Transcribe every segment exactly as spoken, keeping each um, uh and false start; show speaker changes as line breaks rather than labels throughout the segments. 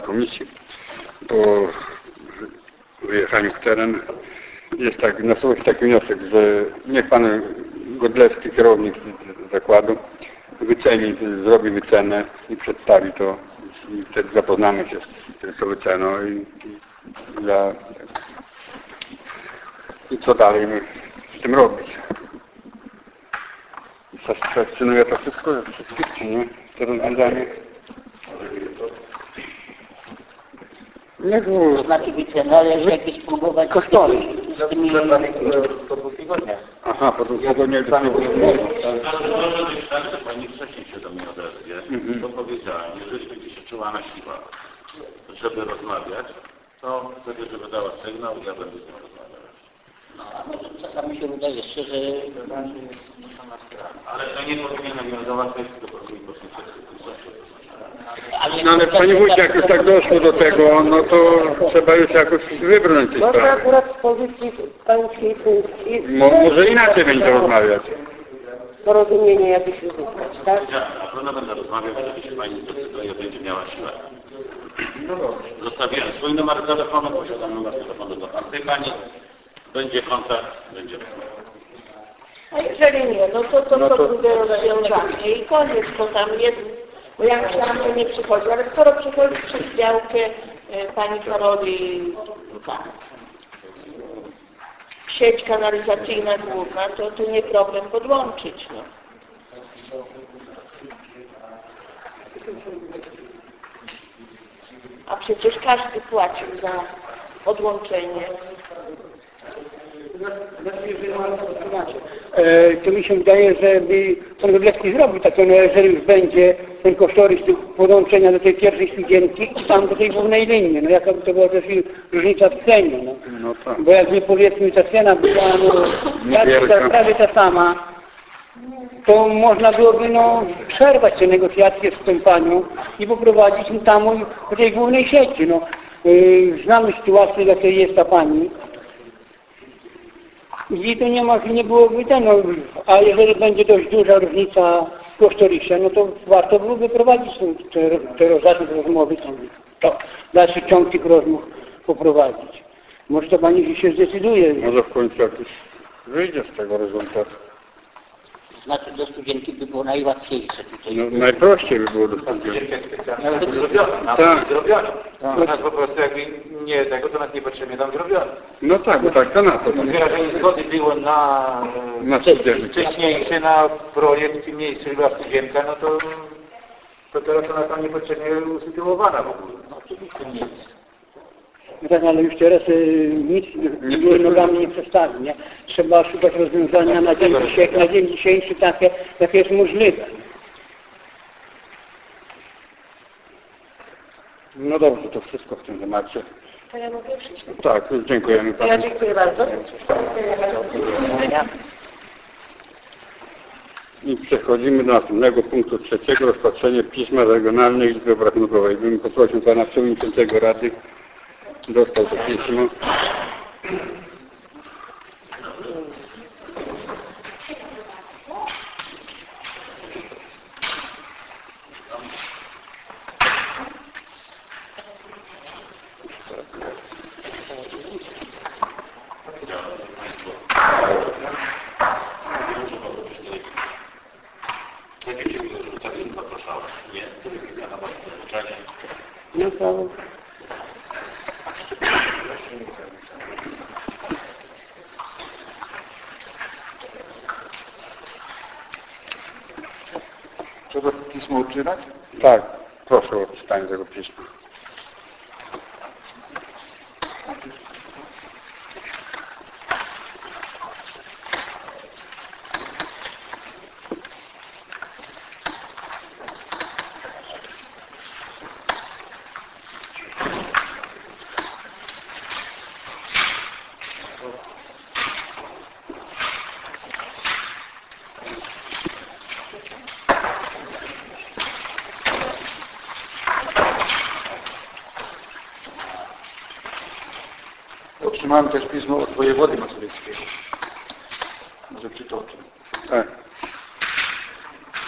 komisji po wyjechaniu w teren. Jest tak, nasuwa się taki wniosek, że niech pan Godlewski, kierownik zakładu, wyceni, zrobi wycenę i przedstawi to i wtedy zapoznamy się z tą wyceną i, i, dla, i co dalej my z tym robić. Satysfakcjonuje to wszystko, wszystkich, czy nie? To rozwiązanie?
Nie było. To znaczy wycenę, ale że jakieś próbować kosztory.
Po dwóch tygodniach.
Aha, po dwóch tygodniach do
Ale proszę być tak, że pani wcześniej się do mnie odezwie, to powiedziałem, jeżeli będzie się czuła na siłach, żeby rozmawiać, to wtedy, żeby dała sygnał, ja będę z nią rozmawiał.
No, a może czasami się uda jeszcze, że...
Ale to nie powinienem ją załatwiać, tylko powinien po
No ale Panie Wójcie, jak już tak doszło do tego, no to trzeba już jakoś wybrnąć tej
Może
sprawy.
akurat z pozycji pańskiej funkcji
Mo, może inaczej będzie rozmawiać.
porozumienie jakieś uzyskać, tak?
Na pewno będę rozmawiał, jeżeli się pani zdecyduje, będzie miała siłę. Zostawiłem swój numer telefonu, posiadam numer telefonu do tamtej pani. Będzie kontakt, będzie rozmowa.
A jeżeli nie, no to to,
No
to,
to-
drugie rozwiązanie i koniec, to tam jest, bo ja myślałam, że nie przychodzi, ale skoro przychodzi przez działkę e, pani Karoli tak, sieć kanalizacyjna główna, to tu nie problem podłączyć, no. A przecież każdy płacił za podłączenie.
E, to mi się wydaje, że by pan Godlewski zrobił taką, no jeżeli już będzie ten kosztorys podłączenia do tej pierwszej studzienki i tam do tej głównej linii, no jaka by to była też i różnica w cenie, no.
No tak.
Bo jakby powiedzmy ta cena była no,
Niewielka.
prawie ta sama, to można byłoby no przerwać te negocjacje z tą panią i poprowadzić tam do tej głównej sieci, no. Yy, znamy sytuację, jakiej jest ta pani. I to nie, ma, nie byłoby ten, no, a jeżeli będzie dość duża różnica w kosztorysie, no to warto byłoby prowadzić te, te, zacząć rozmowy, tam, to dalszy ciąg tych rozmów poprowadzić. Może to pani się zdecyduje.
Może w końcu jakiś wyjdzie z tego rezultatu.
Znaczy do studzienki by było najłatwiejsze tutaj.
No, najprościej by było do tego.
Studienkę specjalnie zrobiona, na
Tak.
zrobiona. U nas po prostu jakby nie tego, to nas niepotrzebnie tam zrobiono.
No tak, bo tak to na to.
Wyrażenie zgody było na,
Na studienkę.
wcześniejszy na projekt mniejszy dla studienka, no to, to teraz ona tam niepotrzebnie usytuowana w ogóle.
No oczywiście nie jest.
No tak, ale już teraz y, nic
Nie
nie nogami nie przestawi, nie? Trzeba szukać rozwiązania na dzień dzisiejszy, na dzień dzisiejszy takie, jakie jest możliwe.
No dobrze, to wszystko w tym temacie.
To ja mogę wszystko.
Tak, dziękujemy
Ja
Panu.
dziękuję bardzo.
I przechodzimy do następnego punktu trzeciego, rozpatrzenie pisma regionalnej Izby Obrachunkowej. Bym poprosił Pana Przewodniczącego Rady, dostał to pismo.
Będziecie mi rzucali i zapraszałem. Nie, telewizja na własne nauczanie.
No to...
Trzeba pismo odczytać? Tak, proszę o odczytanie tego pisma.
Otrzymałem też pismo od wojewody mazowieckiego. Może przytoczę.
Tak.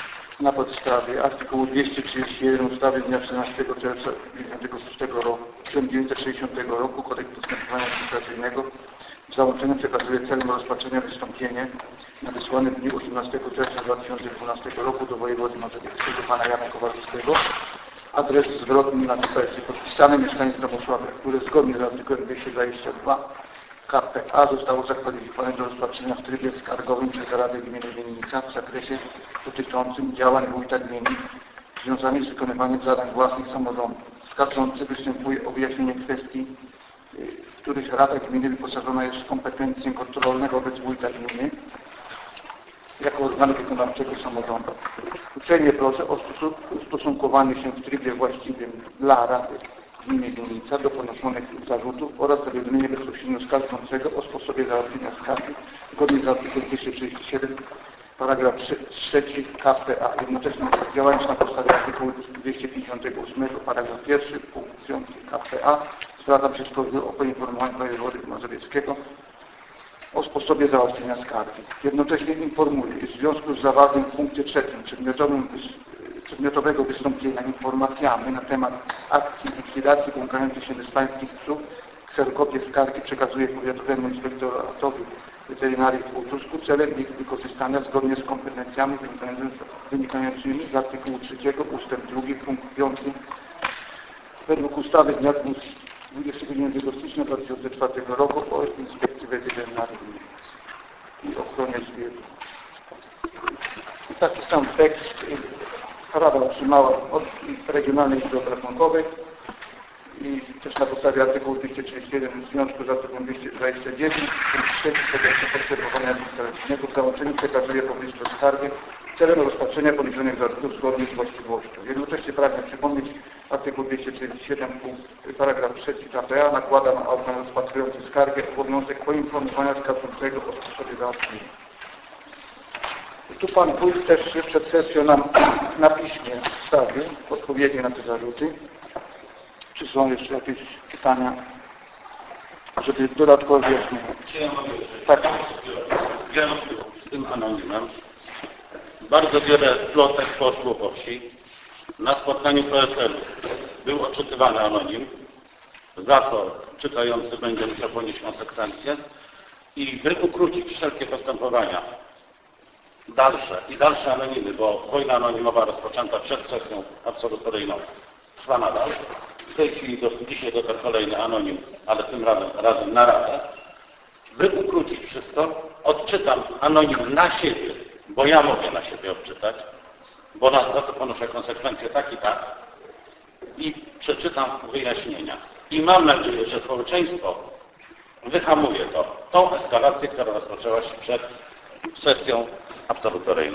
na podstawie artykułu dwieście trzydzieści jeden ustawy z dnia trzynastego czerwca tysiąc dziewięćset sześćdziesiątego roku Kodeks postępowania administracyjnego w załączeniu przekazuje celem rozpatrzenia wystąpienie nadesłane w dniu osiemnastego czerwca dwa tysiące dwunastego roku do wojewody mazowieckiego pana Jana Kowalskiego adres zwrotny na adresie podpisany mieszkaniec Domosławia, który zgodnie z artykułem dwieście dwadzieścia dwa K P A zostało zakwalifikowane do rozpatrzenia w trybie skargowym przez Radę Gminy Winnica w zakresie dotyczącym działań wójta gminy związanych z wykonywaniem zadań własnych samorządu. Skarżący występuje o wyjaśnienie kwestii, w których Rada Gminy wyposażona jest w kompetencje kontrolne wobec wójta gminy jako organu wykonawczego samorządu. Uprzejmie proszę o ustosunkowanie się w trybie właściwym dla Rady Gminy Winnica do ponoszonych zarzutów oraz zawiadomienie bezpośrednio skarżącego o sposobie załatwienia skargi zgodnie z artykułem dwieście trzydzieści siedem paragraf trzeci K P A. Jednocześnie działając na podstawie artykułu dwieście pięćdziesiątego ósmego paragraf pierwszy punkt piąty K P A zwracam się z prośbą o poinformowanie wojewody mazowieckiego o sposobie załatwienia skargi. Jednocześnie informuję, iż w związku z zawartym w punkcie trzecim przedmiotowym, przedmiotowego wystąpienia informacjami na temat akcji likwidacji błąkających się bezpańskich psów kserokopię skargi przekazuję powiatowemu inspektoratowi weterynarii w Półtusku celem ich wykorzystania zgodnie z kompetencjami wynikającymi z artykułu trzeciego ustęp drugi punkt piąty według ustawy z dnia dwudziestego dziewiątego stycznia dwa tysiące czwartego roku o inspekcji weterynarii i ochronie zwierząt. Taki sam tekst Rada otrzymała od Regionalnej Izby Obrachunkowej i też na podstawie artykułu dwieście trzydzieści jeden w związku z artykułem dwieście dwadzieścia dziewięć punkt trzeci Kodeksu postępowania administracyjnego w załączeniu przekazuje powyższą skargę celem rozpatrzenia poniesionych zarzutów zgodnie z właściwością. Jednocześnie pragnę przypomnieć artykuł dwieście trzydzieści siedem punkt, paragraf trzeci K P A nakłada na organ rozpatrujący skargę obowiązek poinformowania skarżącego o sposobie załatwienia. Tu Pan Wójt też przed sesją nam na piśmie wstawił odpowiedzi na te zarzuty. Czy są jeszcze jakieś pytania, żeby dodatkowo wyjaśnić?
Czy ja mogę
Tak.
w związku z tym anonimem bardzo wiele plotek poszło po wsi. Na spotkaniu P S L był odczytywany anonim, za co czytający będzie musiał ponieść konsekwencje i by ukrócić wszelkie postępowania dalsze i dalsze anonimy, bo wojna anonimowa rozpoczęta przed sesją absolutoryjną trwa nadal. W tej chwili do, dzisiaj dotarł kolejny anonim, ale tym razem, razem na radę. By ukrócić wszystko, odczytam anonim na siebie, bo ja mogę na siebie odczytać, bo na, za to ponoszę konsekwencje tak i tak i przeczytam wyjaśnienia. I mam nadzieję, że społeczeństwo wyhamuje to, tą eskalację, która rozpoczęła się przed sesją absolutoryjną.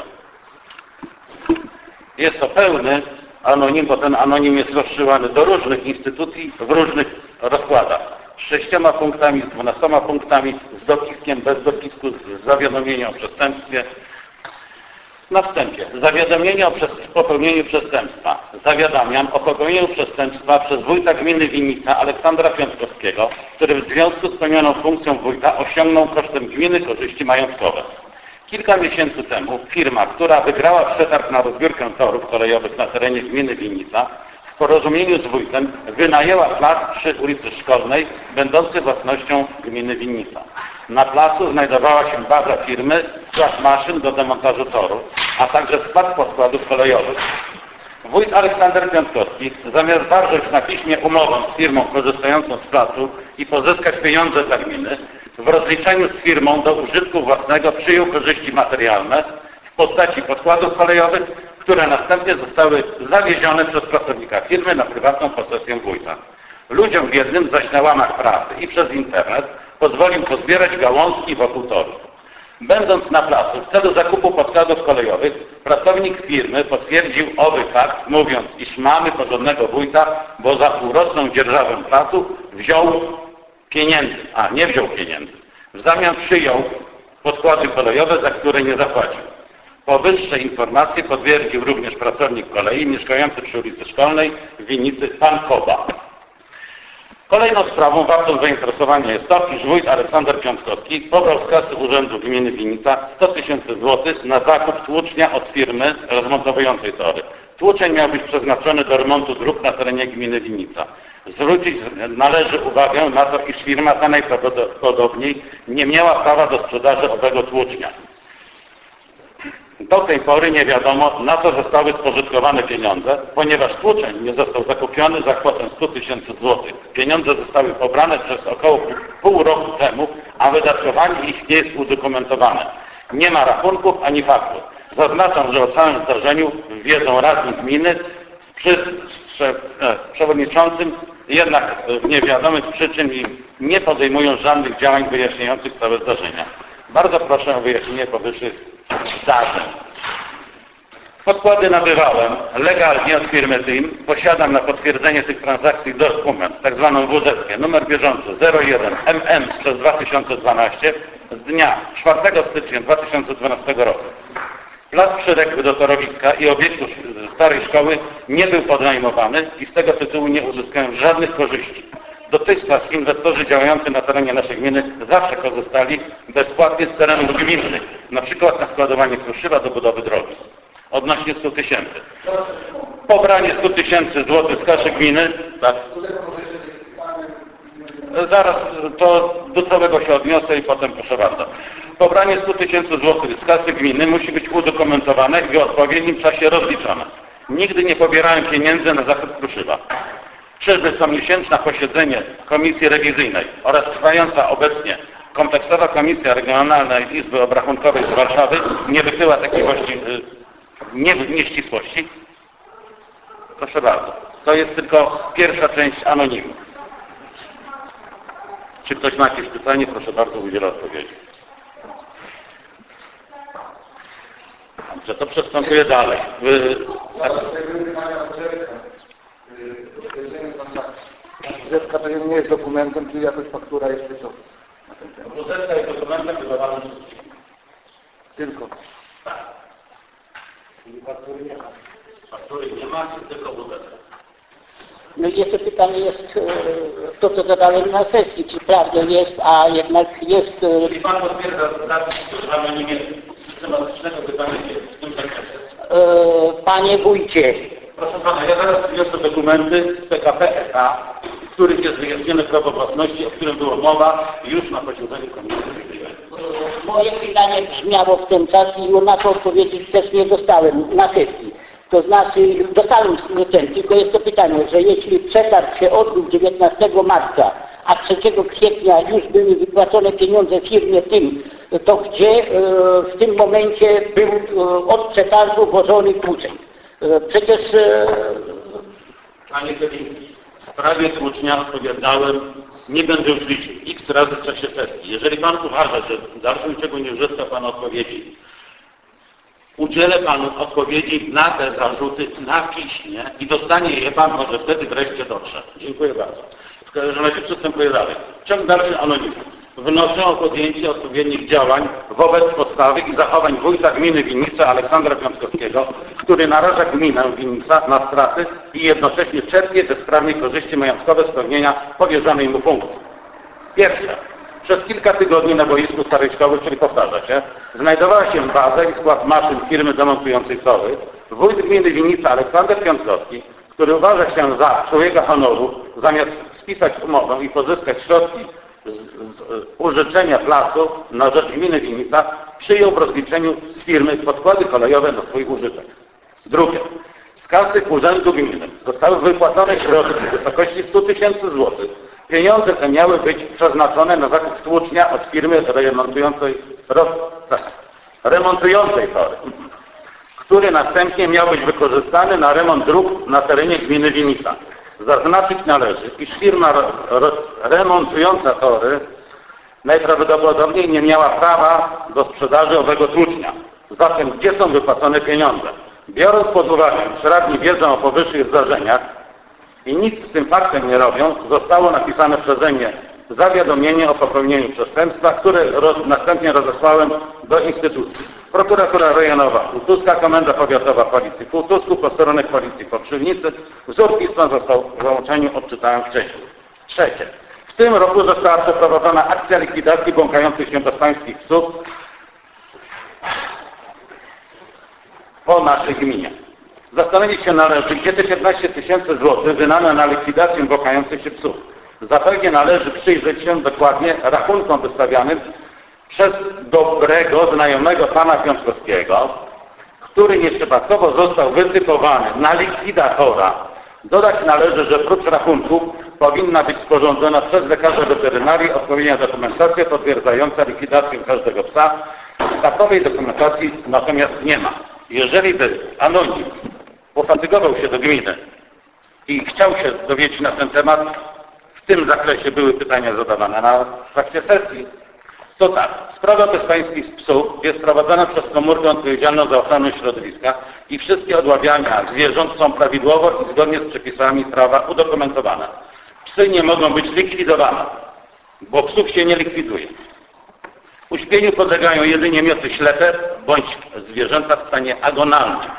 Jest to pełny anonim, bo ten anonim jest rozszyłany do różnych instytucji w różnych rozkładach. Z sześcioma punktami, z dwunastoma punktami, z dopiskiem, bez dopisku, z zawiadomieniem o przestępstwie. Na wstępie. Zawiadomienie o popełnieniu przestępstwa. Zawiadamiam o popełnieniu przestępstwa przez wójta gminy Winnica Aleksandra Piątkowskiego, który w związku z pełnioną funkcją wójta osiągnął kosztem gminy korzyści majątkowe. Kilka miesięcy temu firma, która wygrała przetarg na rozbiórkę torów kolejowych na terenie gminy Winnica, w porozumieniu z wójtem wynajęła plac przy ulicy Szkolnej, będący własnością gminy Winnica. Na placu znajdowała się baza firmy, skład maszyn do demontażu torów, a także skład podkładów kolejowych. Wójt Aleksander Piątkowski, zamiast zawrzeć na piśmie umowę z firmą korzystającą z placu i pozyskać pieniądze dla gminy, w rozliczeniu z firmą do użytku własnego przyjął korzyści materialne w postaci podkładów kolejowych, które następnie zostały zawiezione przez pracownika firmy na prywatną posesję wójta. Ludziom biednym zaś na łamach pracy i przez internet pozwolił pozbierać gałązki wokół torów. Będąc na placu w celu zakupu podkładów kolejowych, pracownik firmy potwierdził owy fakt, mówiąc, iż mamy porządnego wójta, bo za półroczną dzierżawę placu wziął pieniędzy, a nie wziął pieniędzy. W zamian przyjął podkłady kolejowe, za które nie zapłacił. Powyższe informacje potwierdził również pracownik kolei mieszkający przy ulicy Szkolnej w Winnicy pan Koba. Kolejną sprawą wartą zainteresowania jest to, iż wójt Aleksander Piątkowski pobrał z kasy Urzędu Gminy Winica sto tysięcy złotych na zakup tłucznia od firmy rozmontowującej tory. Tłuczeń miał być przeznaczony do remontu dróg na terenie gminy Winica. Zwrócić należy uwagę na to, iż firma ta najprawdopodobniej nie miała prawa do sprzedaży owego tłucznia. Do tej pory nie wiadomo, na co zostały spożytkowane pieniądze, ponieważ tłuczeń nie został zakupiony za kwotę stu tysięcy złotych. Pieniądze zostały pobrane przez około pół roku temu, a wydatkowanie ich nie jest udokumentowane. Nie ma rachunków ani faktów. Zaznaczam, że o całym zdarzeniu wiedzą radni gminy z, przy, z, z przewodniczącym, jednak z niewiadomych przyczyn nie podejmują żadnych działań wyjaśniających całe zdarzenia. Bardzo proszę o wyjaśnienie powyższych zdarzeń. Podkłady nabywałem legalnie od firmy D I M. Posiadam na potwierdzenie tych transakcji dokument, tak zwaną W Z K, numer bieżący zero jeden M M przez dwa tysiące dwanaście z dnia czwartego stycznia dwa tysiące dwunastego roku. Plac przyległy do torowiska i obiektu starej szkoły nie był podnajmowany i z tego tytułu nie uzyskałem żadnych korzyści. Dotychczas inwestorzy działający na terenie naszej gminy zawsze korzystali bezpłatnie z terenów gminnych, na przykład na składowanie kruszywa do budowy drogi. Odnośnie stu tysięcy. Pobranie stu tysięcy złotych z kaszy gminy, tak. Zaraz to do całego się odniosę i potem proszę bardzo. Pobranie stu tysięcy złotych z kasy gminy musi być udokumentowane i w odpowiednim czasie rozliczone. Nigdy nie pobierałem pieniędzy na zakup kruszywa. Czyżby comiesięczne posiedzenie Komisji Rewizyjnej oraz trwająca obecnie kompleksowa Komisja Regionalnej Izby Obrachunkowej z Warszawy nie wykryła takiej właśnie nie, nieścisłości? Proszę bardzo. To jest tylko pierwsza część anonimu. Czy ktoś ma jakieś pytanie? Proszę bardzo, udzielę odpowiedzi. Dobrze, to przystępuję dalej.
Zetka to nie jest dokumentem, czy jakaś faktura jest to na ten temat.
Zetka jest dokumentem wydawanym wszystkim.
Tylko.
Tak. Czyli faktury nie ma. Faktury nie ma, jest tylko W Z K.
No i jeszcze pytanie jest to, co zadałem na sesji, czy prawdą jest, a jednak jest...
Czyli Pan potwierdza zapis w anonimie systematycznego pytania w tym zakresie.
Panie wójcie.
Proszę Pana, ja zaraz przyniosę dokumenty z P K P S A, w których jest wyjaśnione prawo własności, o którym była mowa już na posiedzeniu Komisji Rewizyjnej.
Moje pytanie brzmiało w ten czas i na to odpowiedzi też nie dostałem na sesji. To znaczy, dostałem ten, tylko jest to pytanie, że jeśli przetarg się odbył dziewiętnastego marca, a trzeciego kwietnia już były wypłacone pieniądze firmie tym, to gdzie w tym momencie był od przetargu włożony tłuczeń? Przecież...
Panie Keliński, w sprawie tłucznia odpowiadałem, nie będę już liczył, x razy w czasie sesji. Jeżeli Pan uważa, że w dalszym ciągu nie uzyska Pan odpowiedzi, udzielę Panu odpowiedzi na te zarzuty na piśmie i dostanie je Pan, może wtedy wreszcie dotrze. Dziękuję bardzo. W każdym razie przystępuję dalej. Ciąg dalszy anonimu. Wnoszę o podjęcie odpowiednich działań wobec postawy i zachowań wójta gminy Winica Aleksandra Piątkowskiego, który naraża gminę Winica na straty i jednocześnie czerpie bezprawnie korzyści majątkowe z pełnienia powierzonej mu funkcji. Pierwsze. Przez kilka tygodni na boisku starej szkoły, czyli powtarza się, znajdowała się baza i skład maszyn firmy demontującej tory. Wójt gminy Winica Aleksander Piątkowski, który uważa się za człowieka honoru, zamiast spisać umowę i pozyskać środki z, z użyczenia placu na rzecz gminy Winica, przyjął w rozliczeniu z firmy podkłady kolejowe na swój użytek. Drugie. Z kasy Urzędu Gminy zostały wypłacone środki w wysokości stu tysięcy złotych. Pieniądze te miały być przeznaczone na zakup tłucznia od firmy remontującej, roz, tak, remontującej tory, który następnie miał być wykorzystany na remont dróg na terenie gminy Winica. Zaznaczyć należy, iż firma ro, ro, remontująca tory najprawdopodobniej nie miała prawa do sprzedaży owego tłucznia. Zatem gdzie są wypłacone pieniądze? Biorąc pod uwagę, że radni wiedzą o powyższych zdarzeniach i nic z tym faktem nie robią, zostało napisane przeze mnie zawiadomienie o popełnieniu przestępstwa, które roz, następnie rozesłałem do instytucji. Prokuratura Rejonowa Półtuska, Komenda Powiatowa Policji w Półtusku, posterunek Policji w Pokrzywnicy. Wzór pisma został w załączeniu, odczytałem wcześniej. Trzecie. W tym roku została przeprowadzona akcja likwidacji błąkających się bezpańskich psów po naszej gminie. Zastanowić się należy, gdzie te piętnaście tysięcy złotych wydane na likwidację błąkających się psów. Zapewne należy przyjrzeć się dokładnie rachunkom wystawianym przez dobrego, znajomego pana Piątkowskiego, który nieprzypadkowo został wytypowany na likwidatora. Dodać należy, że prócz rachunków powinna być sporządzona przez lekarza weterynarii odpowiednia dokumentacja potwierdzająca likwidację każdego psa. Takowej dokumentacji natomiast nie ma. Jeżeli by anonim pofatygował się do gminy i chciał się dowiedzieć na ten temat, w tym zakresie były pytania zadawane na trakcie sesji, to tak, sprawa bezpańskich psów jest prowadzona przez komórkę odpowiedzialną za ochronę środowiska i wszystkie odławiania zwierząt są prawidłowo i zgodnie z przepisami prawa udokumentowane. Psy nie mogą być likwidowane, bo psów się nie likwiduje. Uśpieniu podlegają jedynie mioty ślepe bądź zwierzęta w stanie agonalnym.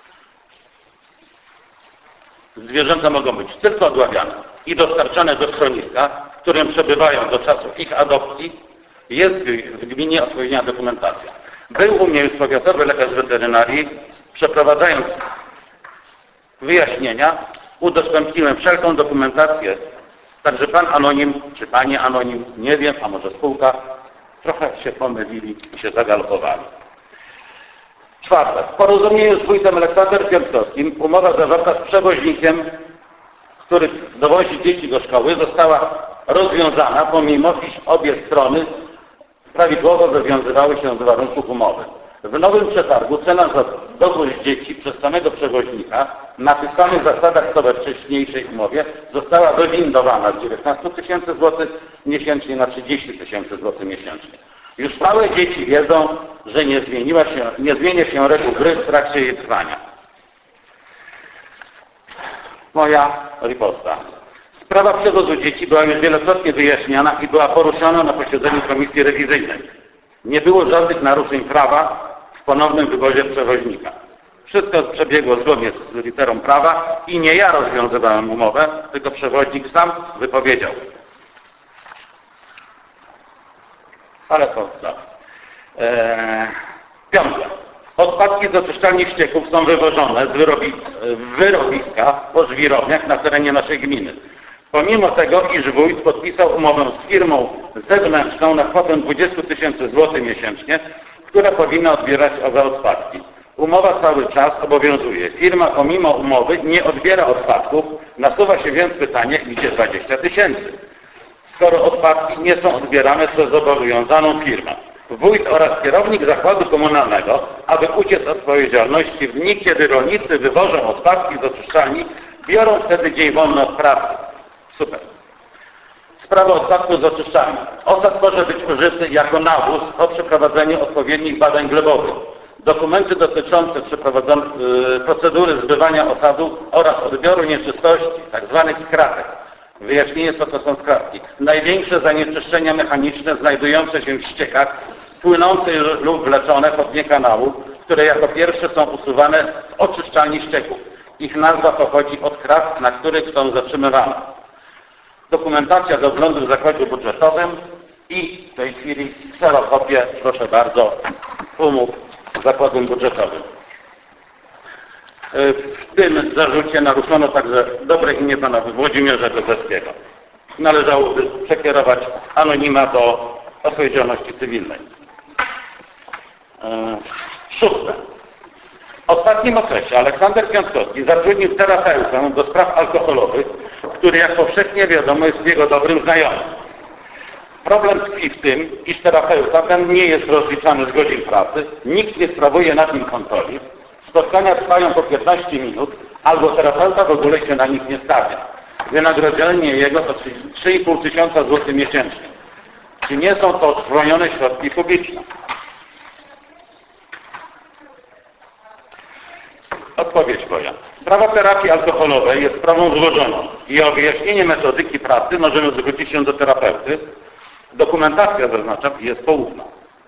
Zwierzęta mogą być tylko odławiane i dostarczone do schroniska, w którym przebywają do czasu ich adopcji. Jest w gminie odpowiednia dokumentacja. Był u mnie już powiatowy lekarz weterynarii, przeprowadzając wyjaśnienia, udostępniłem wszelką dokumentację, także pan anonim, czy pani anonim, nie wiem, a może spółka, trochę się pomylili i się zagalopowali. Czwarte. W porozumieniu z wójtem Aleksandrem Piątkowskim umowa zawarta z przewoźnikiem, który dowozi dzieci do szkoły, została rozwiązana, pomimo iż obie strony prawidłowo wywiązywały się z warunków umowy. W nowym przetargu cena za dowóz dzieci przez samego przewoźnika na tych samych zasadach co we wcześniejszej umowie została dowindowana z dziewiętnaście tysięcy złotych miesięcznie na trzydzieści tysięcy złotych miesięcznie. Już małe dzieci wiedzą, że nie, zmieniła się, nie zmieni się reguł gry w trakcie jej trwania. Moja riposta. Sprawa przewozu dzieci była już wielokrotnie wyjaśniana i była poruszana na posiedzeniu komisji rewizyjnej. Nie było żadnych naruszeń prawa w ponownym wyborze przewoźnika. Wszystko przebiegło zgodnie z literą prawa i nie ja rozwiązywałem umowę, tylko przewoźnik sam wypowiedział. Ale to tak. Eee, piąte. Odpadki z oczyszczalni ścieków są wywożone z wyrobi, wyrobiska po żwirowniach na terenie naszej gminy. Pomimo tego, iż wójt podpisał umowę z firmą zewnętrzną na kwotę dwadzieścia tysięcy złotych miesięcznie, która powinna odbierać owe odpadki. Umowa cały czas obowiązuje. Firma pomimo umowy nie odbiera odpadków, nasuwa się więc pytanie, gdzie dwadzieścia tysięcy, skoro odpadki nie są odbierane przez zobowiązaną firmę. Wójt oraz kierownik zakładu komunalnego, aby uciec od odpowiedzialności w dni, kiedy rolnicy wywożą odpadki z oczyszczalni, biorą wtedy dzień wolny od pracy. Super. Sprawa odpadków z oczyszczalni. Osad może być użyty jako nawóz po przeprowadzeniu odpowiednich badań glebowych. Dokumenty dotyczące yy, procedury zbywania osadu oraz odbioru nieczystości, tzw. skratek. Wyjaśnienie, co to są skratki. Największe zanieczyszczenia mechaniczne znajdujące się w ściekach, płynące lub wleczone po dnie kanału, które jako pierwsze są usuwane w oczyszczalni ścieków. Ich nazwa pochodzi od kraw, na których są zatrzymywane. Dokumentacja do wglądu w zakładzie budżetowym i w tej chwili kserokopię, proszę bardzo, umów z zakładem budżetowym. W tym zarzucie naruszono także dobre imię pana Włodzimierza Gorzewskiego. Należałoby przekierować anonima do odpowiedzialności cywilnej. Szóste. W ostatnim okresie Aleksander Piątkowski zatrudnił terapeutę do spraw alkoholowych, który jak powszechnie wiadomo jest jego dobrym znajomym. Problem tkwi w tym, iż terapeuta ten nie jest rozliczany z godzin pracy, nikt nie sprawuje nad nim kontroli, spotkania trwają po piętnaście minut, albo terapeuta w ogóle się na nich nie stawia. Wynagrodzenie jego to trzy i pół tysiąca złotych miesięcznie. Czy nie są to chronione środki publiczne? Odpowiedź moja. Sprawa terapii alkoholowej jest sprawą złożoną i o wyjaśnienie metodyki pracy możemy zwrócić się do terapeuty. Dokumentacja, zaznaczam, jest poufna,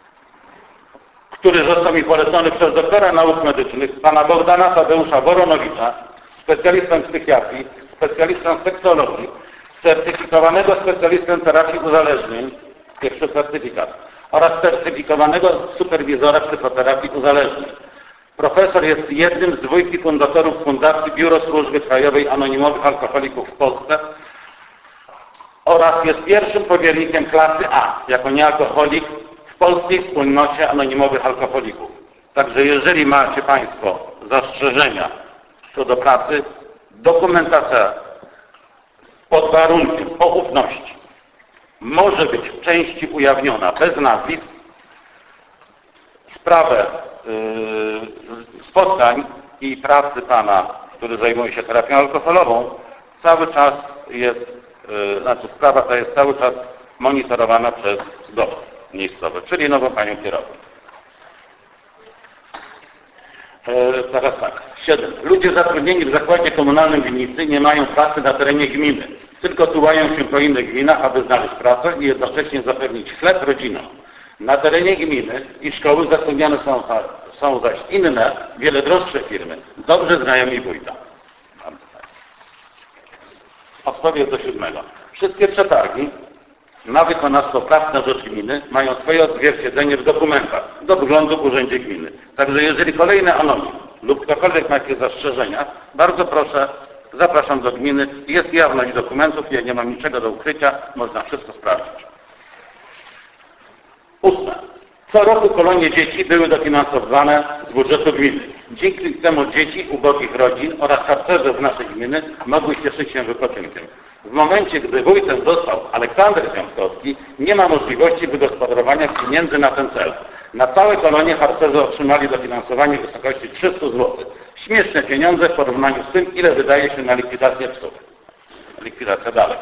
który został mi polecony przez doktora nauk medycznych, pana Bogdana Tadeusza Woronowicza, specjalistę psychiatrii, specjalistę seksologii, certyfikowanego specjalistę terapii uzależnień, pierwszy certyfikat, oraz certyfikowanego superwizora psychoterapii uzależnień. Profesor jest jednym z dwójki fundatorów Fundacji Biuro Służby Krajowej Anonimowych Alkoholików w Polsce oraz jest pierwszym powiernikiem klasy A jako niealkoholik w polskiej wspólnocie anonimowych alkoholików. Także jeżeli macie Państwo zastrzeżenia co do pracy, dokumentacja pod warunkiem poufności może być w części ujawniona bez nazwisk. Sprawę yy, spotkań i pracy Pana, który zajmuje się terapią alkoholową, cały czas jest, yy, znaczy sprawa ta jest cały czas monitorowana przez G O P S miejscowy, czyli nową Panią kierownik. Yy, teraz tak, siedem. Ludzie zatrudnieni w zakładzie komunalnym winnicy nie mają pracy na terenie gminy, tylko tułają się po innych gminach, aby znaleźć pracę i jednocześnie zapewnić chleb rodzinom. Na terenie gminy i szkoły zatrudniane są, są zaś inne, wiele droższe firmy, dobrze znajomi wójta. Odpowiedź do siódmego. Wszystkie przetargi na wykonawstwo prac na rzecz gminy mają swoje odzwierciedlenie w dokumentach do wglądu w urzędzie gminy. Także jeżeli kolejny anonim lub ktokolwiek ma jakieś zastrzeżenia, bardzo proszę, zapraszam do gminy. Jest jawność dokumentów, ja nie mam niczego do ukrycia, można wszystko sprawdzić. Ósme. Co roku kolonie dzieci były dofinansowane z budżetu gminy. Dzięki temu dzieci ubogich rodzin oraz harcerze z naszej gminy mogły cieszyć się wypoczynkiem. W momencie, gdy wójtem został Aleksander Piątkowski, nie ma możliwości wygospodarowania pieniędzy na ten cel. Na całe kolonie harcerze otrzymali dofinansowanie w wysokości trzysta złotych. Śmieszne pieniądze w porównaniu z tym, ile wydaje się na likwidację psów. Likwidacja dalej.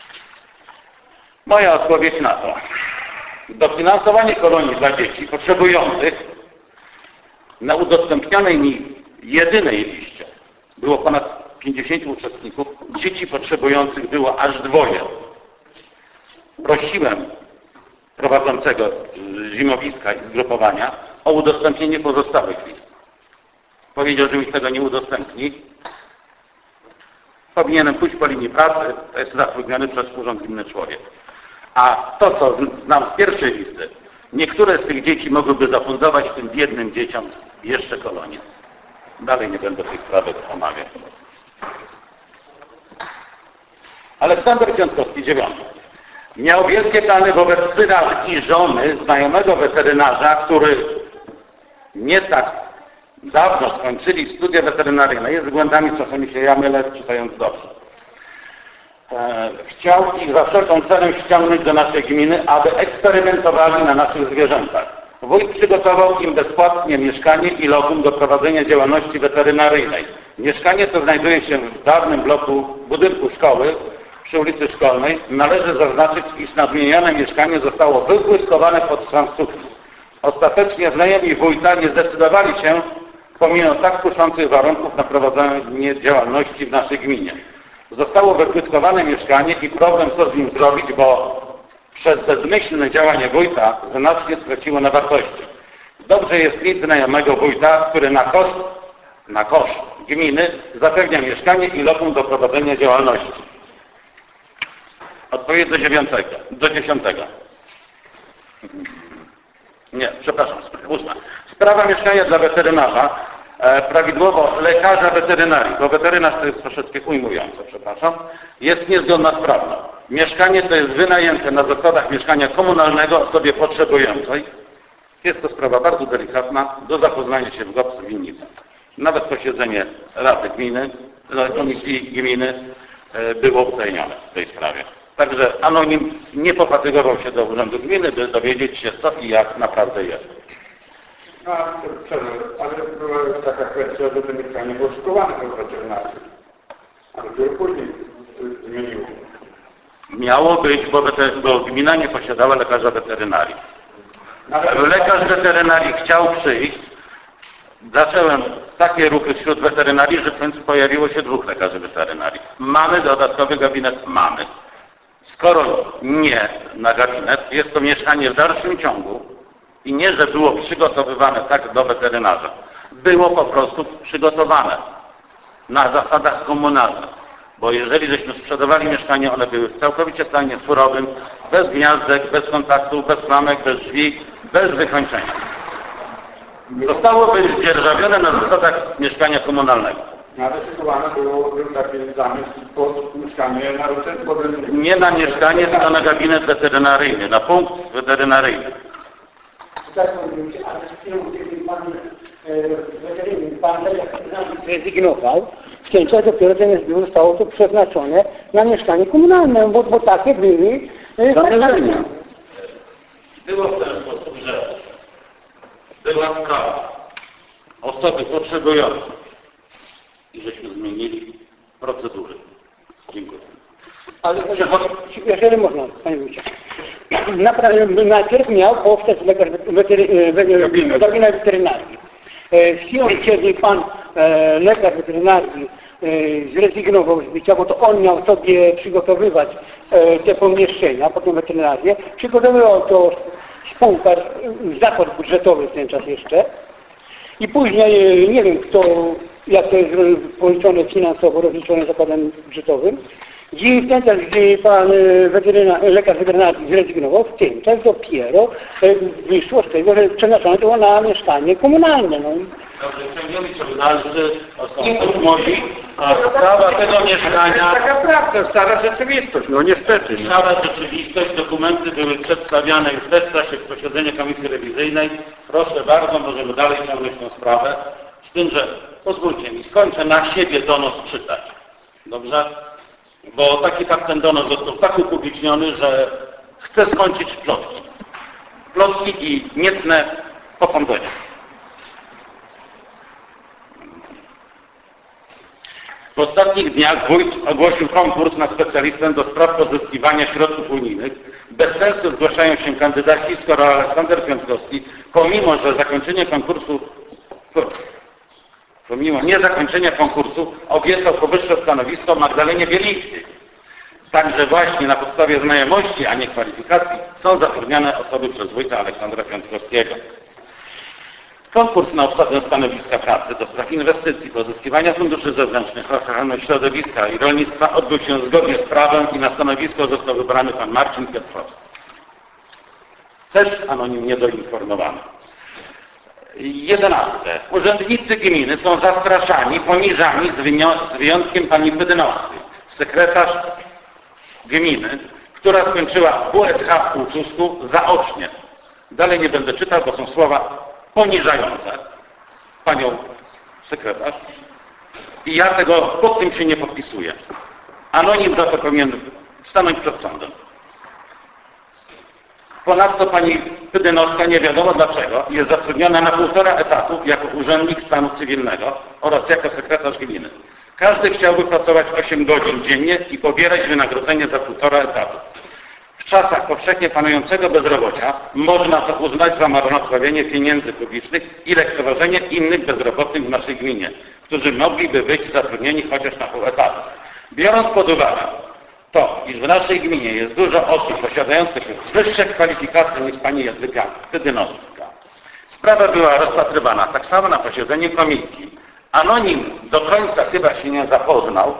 Moja odpowiedź na to. Dofinansowanie kolonii dla dzieci potrzebujących na udostępnionej mi jedynej liście było ponad pięćdziesięciu uczestników, dzieci potrzebujących było aż dwoje. Prosiłem prowadzącego zimowiska i zgrupowania o udostępnienie pozostałych list. Powiedział, że mi tego nie udostępni. Powinienem pójść po linii pracy, to jest zatrudniony przez Urząd Gminny człowiek. A to, co znam z pierwszej listy, niektóre z tych dzieci mogłyby zafundować tym biednym dzieciom jeszcze kolonię. Dalej nie będę tych sprawek omawiał. Aleksander Piątkowski, dziewiąty. Miał wielkie plany wobec syna i żony znajomego weterynarza, który nie tak dawno skończyli studia weterynaryjne. Jest względami, czasami się ja mylę, czytając dobrze. E, chciał ich za wszelką cenę ściągnąć do naszej gminy, aby eksperymentowali na naszych zwierzętach. Wójt przygotował im bezpłatnie mieszkanie i lokum do prowadzenia działalności weterynaryjnej. Mieszkanie to znajduje się w dawnym bloku budynku szkoły przy ulicy Szkolnej. Należy zaznaczyć, iż nadmienione mieszkanie zostało wypłytkowane pod stan sukni. Ostatecznie znajomi wójta nie zdecydowali się, pomimo tak kuszących warunków, na prowadzenie działalności w naszej gminie. Zostało wypłytkowane mieszkanie i problem, co z nim zrobić, bo przez bezmyślne działanie wójta znacznie straciło na wartości. Dobrze jest mieć znajomego wójta, który na koszt, na koszt gminy zapewnia mieszkanie i lokum do prowadzenia działalności. Odpowiedź do dziewiątego, do dziesiątego. Nie, przepraszam, ósma. Sprawa mieszkania dla weterynarza, e, prawidłowo lekarza weterynarii, bo weterynarz to jest troszeczkę ujmujące, przepraszam, jest niezgodna z prawdą. Mieszkanie to jest wynajęte na zasadach mieszkania komunalnego osobie potrzebującej. Jest to sprawa bardzo delikatna, do zapoznania się w G O P S winnicy. Nawet posiedzenie Rady Gminy, Komisji Gminy e, było utajnione w tej sprawie. Także anonim nie pofatygował się do Urzędu Gminy, by dowiedzieć się, co i jak naprawdę jest.
No, ale była taka kwestia, że to mieszkanie było szykowane do weterynarii. A dopiero później zmieniło.
Miało być, bo, bo gmina nie posiadała lekarza weterynarii. Lekarz weterynarii chciał przyjść. Zacząłem takie ruchy wśród weterynarii, że w końcu pojawiło się dwóch lekarzy weterynarii. Mamy dodatkowy gabinet? Mamy. Skoro nie na gabinet, jest to mieszkanie w dalszym ciągu i nie, że było przygotowywane tak do weterynarza. Było po prostu przygotowane na zasadach komunalnych. Bo jeżeli żeśmy sprzedawali mieszkania, one były w całkowicie stanie surowym, bez gniazdek, bez kontaktu, bez klamek, bez drzwi, bez wykończenia. Zostało wydzierżawione na zasadach mieszkania komunalnego.
Narysowane było, był taki zamysł pod mieszkanie na roczyn.
Nie na mieszkanie, tylko na gabinet weterynaryjny, na punkt weterynaryjny.
Tak mówicie, ale z chwilą, kiedy pan weterynaryjny, pan zrezygnował, w Cięciach dopiero ten zostało to przeznaczone na mieszkanie komunalne, bo, bo takie były zamierzenia.
Było w ten sposób, że była sprawa osoby potrzebującej i żeśmy zmienili procedury. Dziękuję.
Ale jeżeli można, panie wójcie. Najpierw miał powstać lekarz gabinet weterynarii. Z chwilą, kiedy pan lekarz weterynarii zrezygnował z bycia, bo to on miał sobie przygotowywać te pomieszczenia, potem weterynarię, przygotowywał to spółka, zakład budżetowy w ten czas jeszcze i później, nie wiem kto, jak to jest policzone finansowo, rozliczone zakładem budżetowym, i w ten czas, gdy pan weterynar, lekarz weterynarii zrezygnował, w tym czas dopiero wyszło z tego, że przeznaczone było na mieszkanie komunalne. No.
Dobrze, ciągniemy sobie dalszy osąd mozi, a sprawa tego mieszkania...
Taka prawda, stara rzeczywistość, no niestety. No.
Stara rzeczywistość, dokumenty były przedstawiane już też w czasie posiedzenia Komisji Rewizyjnej. Proszę bardzo, możemy dalej ciągnąć tę sprawę. Z tym, że pozwólcie mi, skończę na siebie donos czytać. Dobrze? Bo taki tak ten donos został tak upubliczniony, że chcę skończyć plotki. Plotki i niecne posądzenia. W ostatnich dniach wójt ogłosił konkurs na specjalistę do spraw pozyskiwania środków unijnych. Bez sensu zgłaszają się kandydaci, skoro Aleksander Piątkowski, pomimo że zakończenie konkursu, pomimo niezakończenia konkursu, obiecał powyższe stanowisko Magdalenie Bielińskiej. Także właśnie na podstawie znajomości, a nie kwalifikacji są zatrudniane osoby przez wójta Aleksandra Piątkowskiego. Konkurs na obsadę stanowiska pracy do spraw inwestycji, pozyskiwania funduszy zewnętrznych, ochrony środowiska i rolnictwa odbył się zgodnie z prawem i na stanowisko został wybrany pan Marcin Piotrowski. Też anonimnie doinformowany. jedenaste. Urzędnicy gminy są zastraszani, poniżani z wyjątkiem pani Pydynowskiej, sekretarz gminy, która skończyła W S H w Półczusku zaocznie. Dalej nie będę czytał, bo są słowa poniżające panią sekretarz i ja tego pod tym się nie podpisuję. Anonim za to powinien stanąć przed sądem. Ponadto pani Pydynowska, nie wiadomo dlaczego, jest zatrudniona na półtora etatu jako urzędnik stanu cywilnego oraz jako sekretarz gminy. Każdy chciałby pracować osiem godzin dziennie i pobierać wynagrodzenie za półtora etatu. W czasach powszechnie panującego bezrobocia można to uznać za marnotrawionie pieniędzy publicznych i lekceważenie innych bezrobotnych w naszej gminie, którzy mogliby być zatrudnieni chociaż na pół etatu. Biorąc pod uwagę to, iż w naszej gminie jest dużo osób posiadających wyższe kwalifikacje niż pani Jadwiga Pydynowska, sprawa była rozpatrywana tak samo na posiedzeniu komisji. Anonim do końca chyba się nie zapoznał.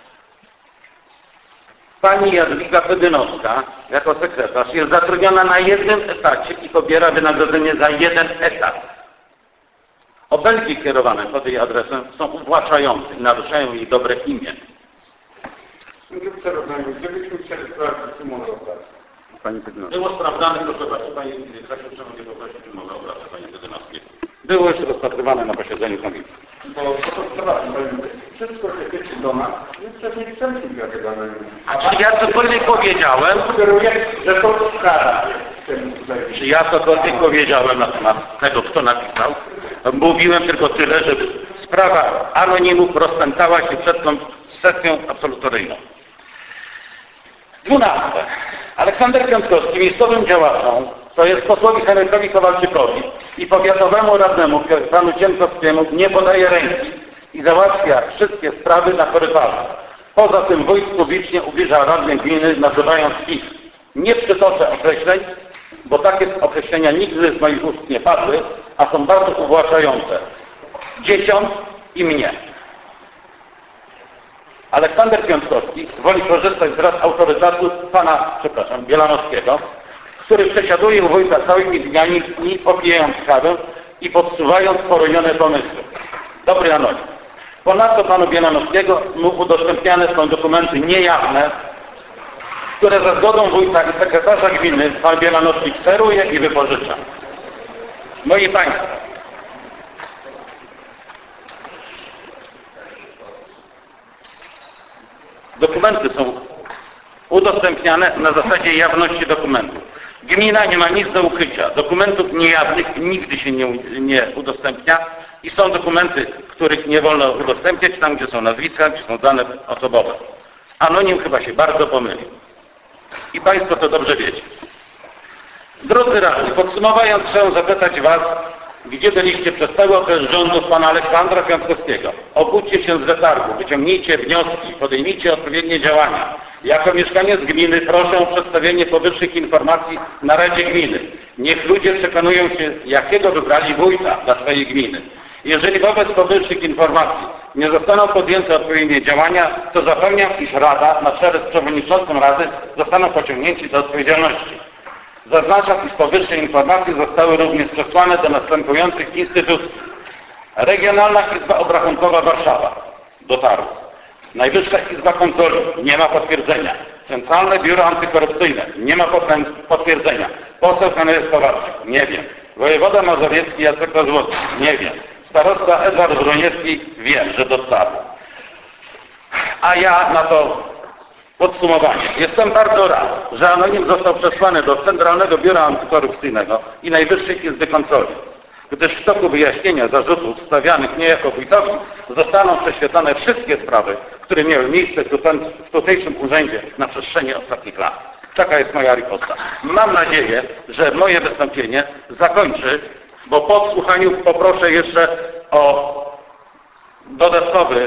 Pani Jadwiga Pydynowska, jako sekretarz, jest zatrudniona na jednym etacie i pobiera wynagrodzenie za jeden etat. Obelgi kierowane pod jej adresem są uwłaczające i naruszają jej dobre imię.
Gdybyśmy chcieli sprawdzić umowę o pracę. Pani Pydynowska.
Było sprawdzane, proszę bardzo, pani Kasiu, trzeba mnie poprosić umowę o pracę pani Pydynowskiej. Było już rozpatrywane na posiedzeniu komisji.
Bo to przepraszam, wszystko się tyczy do nas, więc wcześniej wcześniej dlatego.
A czy ja cokolwiek powiedziałem?
Sugeruję, że to kara.
Czy ja cokolwiek powiedziałem na temat tego, kto napisał? Mówiłem tylko tyle, że sprawa anonimów rozpętała się przed tą sesją absolutoryjną. dwunaste. Aleksander Piątkowski, miejscowym działaczom, to jest posłowi Henrykowi Kowalczykowi i powiatowemu radnemu panu Ciemkowskiemu nie podaje ręki i załatwia wszystkie sprawy na korytarzu. Poza tym wójt publicznie ubliża radnych gminy, nazywając ich. Nie przytoczę określeń, bo takie określenia nigdy z moich ust nie padły, a są bardzo uwłaczające dzieciom i mnie.
Aleksander Piątkowski woli korzystać z rad autorytetu pana, przepraszam, Bielanowskiego, który przesiaduje u wójta całymi dniami, popijając kawę i podsuwając poronione pomysły. Dobry anonim. Ponadto panu Bielanowskiego mu udostępniane są dokumenty niejawne, które za zgodą wójta i sekretarza gminy pan Bielanowski kseruje i wypożycza. Moi Państwo, dokumenty są udostępniane na zasadzie jawności dokumentów. Gmina nie ma nic do ukrycia. Dokumentów niejawnych nigdy się nie, nie udostępnia i są dokumenty, których nie wolno udostępniać, tam gdzie są nazwiska, gdzie są dane osobowe. Anonim chyba się bardzo pomylił. I Państwo to dobrze wiecie. Drodzy radni, podsumowując, chcę zapytać Was, gdzie byliście przez cały okres rządów pana Aleksandra Piątkowskiego? Obudźcie się z letargu, wyciągnijcie wnioski, podejmijcie odpowiednie działania. Jako mieszkaniec gminy proszę o przedstawienie powyższych informacji na Radzie Gminy. Niech ludzie przekonują się, jakiego wybrali wójta dla swojej gminy. Jeżeli wobec powyższych informacji nie zostaną podjęte odpowiednie działania, to zapewniam, iż Rada na czele z przewodniczącym Rady zostaną pociągnięci do odpowiedzialności. Zaznaczam, iż powyższe informacje zostały również przesłane do następujących instytucji. Regionalna Izba Obrachunkowa Warszawa. Dotarło. Najwyższa Izba Kontroli. Nie ma potwierdzenia. Centralne Biuro Antykorupcyjne. Nie ma potwierdzenia. Poseł Henryk Kowalczyk. Nie wiem. Wojewoda Mazowiecki Jacek Kozłowski. Nie wiem. Starosta Edward Broniewski. Wiem, że dotarło. A ja na to podsumowanie. Jestem bardzo rad, że anonim został przesłany do Centralnego Biura Antykorupcyjnego i Najwyższej Izby Kontroli, gdyż w toku wyjaśnienia zarzutów stawianych niejako wójtowi zostaną prześwietlone wszystkie sprawy, które miały miejsce w tutejszym urzędzie na przestrzeni ostatnich lat. Taka jest moja riposta. Mam nadzieję, że moje wystąpienie zakończy, bo po odsłuchaniu poproszę jeszcze o dodatkowy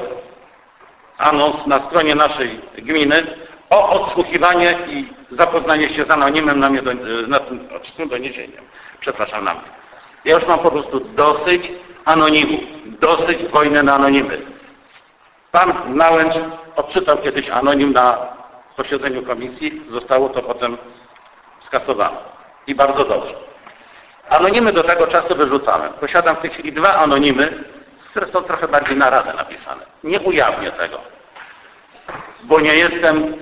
anons na stronie naszej gminy o odsłuchiwanie i zapoznanie się z anonimem na, mnie do, na tym, z tym doniesieniem. Przepraszam, na mnie. Ja już mam po prostu dosyć anonimów, dosyć wojny na anonimy. Pan Nałęcz odczytał kiedyś anonim na posiedzeniu komisji, zostało to potem skasowane. I bardzo dobrze. Anonimy do tego czasu wyrzucałem. Posiadam w tej chwili dwa anonimy, które są trochę bardziej na radę napisane. Nie ujawnię tego, bo nie jestem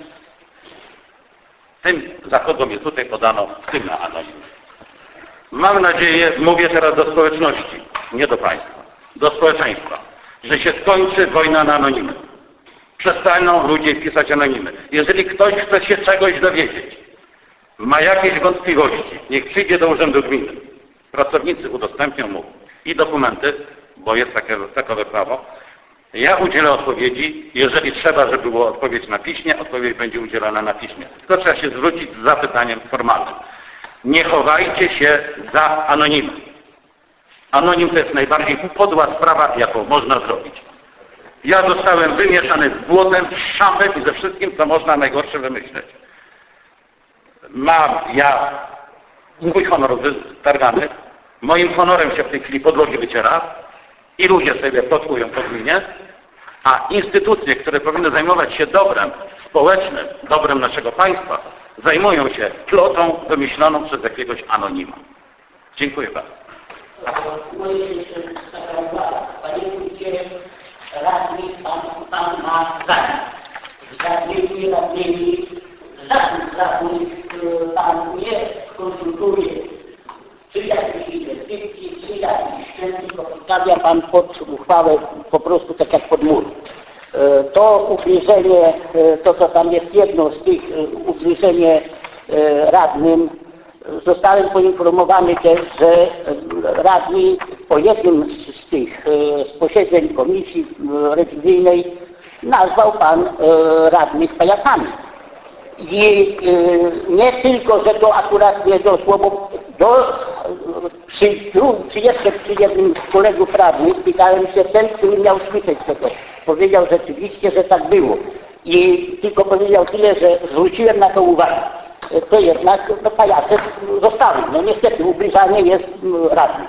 tym, za kogo mnie tutaj podano, w tym na anonimie. Mam nadzieję, mówię teraz do społeczności, nie do Państwa, do społeczeństwa, że się skończy wojna na anonimy. Przestaną ludzie pisać anonimy. Jeżeli ktoś chce się czegoś dowiedzieć, ma jakieś wątpliwości, niech przyjdzie do Urzędu Gminy. Pracownicy udostępnią mu i dokumenty, bo jest takie, takowe prawo. Ja udzielę odpowiedzi, jeżeli trzeba, żeby była odpowiedź na piśmie, odpowiedź będzie udzielana na piśmie. Tylko trzeba się zwrócić z zapytaniem formalnym. Nie chowajcie się za anonimem. Anonim to jest najbardziej podła sprawa, jaką można zrobić. Ja zostałem wymieszany z błotem, z szampem i ze wszystkim, co można najgorsze wymyśleć. Mam ja swój honor wytargany, moim honorem się w tej chwili podłogi wyciera i ludzie sobie plotkują po gminie, a instytucje, które powinny zajmować się dobrem społecznym, dobrem naszego państwa, zajmują się plotą wymyśloną przez jakiegoś anonima. Dziękuję bardzo.
Panie wójcie, radni pan, pan ma zdanie. Z radnymi, radnymi, żadnych radnych pan nie konsultuje. Czy jakiejś inwestycji, czy jakiś szczęść, tylko postawia pan pod uchwałę po prostu tak jak pod mur. To ugryzienie, to co tam jest jedno z tych, ugryzienie radnym, zostałem poinformowany też, że radni po jednym z tych z posiedzeń komisji rewizyjnej nazwał pan radnych pajacami. I nie tylko, że to akurat nie doszło, bo do, przy, przy jeszcze przy jednym z kolegów radnych pytałem się ten, który miał słyszeć tego. Powiedział rzeczywiście, że tak było. I tylko powiedział tyle, że zwróciłem na to uwagę. To jednak no, pajace zostały. No niestety ubliżanie jest radny.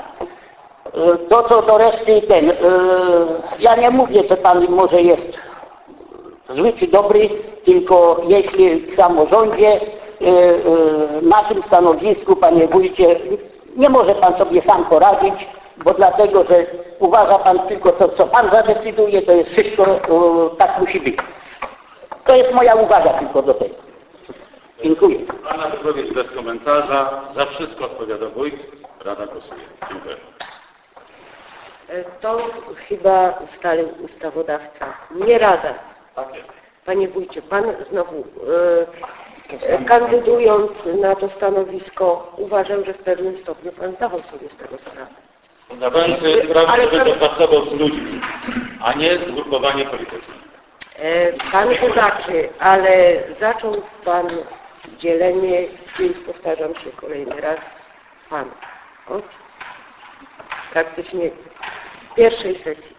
To co do reszty ten, ja nie mówię, że pan może jest zły czy dobry, tylko jeśli w samorządzie, na tym stanowisku, panie wójcie, nie może pan sobie sam poradzić, bo dlatego, że uważa pan tylko to, co pan zadecyduje, to jest wszystko, tak musi być. To jest moja uwaga tylko do tego. Dziękuję.
Pana wypowiedź bez komentarza. Za wszystko odpowiada wójt. Rada głosuje. Dziękuję.
To chyba ustalił ustawodawca, nie Rada.
Tak jest.
Panie wójcie, pan znowu e, kandydując na to stanowisko uważam, że w pewnym stopniu pan zdawał sobie z tego sprawę.
Zdawałem sobie sprawę, że będę pracował z ludźmi, a nie zgrupowanie polityczne.
E, pan wybaczy, ale zaczął pan dzielenie, więc powtarzam się kolejny raz, pan. Od praktycznie pierwszej sesji.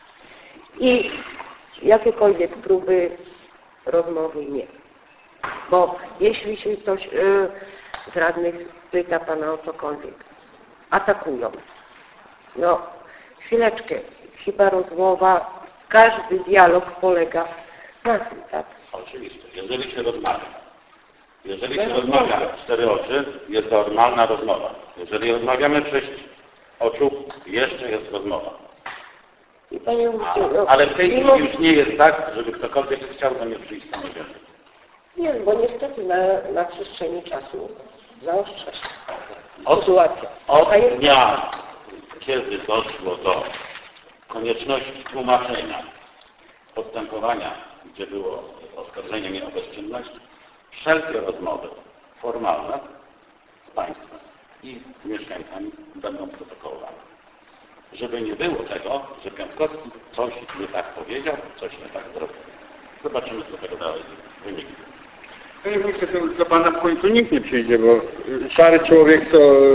I jakiekolwiek próby rozmowy nie. Bo jeśli się ktoś yy, z radnych pyta pana o cokolwiek, atakują. No, chwileczkę, chyba rozmowa, każdy dialog polega na tym, tak?
Oczywiście, jeżeli się rozmawia. Jeżeli się rozmawia w cztery oczy, jest to normalna rozmowa. Jeżeli rozmawiamy w sześć oczu, jeszcze jest rozmowa.
I panie wójcie, no,
Ale w tej
mimo...
chwili już nie jest tak, żeby ktokolwiek chciał do mnie przyjść samodzielnie.
Nie, bo niestety na, na przestrzeni czasu zaostrza się
Od,
sytuacja.
od
A jest...
dnia, kiedy doszło do konieczności tłumaczenia postępowania, gdzie było oskarżenie mnie o bezczynność, wszelkie rozmowy formalne z państwem i z mieszkańcami będą protokołowane. Żeby nie było tego, że Piątkowski coś nie tak powiedział, coś nie tak zrobił. Zobaczymy, co tego dalej wyniknie.
Panie wójcie, to do pana w końcu nikt nie przyjdzie, bo szary człowiek to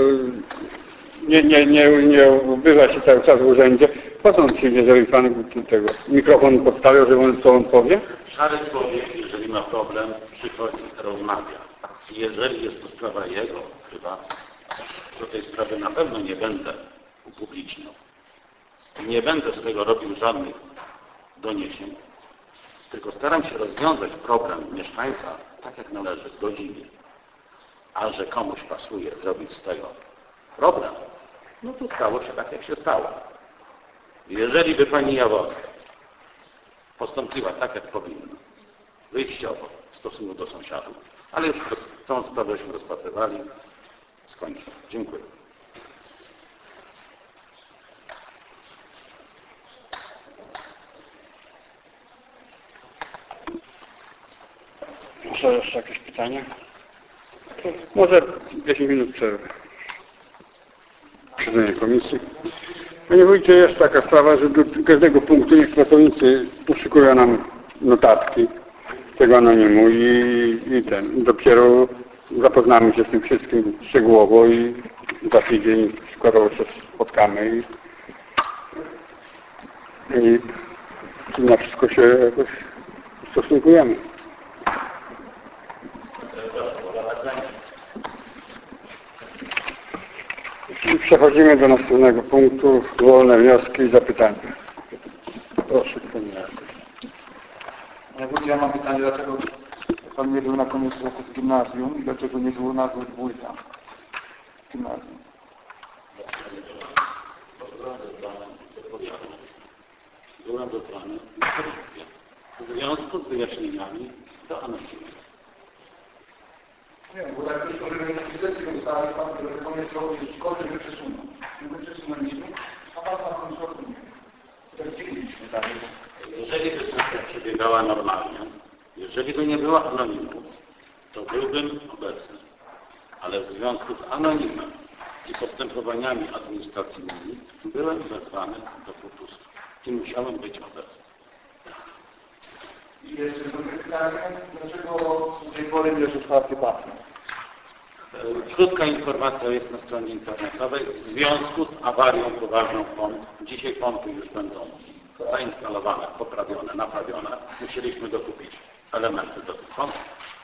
nie, nie, nie, nie ubywa się cały czas w urzędzie. Po co on przyjdzie, żeby pan tego mikrofon podstawiał, żeby on co on powie?
Szary człowiek, jeżeli ma problem, przychodzi, rozmawia. I jeżeli jest to sprawa jego prywatna, to tej sprawy na pewno nie będę upubliczniał. Nie będę z tego robił żadnych doniesień, tylko staram się rozwiązać problem mieszkańca tak jak należy, godziwie. A że komuś pasuje zrobić z tego problem, no to stało się tak, jak się stało. Jeżeli by pani Jaworska postąpiła tak, jak powinna, wyjściowo w stosunku do sąsiadów, ale już tą sprawęśmy rozpatrywali, skończę. Dziękuję.
Są jeszcze jakieś pytania? Może dziesięć minut przerwy. Posiedzenie komisji. Panie wójcie, jest taka sprawa, że do każdego punktu niech pracownicy poszukują nam notatki tego anonimu i, i ten. Dopiero zapoznamy się z tym wszystkim szczegółowo i za tydzień skoro się spotkamy i, i na wszystko się jakoś stosunkujemy. I przechodzimy do następnego punktu. Wolne wnioski i zapytania. Proszę, panie Jarku.
Ja, ja mam pytanie, dlaczego pan nie był na koniec roku w gimnazjum i dlaczego nie było nagłych wójta w gimnazjum?
Byłem wezwany na policję w związku z wyjaśnieniami do anonimów.
Nie, bo tak tylko, żeby nie wpisać ustawy, pan koniec roku szkoły, żeby przesunął. My przesunęliśmy, a pan na koniec roku nie. To jest dziwniśmy, tak?
Jeżeli by sesja przebiegała normalnie, jeżeli by nie było anonimów, to byłbym obecny. Ale w związku z anonimem i postępowaniami administracyjnymi byłem wezwany do pupustu i musiałem być obecny.
I jeszcze drugie pytanie, dlaczego do tej pory nie jest otwarty basen?
Krótka informacja jest na stronie internetowej. W związku z awarią poważną pomp, dzisiaj pompy już będą zainstalowane, poprawione, naprawione. Musieliśmy dokupić elementy do tych pomp.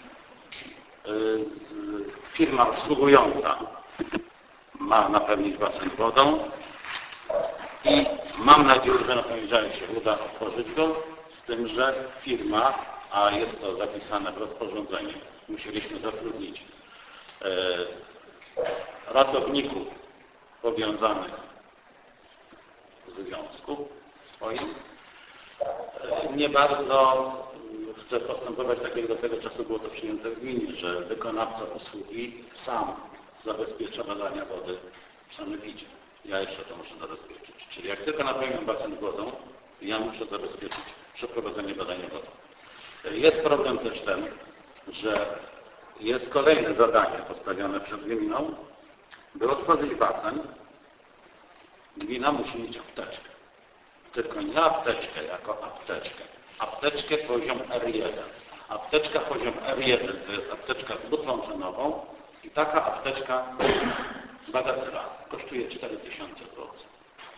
Firma obsługująca ma napełnić basen wodą i mam nadzieję, że na poniedziałek się uda otworzyć go
Z tym, że firma, a jest to zapisane w rozporządzeniu, musieliśmy zatrudnić e, ratowników powiązanych w związku swoim. E, nie bardzo chcę postępować tak, jak do tego czasu było to przyjęte w gminie, że wykonawca usługi sam zabezpiecza badania wody w sanepidzie. Ja jeszcze to muszę zabezpieczyć. Czyli jak tylko napełnię basen wodą, ja muszę zabezpieczyć przeprowadzenie badania wodą. Jest problem też ten, że jest kolejne zadanie postawione przed gminą, by otworzyć basen, gmina musi mieć apteczkę. Tylko nie apteczkę jako apteczkę. Apteczkę poziom R jeden. Apteczka poziom R jeden to jest apteczka z butlą cenową i taka apteczka bagatela kosztuje cztery tysiące złotych.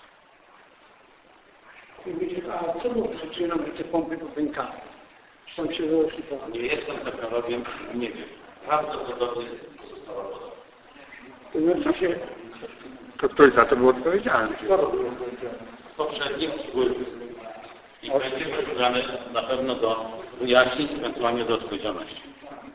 A co było przyczyną, że te pompy popękały? Stąd się wysypało.
Nie jestem technologiem, nie wiem. Prawdopodobnie została woda.
To znaczy się...
To ktoś za to był odpowiedzialny.
Poprzedni wpływ i będzie wysłuchany na pewno do wyjaśnień, ewentualnie do odpowiedzialności.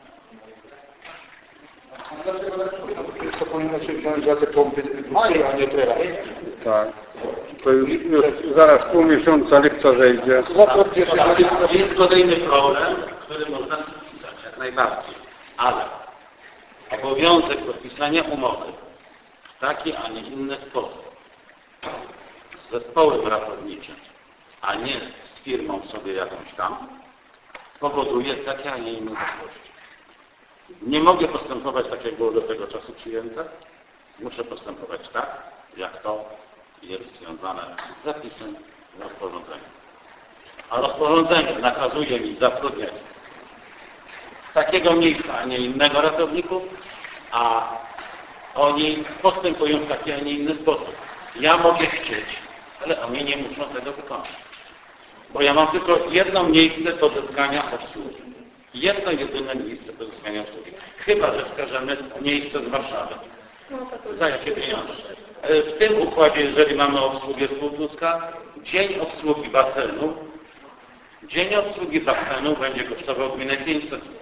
To powinno się wziąć za te pompy maje, a nie teraz.
Tak. To już, już zaraz pół miesiąca lipca zejdzie.
Jest kolejny problem, który można spisać jak najbardziej, ale obowiązek podpisania umowy w taki, a nie inny sposób z zespołem ratowniczym, a nie z firmą sobie jakąś tam, powoduje takie, a nie inne zaległości. Nie mogę postępować tak, jak było do tego czasu przyjęte. Muszę postępować tak, jak to jest związane z zapisem rozporządzenia. A rozporządzenie nakazuje mi zatrudniać z takiego miejsca, a nie innego ratowników, a oni postępują w taki, a nie inny sposób. Ja mogę chcieć, ale oni nie muszą tego wykonać. Bo ja mam tylko jedno miejsce pozyskania obsługi. Jedno, jedyne miejsce pozyskania obsługi. Chyba że wskażemy miejsce z Warszawy. Za jakie pieniądze? W tym układzie, jeżeli mamy obsługę z Półtuska, dzień obsługi basenu, dzień obsługi basenu będzie kosztował gminę pięćset złotych.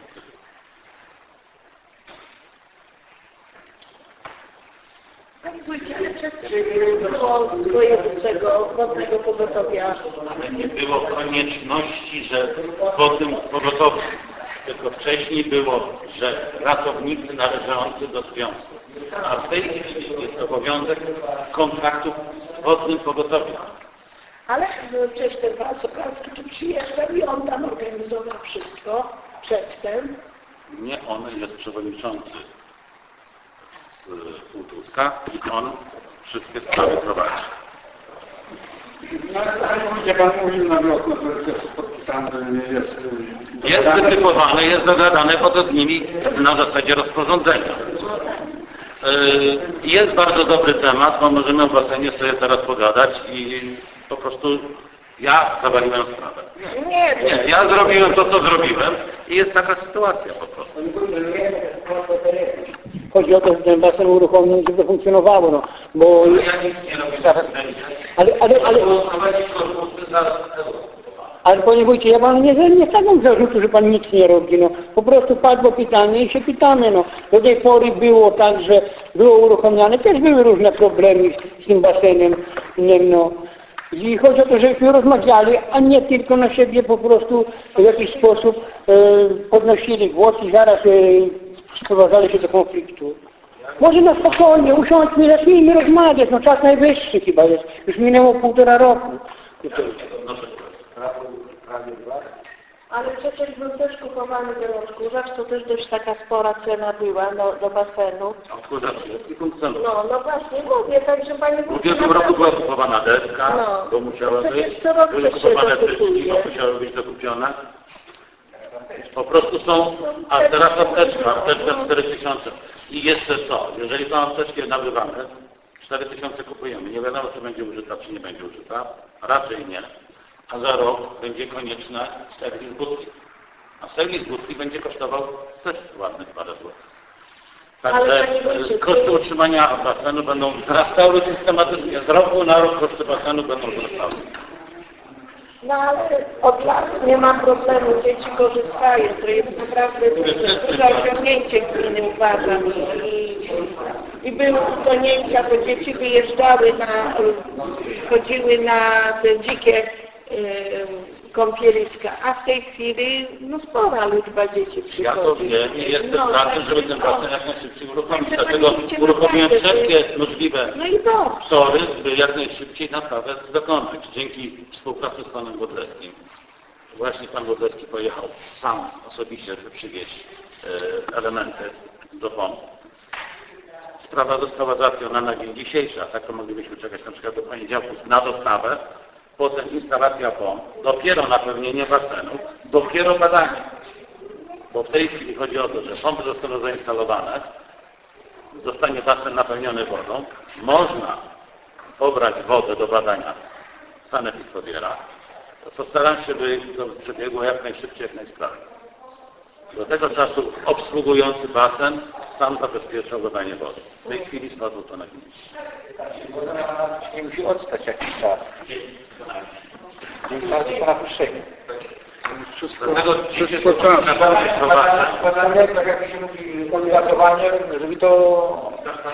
Pani Wójcie, ale przed czym było z wojewódzkiego wodnego pogotowia?
Ale nie było konieczności, że w wodnym pogotowiu. Tylko wcześniej było, że ratownicy należący do związku. A w tej chwili jest obowiązek kontaktów z wodnym pogotowiem.
Ale no, przecież ten pan Sokalski tu przyjeżdżał i on tam organizował wszystko przedtem.
Nie on jest przewodniczący z Półtuska i on wszystkie sprawy prowadzi.
No ale gdzie pan mówił na blok, no to jest podpisane, jest...
Jest wytypowane, jest dogadane potem z nimi na zasadzie rozporządzenia. Jest bardzo dobry temat, bo możemy o basenie sobie teraz pogadać i po prostu ja zawaliłem sprawę.
Nie,
Nie, ja zrobiłem to, co zrobiłem i jest taka sytuacja po prostu.
Chodzi o to, że ten basen uruchomił, żeby funkcjonowało, no, bo...
Ja nic nie robię za
Ale, ale, ale... Ale panie wójcie, ja panu nie, nie stawiam zarzutu, że pan nic nie robi, no. Po prostu padło pytanie i się pytamy, no. Do tej pory było tak, że było uruchomione, też były różne problemy z, z tym basenem, nie, no. I chodzi o to, żebyśmy rozmawiali, a nie tylko na siebie po prostu w jakiś sposób e, podnosili głos i zaraz e, sprowadzali się do konfliktu. Może na spokojnie, usiądźmy, zacznijmy rozmawiać, no czas najwyższy chyba jest. Już minęło półtora roku.
ale przecież był też kupowany ten odkurzacz, to też dość taka spora cena była no, do basenu.
Odkurzacz jest i funkcjonuje.
No, no właśnie mówię, także Pani
W ubiegłym roku była kupowana deska,
no,
bo musiała być.
przecież co rok
Były
coś się
kupowane
dokupuje.
tyczki, bo musiały być dokupione. Po prostu są, a teraz apteczka, apteczka cztery tysiące. I jeszcze co, jeżeli tą apteczkę nabywamy, cztery tysiące kupujemy, nie wiadomo czy będzie użyta, czy nie będzie użyta, raczej nie. A za rok będzie konieczne serwis budki. A serwis budki będzie kosztował też ładnych parę złotych. Także koszty utrzymania basenu będą wzrastały systematycznie. Z roku na rok koszty basenu będą wzrastały.
No ale od lat nie ma problemu, dzieci korzystają, to jest naprawdę duże, duże osiągnięcie gminy, uważam. I, i były utonięcia, bo dzieci wyjeżdżały na, chodziły na te dzikie y, kąpieliska, a w tej chwili no spora liczba dzieci przychodzi.
Ja to wiem i jestem
No,
za tym, żeby ten basen jak najszybciej uruchomić. Dlatego uruchomiłem wszelkie możliwe
No i dobrze.
wzory, by jak najszybciej naprawę dokonać. Dzięki współpracy z panem Godlewskim. Właśnie pan Godlewski pojechał sam osobiście, żeby przywieźć e, elementy do pomp. Sprawa została załatwiona na dzień dzisiejszy, a tak to moglibyśmy czekać na przykład do poniedziałku na dostawę, potem instalacja pomp, dopiero napełnienie basenu, dopiero badanie. Bo w tej chwili chodzi o to, że pompy zostaną zainstalowane, zostanie basen napełniony wodą, można pobrać wodę do badania sanepid pobiera. Postaram się, by to przebiegło jak najszybciej, jak najsprawniej. Do tego czasu obsługujący basen sam zabezpieczał badanie wody. W tej chwili spadło to na gminę.
Nie musi odstać jakiś czas. Więc bardzo pana proszenie.
Dlatego dzisiaj
Wszystko czas.
Badanie, tak jak się mówi, konwertowanie, żeby to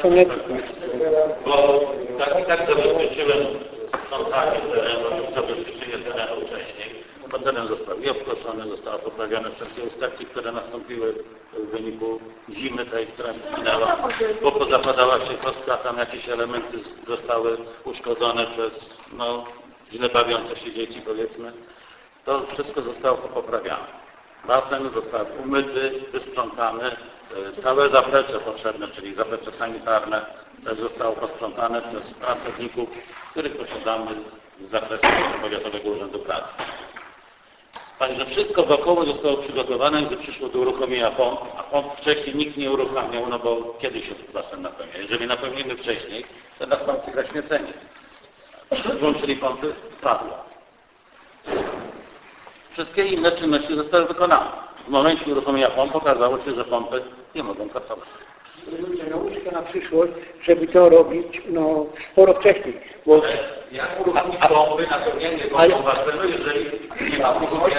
Bo tak i tak zabezpieczyłem sprzątanie terenu, zabezpieczenie terenu wcześniej. Bo teren został i obkoszony, zostały poprawione wszystkie usterki, które nastąpiły w wyniku zimy tej, która minęła, bo pozapadała się kostka, tam jakieś elementy zostały uszkodzone przez no, źle bawiące się dzieci, powiedzmy. To wszystko zostało poprawiane. Basen został umyty, wysprzątany, całe zaplecze potrzebne, czyli zaplecze sanitarne, też zostało posprzątane przez pracowników, których posiadamy w zakresie Powiatowego Urzędu Pracy. Także wszystko wokoło zostało przygotowane, gdy przyszło do uruchomienia pomp, a pomp wcześniej nikt nie uruchamiał, no bo kiedy się basen napełnia? Jeżeli napełnimy wcześniej, to nastąpi zaśmiecenie. Włączyli pompy, padło. Wszystkie inne czynności zostały wykonane. W momencie uruchomienia pomp okazało się, że pompy nie mogą pracować.
nauczkę na przyszłość, żeby to robić no, sporo wcześniej. Bo
Jak uruchomić pompy, napełnienie pompą basenu, jeżeli nie ma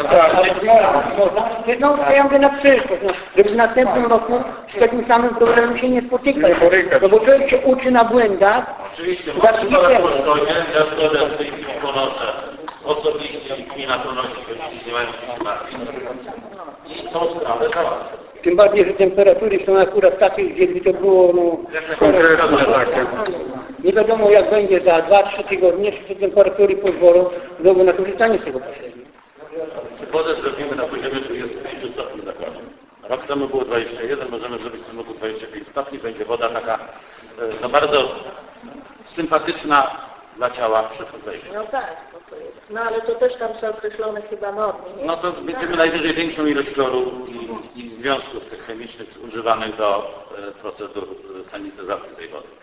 no, to ja mówię na przyszłość, no, żeby w następnym roku z takim samym problemem się nie spotykać. No bo człowiek się uczy na błędach.
Oczywiście, mam przykład po szkodzie, ja szkodę w tej chwili ponoszę osobiście i gmina ponosi, bo nie mają się martwić. I tą sprawę załatwię.
Tym bardziej, że temperatury są akurat takie, gdzie by to było, no... Nie wiadomo jak będzie za dwa trzy tygodnie, czy te temperatury pozwolą znowu na korzystanie z tego basenu.
Wodę zrobimy na poziomie dwudziestu pięciu stopni zakładu. Rok temu było dwadzieścia jeden, możemy zrobić w tym roku dwadzieścia pięć stopni. Będzie woda taka no, bardzo sympatyczna dla ciała przy wejściu.
No tak, no, to jest. No ale to też tam są określone chyba normy, nie?
No to będziemy najwyżej większą ilość chloru i, i związków tych chemicznych używanych do e, procedur e, sanityzacji tej wody.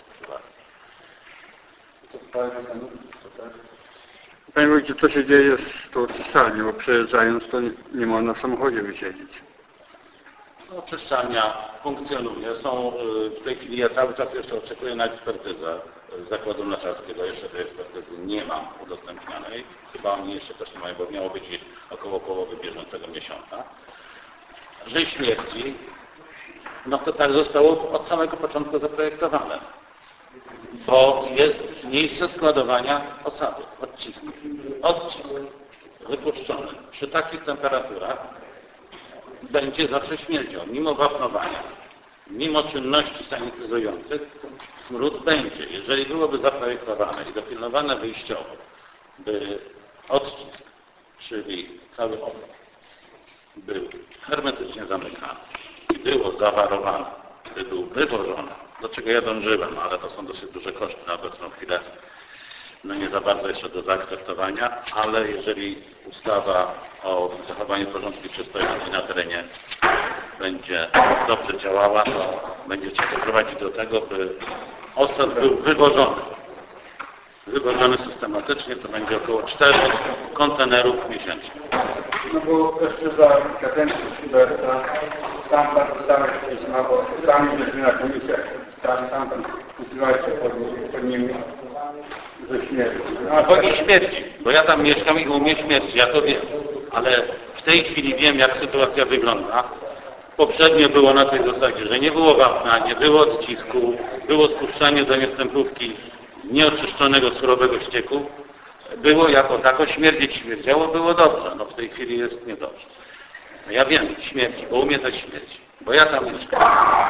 Panie Wójcie, co się dzieje z tą czyszczalnią, bo przejeżdżając to nie, nie można w samochodzie wysiedzieć.
No, czyszczalnia funkcjonuje. Są y, w tej chwili, ja cały czas jeszcze oczekuję na ekspertyzę z zakładu mleczarskiego. Jeszcze tej ekspertyzy nie mam udostępnianej. Chyba oni jeszcze też nie mają, bo miało być gdzieś około połowy bieżącego miesiąca. Że śmierdzi, no to tak zostało od samego początku zaprojektowane. Bo jest miejsce składowania osady, odcisku. Odcisk wypuszczony przy takich temperaturach będzie zawsze śmierdział, mimo wapnowania, mimo czynności sanityzujących, smród będzie. Jeżeli byłoby zaprojektowane i dopilnowane wyjściowo, by odcisk, czyli cały opór, był hermetycznie zamykany i było zawarowane, gdy był wywożony, do czego ja dążyłem, ale to są dosyć duże koszty na obecną chwilę, no nie za bardzo jeszcze do zaakceptowania, ale jeżeli ustawa o zachowaniu porządku i czystości na terenie będzie dobrze działała, to będzie trzeba doprowadzić do tego, by osad był wywożony
wywożony systematycznie, to będzie około czterech kontenerów miesięcznie.
No bo jeszcze za kadencji Szyberta sam pan pisałeś pisma, bo sami byliśmy na komisjach, tam sam pan pisywałeś się pod, pod nimi ze śmierci.
No, bo nie śmierci, bo ja tam mieszkam i u mnie śmierci, ja to wiem, ale w tej chwili wiem, jak sytuacja wygląda. Poprzednio było na tej zasadzie, że nie było wapna, nie było odcisku, było spuszczanie do niestępówki nieoczyszczonego surowego ścieku. Było jako tako, śmierdzieć śmierdziało, było dobrze. No w tej chwili jest niedobrze. No ja wiem, śmierci, bo u mnie też śmierci, bo ja tam mieszkam.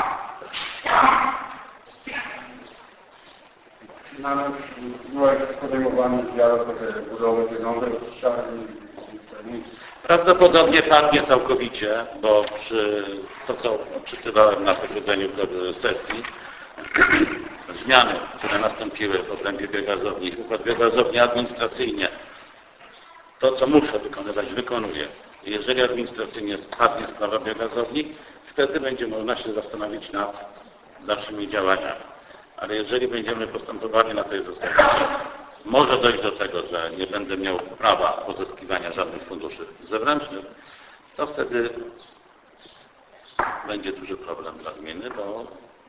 Nawet była podejmowany dział budowy tej nowej oczyszczalni.
Prawdopodobnie padnie całkowicie, bo przy, to co odczytywałem na posiedzeniu sesji, zmiany, które nastąpiły w obrębie biogazowni, układ biogazowni administracyjnie, to co muszę wykonywać, wykonuję. Jeżeli administracyjnie spadnie sprawa biogazowni, wtedy będzie można się zastanowić nad dalszymi działaniami. Ale jeżeli będziemy postępowali na tej zasadzie, może dojść do tego, że nie będę miał prawa pozyskiwania żadnych funduszy zewnętrznych, to wtedy będzie duży problem dla gminy, bo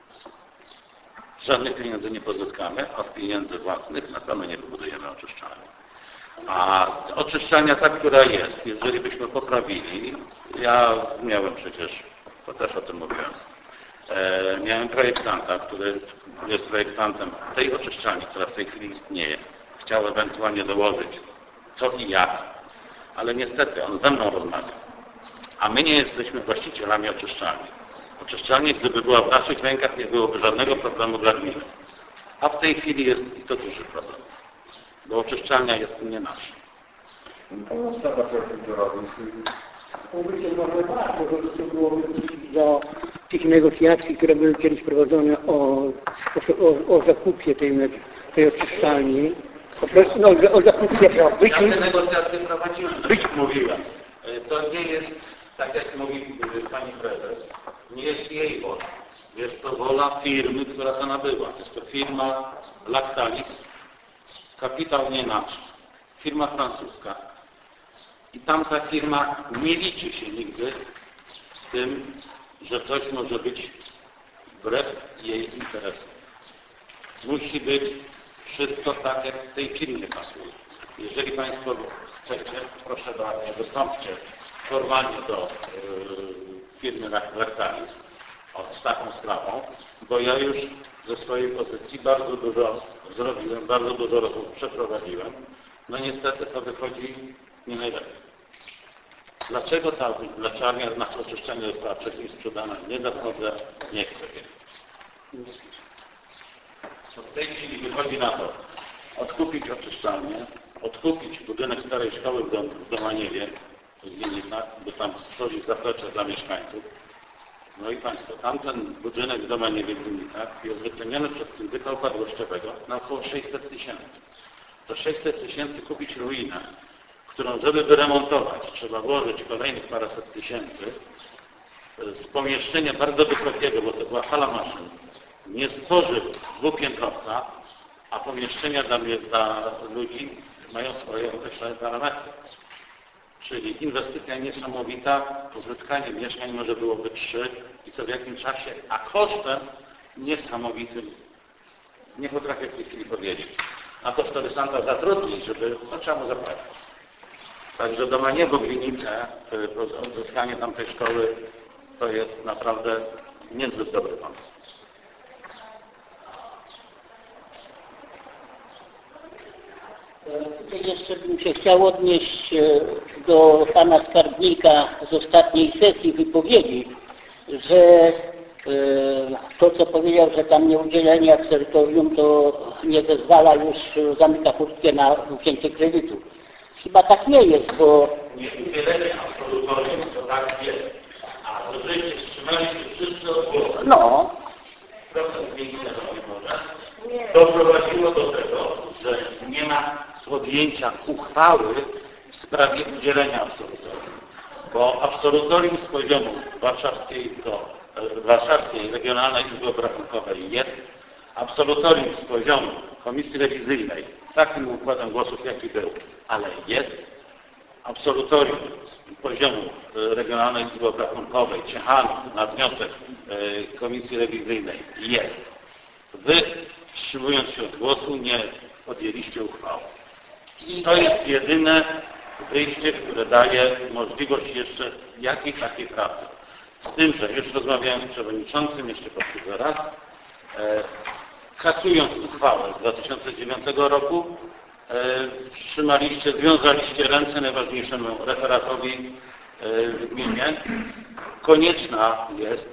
żadnych pieniędzy nie pozyskamy, a z pieniędzy własnych na pewno nie wybudujemy oczyszczalni. A oczyszczalnia ta, która jest, jeżeli byśmy poprawili, ja miałem przecież, to też o tym mówiłem, e, miałem projektanta, który jest projektantem tej oczyszczalni, która w tej chwili istnieje. Chciał ewentualnie dołożyć co i jak, ale niestety on ze mną rozmawia. A my nie jesteśmy właścicielami oczyszczalni. Oczyszczalni, gdyby była w naszych rękach, nie byłoby żadnego problemu dla gminy. A w tej chwili jest i to duży problem, bo oczyszczalnia jest nie nasza.
No trzeba coś zrobić.
Mówicie może warto, bo to było do tych negocjacji, które były kiedyś prowadzone o, o, o zakupie tej, tej oczyszczalni. Po prostu, no, o zakupie byciu.
Ja te negocjacje prowadziłem, być mówiłem. To nie jest, tak jak mówi pani prezes, nie jest jej wola. Jest to wola firmy, która to nabyła. Jest to firma Lactalis, kapitał nie nasz, firma francuska. I tamta firma nie liczy się nigdy z tym, że coś może być wbrew jej interesom. Musi być wszystko tak, jak w tej firmie pasuje. Jeżeli Państwo chcecie, proszę bardzo, wystąpcie formalnie do yy, firmy Lactalis z taką sprawą, bo ja już ze swojej pozycji bardzo dużo zrobiłem, bardzo dużo rozmów przeprowadziłem. No niestety to wychodzi nie najlepiej. Dlaczego ta mleczarnia na oczyszczenie została wcześniej sprzedana? Nie dochodzę, nie chcę wiedzieć. W tej chwili wychodzi na to odkupić oczyszczalnię, odkupić budynek starej szkoły w Domaniewie, w Winnicach, bo tam stworzyć zaplecze dla mieszkańców. No i Państwo, tamten budynek w Domaniewie w Winnicach jest wyceniony przez syndyka upadłościowego na około sześćset tysięcy. Za sześćset tysięcy kupić ruinę, którą żeby wyremontować trzeba włożyć kolejnych paręset tysięcy z pomieszczenia bardzo wysokiego, bo to była hala maszyn, nie stworzy dwupiętrowca, a pomieszczenia dla, mnie, dla ludzi mają swoje określone parametry. Czyli inwestycja niesamowita, pozyskanie mieszkań może byłoby trzy i to w jakim czasie, a kosztem niesamowitym, nie potrafię w tej chwili powiedzieć. A to wtedy Santa zatrudni, żeby, no trzeba mu zapłacić. Także Domaniewo Winnice, odzyskanie tamtej szkoły, to jest naprawdę niezbyt dobry pomysł.
Tutaj jeszcze bym się chciał odnieść do pana skarbnika z ostatniej sesji wypowiedzi, że to, co powiedział, że tam nieudzielenie akcerytorium, to nie zezwala już, zamyka furtkę na wzięcie kredytu. Chyba tak nie jest, bo...
Nieudzielenie absolutorium to tak jest, a to żeście wstrzymali się wszyscy od głosu.
No.
Procent miejsca może doprowadziło do tego, że nie ma podjęcia uchwały w sprawie udzielenia absolutorium. Bo absolutorium z poziomu warszawskiej do Warszawskiej Regionalnej Izby Obrachunkowej jest absolutorium z poziomu Komisji Rewizyjnej z takim układem głosów, jaki był, ale jest absolutorium z poziomu Regionalnej Izby Obrachunkowej Ciechanów na wniosek Komisji Rewizyjnej jest. Wy, wstrzymując się od głosu, nie podjęliście uchwały. I to jest jedyne wyjście, które daje możliwość jeszcze jakiej takiej pracy. Z tym, że już rozmawiałem z przewodniczącym, jeszcze powtórzę raz, e, kasując uchwałę z dwa tysiące dziewiątego roku, e, wstrzymaliście, związaliście ręce najważniejszemu referatowi e, w gminie. Konieczna jest,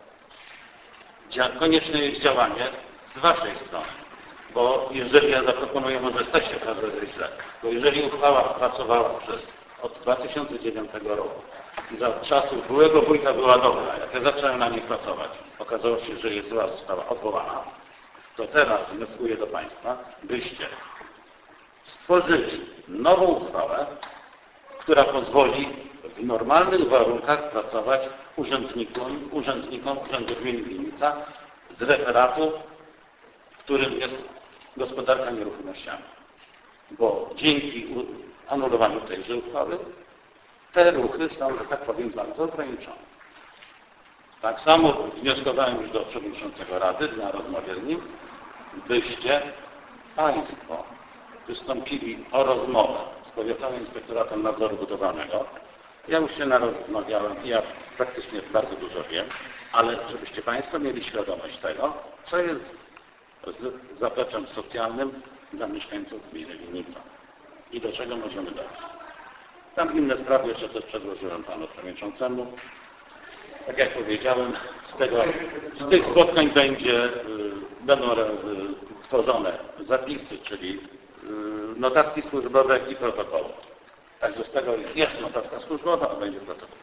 dzia, konieczne jest działanie z waszej strony. Bo jeżeli ja zaproponuję, może jesteście prawda źle, bo jeżeli uchwała pracowała przez od dwa tysiące dziewiątego roku i za czasów byłego wójta była dobra, jak ja zacząłem na niej pracować, okazało się, że jest zła, została odwołana, to teraz wnioskuję do Państwa, byście stworzyli nową uchwałę, która pozwoli w normalnych warunkach pracować urzędnikom, urzędnikom Urzędu Gminy Winnica z referatu, w którym jest gospodarka nieruchomościami. Bo dzięki anulowaniu tejże uchwały te ruchy są, że tak powiem, bardzo ograniczone. Tak samo wnioskowałem już do przewodniczącego Rady na rozmowie z nim, byście Państwo wystąpili o rozmowę z Powiatowym Inspektoratem Nadzoru Budowlanego. Ja już się rozmawiałem i ja praktycznie bardzo dużo wiem, ale żebyście Państwo mieli świadomość tego, co jest z zapleczem socjalnym dla mieszkańców gminy Winnica i do czego możemy dojść. Tam inne sprawy jeszcze też przedłożyłem Panu Przewodniczącemu. Tak jak powiedziałem, z, tego, z tych spotkań będzie, y, będą y, tworzone zapisy, czyli y, notatki służbowe i protokoły. Także z tego jest notatka służbowa, a będzie protokół.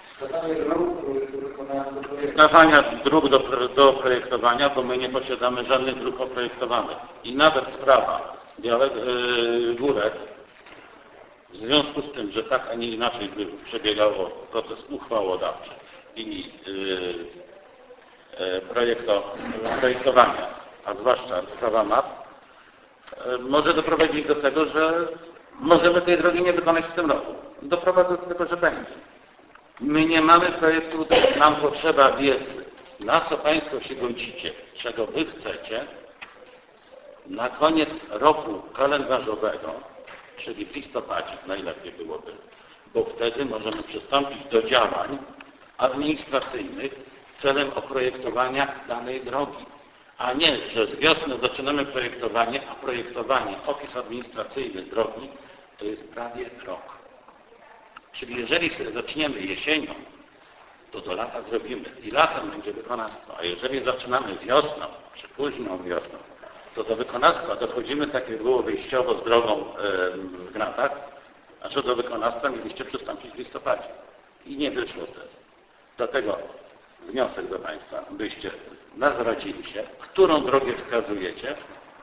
Wskazania dróg do, do projektowania, bo my nie posiadamy żadnych dróg oprojektowanych. I nawet sprawa Białego yy, Górek, w związku z tym, że tak, a nie inaczej by przebiegało proces uchwałodawczy i yy, yy, projekto, projektowania, a zwłaszcza sprawa map, yy, może doprowadzić do tego, że możemy tej drogi nie wykonać w tym roku. Doprowadzę do tego, że będzie. My nie mamy projektu, nam potrzeba wiedzy, na co Państwo się godzicie, czego Wy chcecie, na koniec roku kalendarzowego, czyli w listopadzie najlepiej byłoby, bo wtedy możemy przystąpić do działań administracyjnych celem oprojektowania danej drogi, a nie, że z wiosny zaczynamy projektowanie, a projektowanie, opis administracyjny drogi to jest prawie rok. Czyli jeżeli sobie zaczniemy jesienią, to do lata zrobimy i latem będzie wykonawstwo, a jeżeli zaczynamy wiosną, czy późną wiosną, to do wykonawstwa dochodzimy, tak jak było wyjściowo z drogą w Gnatach, a że do wykonawstwa mieliście przystąpić w listopadzie. I nie wyszło wtedy. Dlatego wniosek do Państwa, byście nazradzili się, którą drogę wskazujecie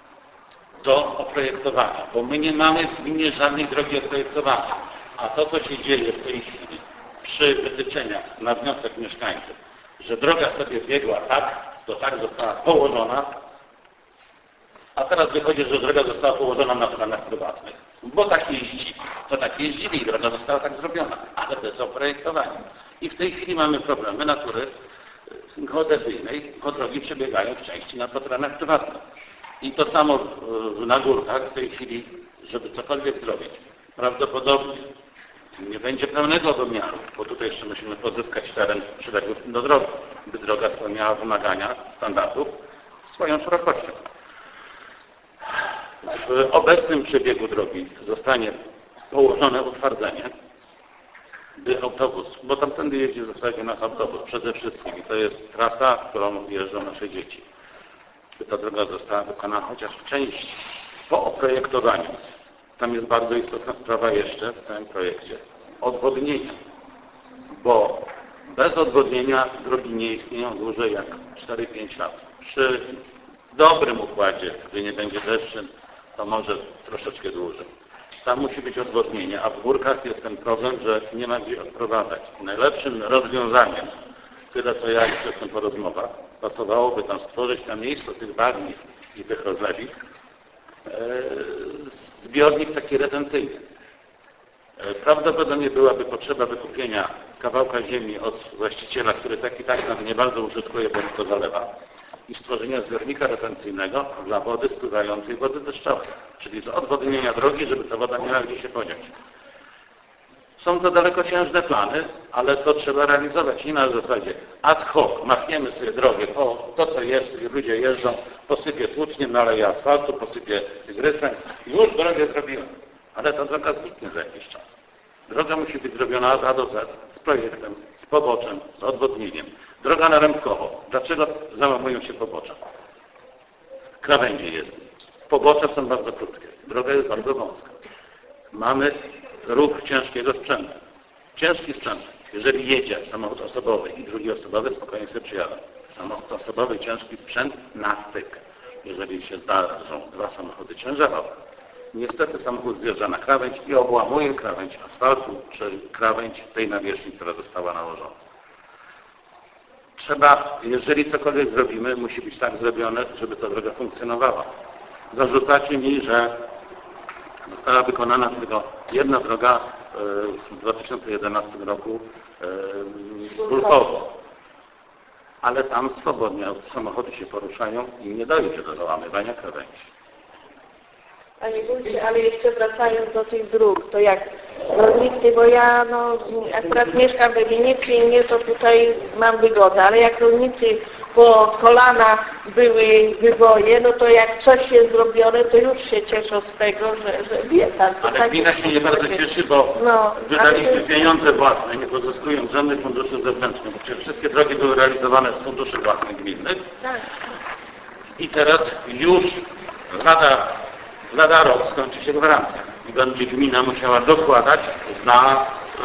do oprojektowania, bo my nie mamy w gminie żadnej drogi oprojektowanej. A to, co się dzieje w tej chwili przy wytyczeniach na wniosek mieszkańców, że droga sobie biegła tak, to tak została położona, a teraz wychodzi, że droga została położona na terenach prywatnych. Bo tak jeździli. To tak jeździli i droga została tak zrobiona, ale bez oprojektowania. I w tej chwili mamy problemy natury geodezyjnej, bo drogi przebiegają w części na terenach prywatnych. I to samo na górkach w tej chwili, żeby cokolwiek zrobić. Prawdopodobnie nie będzie pełnego domiaru, bo tutaj jeszcze musimy pozyskać teren przyległy do drogi, by droga spełniała wymagania standardów swoją szerokością. W obecnym przebiegu drogi zostanie położone utwardzenie, by autobus, bo tamtędy jeździ w zasadzie nasz autobus przede wszystkim i to jest trasa, którą jeżdżą nasze dzieci. By ta droga została wykonana chociaż w części po oprojektowaniu. Tam jest bardzo istotna sprawa jeszcze w całym projekcie. Odwodnienia. Bo bez odwodnienia drogi nie istnieją dłużej jak cztery pięć lat. Przy dobrym układzie, gdy nie będzie deszczy, to może troszeczkę dłużej. Tam musi być odwodnienie, a w górkach jest ten problem, że nie ma gdzie odprowadzać. Najlepszym rozwiązaniem,
tyle co ja i przedtem po rozmowach, pasowałoby tam stworzyć na miejscu tych bagnisk i tych rozlewisk e, zbiornik taki retencyjny. E, prawdopodobnie byłaby potrzeba wykupienia kawałka ziemi od właściciela, który tak i tak nam nie bardzo użytkuje, bo mu to zalewa, i stworzenia zbiornika retencyjnego dla wody spływającej, wody deszczowej, czyli z odwodnienia drogi, żeby ta woda miała gdzie się podziać. Są to dalekosiężne plany, ale to trzeba realizować nie na zasadzie ad hoc, machniemy sobie drogę, o to co jest, ludzie jeżdżą, posypię tłuczniem, naleję asfaltu, posypię tygrysem, już drogę zrobiłem. Ale ta droga zniknie za jakiś czas. Droga musi być zrobiona od A do Z, z projektem, z poboczem, z odwodnieniem. Droga narębkowo. Dlaczego załamują się pobocza? Krawędzie jest. Pobocze są bardzo krótkie. Droga jest bardzo wąska. Mamy ruch ciężkiego sprzętu. Ciężki sprzęt, jeżeli jedzie samochód osobowy i drugi osobowy, spokojnie sobie przyjadą. Samochód osobowy, ciężki sprzęt na styk. Jeżeli się zdarzą dwa samochody ciężarowe, niestety samochód zjeżdża na krawędź i obłamuje krawędź asfaltu, czy krawędź tej nawierzchni, która została nałożona. Trzeba, jeżeli cokolwiek zrobimy, musi być tak zrobione, żeby ta droga funkcjonowała. Zarzucacie mi, że została wykonana tylko jedna droga w dwa tysiące jedenastym roku Bulchowo. Ale tam swobodnie samochody się poruszają i nie dojdzie do załamywania krawędzi.
Panie Wójcie, ale jeszcze wracając do tych dróg, to jak rolnicy, bo ja no akurat mieszkam we Winnicy i nie to tutaj mam wygodę, ale jak rolnicy po kolana były wyboje, no to jak coś jest zrobione, to już się cieszą z tego, że, że wie pan.
Ale
tak
gmina się nie bardzo cieszy, bo
no,
wydaliśmy
ale...
pieniądze własne, nie pozyskując żadnych funduszy zewnętrznych, bo przecież wszystkie drogi były realizowane z funduszy własnych gminnych. Tak. I teraz już lada, lada rok skończy się gwarancja i będzie gmina musiała dokładać na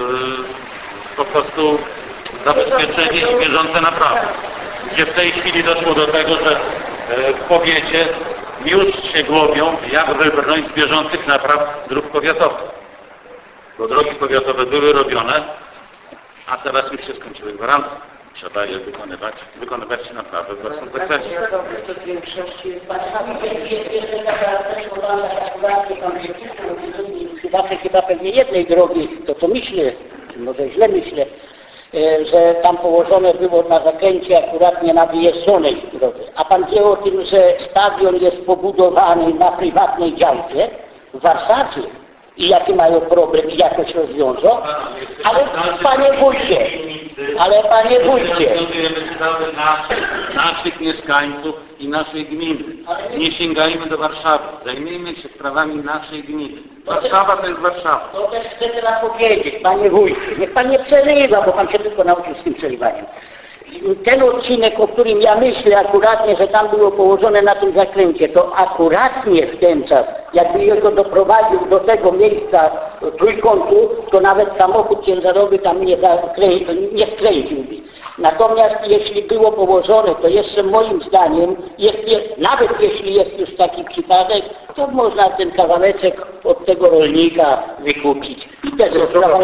yy, po prostu zabezpieczenie i bieżące naprawy. Gdzie w tej chwili doszło do tego, że w powiecie już się głowią, jak wybrnąć z bieżących napraw dróg powiatowych. Bo drogi powiatowe były robione, a teraz już się skończyły gwarancje. Trzeba je wykonywać, wykonywać się naprawy w własnym zakresie.
To w większości jest Warszawa. Jeżeli też oglądać akuratnie konstytucję, chyba pewnie jednej drogi, to co myślę, może źle myślę, że tam położone było na zakręcie akuratnie na wyjeżdżonej drodze. A pan wie o tym, że stadion jest pobudowany na prywatnej działce w Warszawie i jaki mają problem i jakoś rozwiążą? Ale panie wójcie, ale panie wójcie.
Rozwiązujemy sprawy naszych, naszych mieszkańców i naszej gminy. Nie sięgajmy do Warszawy. Zajmijmy się sprawami naszej gminy. Warszawa to jest Warszawa.
To też chcę teraz powiedzieć, panie wójcie. Niech pan nie przerywa, bo pan się tylko nauczył z tym przerywaniem. Ten odcinek, o którym ja myślę akuratnie, że tam było położone na tym zakręcie, to akuratnie w ten czas, jakby jego doprowadził do tego miejsca trójkątu, to nawet samochód ciężarowy tam nie, zakrę- nie wkręciłby. Natomiast jeśli było położone, to jeszcze moim zdaniem, jest je, nawet jeśli jest już taki przypadek, to można ten kawałeczek od tego rolnika wykupić. I też jest sprawa.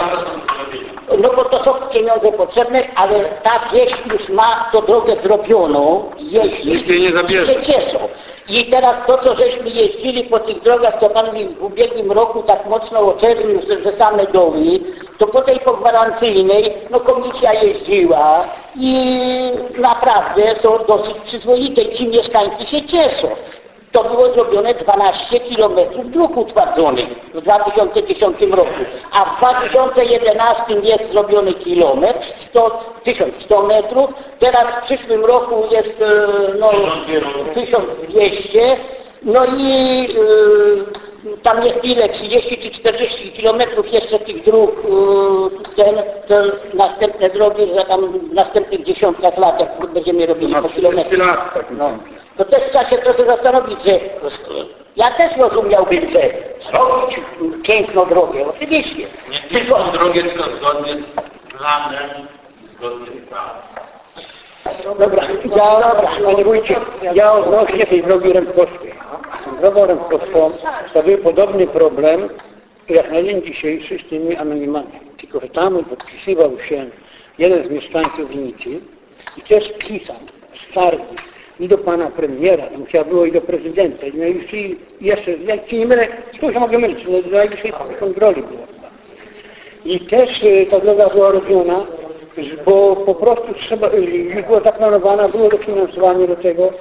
No bo to są pieniądze potrzebne, ale ta wieś już ma tą drogę zrobioną, jeździ i się cieszą. I teraz to, co żeśmy jeździli po tych drogach, co pan mi w ubiegłym roku tak mocno oczernił, że, że same doły, to po tej pogwarancyjnej, no komisja jeździła i naprawdę są dosyć przyzwoite i ci mieszkańcy się cieszą. To było zrobione dwanaście kilometrów dróg utwardzonych w dwa tysiące dziesiątym roku, a w dwa tysiące jedenastym jest zrobiony kilometr, tysiąc sto metrów, teraz w przyszłym roku jest no, tysiąc dwieście, no i y, tam jest ile, trzydzieści czy czterdzieści kilometrów jeszcze tych dróg, y, ten, te następne drogi, że tam w następnych dziesiątkach lat, jak będziemy robili po kilometrze. No. To też trzeba się trochę zastanowić, że ja też rozumiałbym, że zrobić piękną drogę, oczywiście.
Nie tylko drogę, tylko zgodnie z planem, zgodnie z planem.
Dobra, ja, dobra, panie wójcie, ja odnośnie tej drogi rękowskiej. Drogą rękowską to był podobny problem jak na dzień dzisiejszy z tymi anonimami. Tylko że tam podpisywał się jeden z mieszkańców Winnicy i też pisał skargi i do pana premiera, tam chyba było i do prezydenta, i najwyższej, jeszcze, jak ci nie mylę, skąd się mogę mylić, no, do najwyższej kontroli było chyba. I też y, ta droga była robiona, bo po prostu trzeba, y, już była zaplanowana, było dofinansowanie do tego.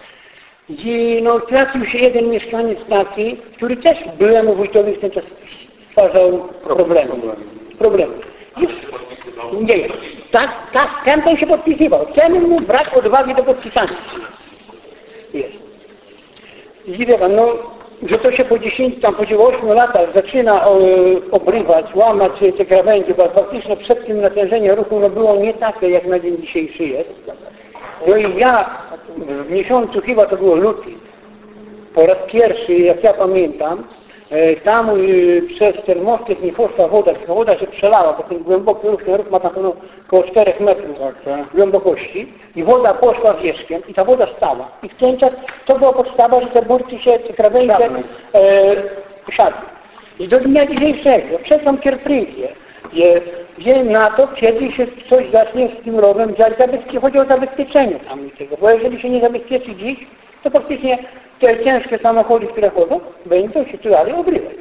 I no, trafił się jeden mieszkaniec taki, który też byłemu wójtowi w ten czas stwarzał problemy. Problemy. I, nie, tak, tak, ten ten się podpisywał. Ten mu brak odwagi do podpisania. Jest. I wie pan, no, że to się po dziesięciu, tam po ośmiu latach zaczyna o, obrywać, łamać te krawędzie, bo faktycznie przed tym natężenie ruchu no, było nie takie, jak na dzień dzisiejszy jest. No i ja w miesiącu, chyba to było luty, po raz pierwszy, jak ja pamiętam, tam przez ten mostek nie poszła woda, tylko woda się przelała, bo ten głęboki ruch, ten ruch ma na pewno około czterech metrów głębokości i woda poszła wierzchiem i ta woda stała. I w ten czas to była podstawa, że te burty się, te krawędzie e, siadły. I do dnia dzisiejszego, przez tą cierpliwie, wie na to, kiedy się coś zacznie z tym rowem dziać, chodzi o zabezpieczenie tam tego, bo jeżeli się nie zabezpieczy dziś, to faktycznie te ciężkie samochody, które chodzą, będą się tu dalej obrywać.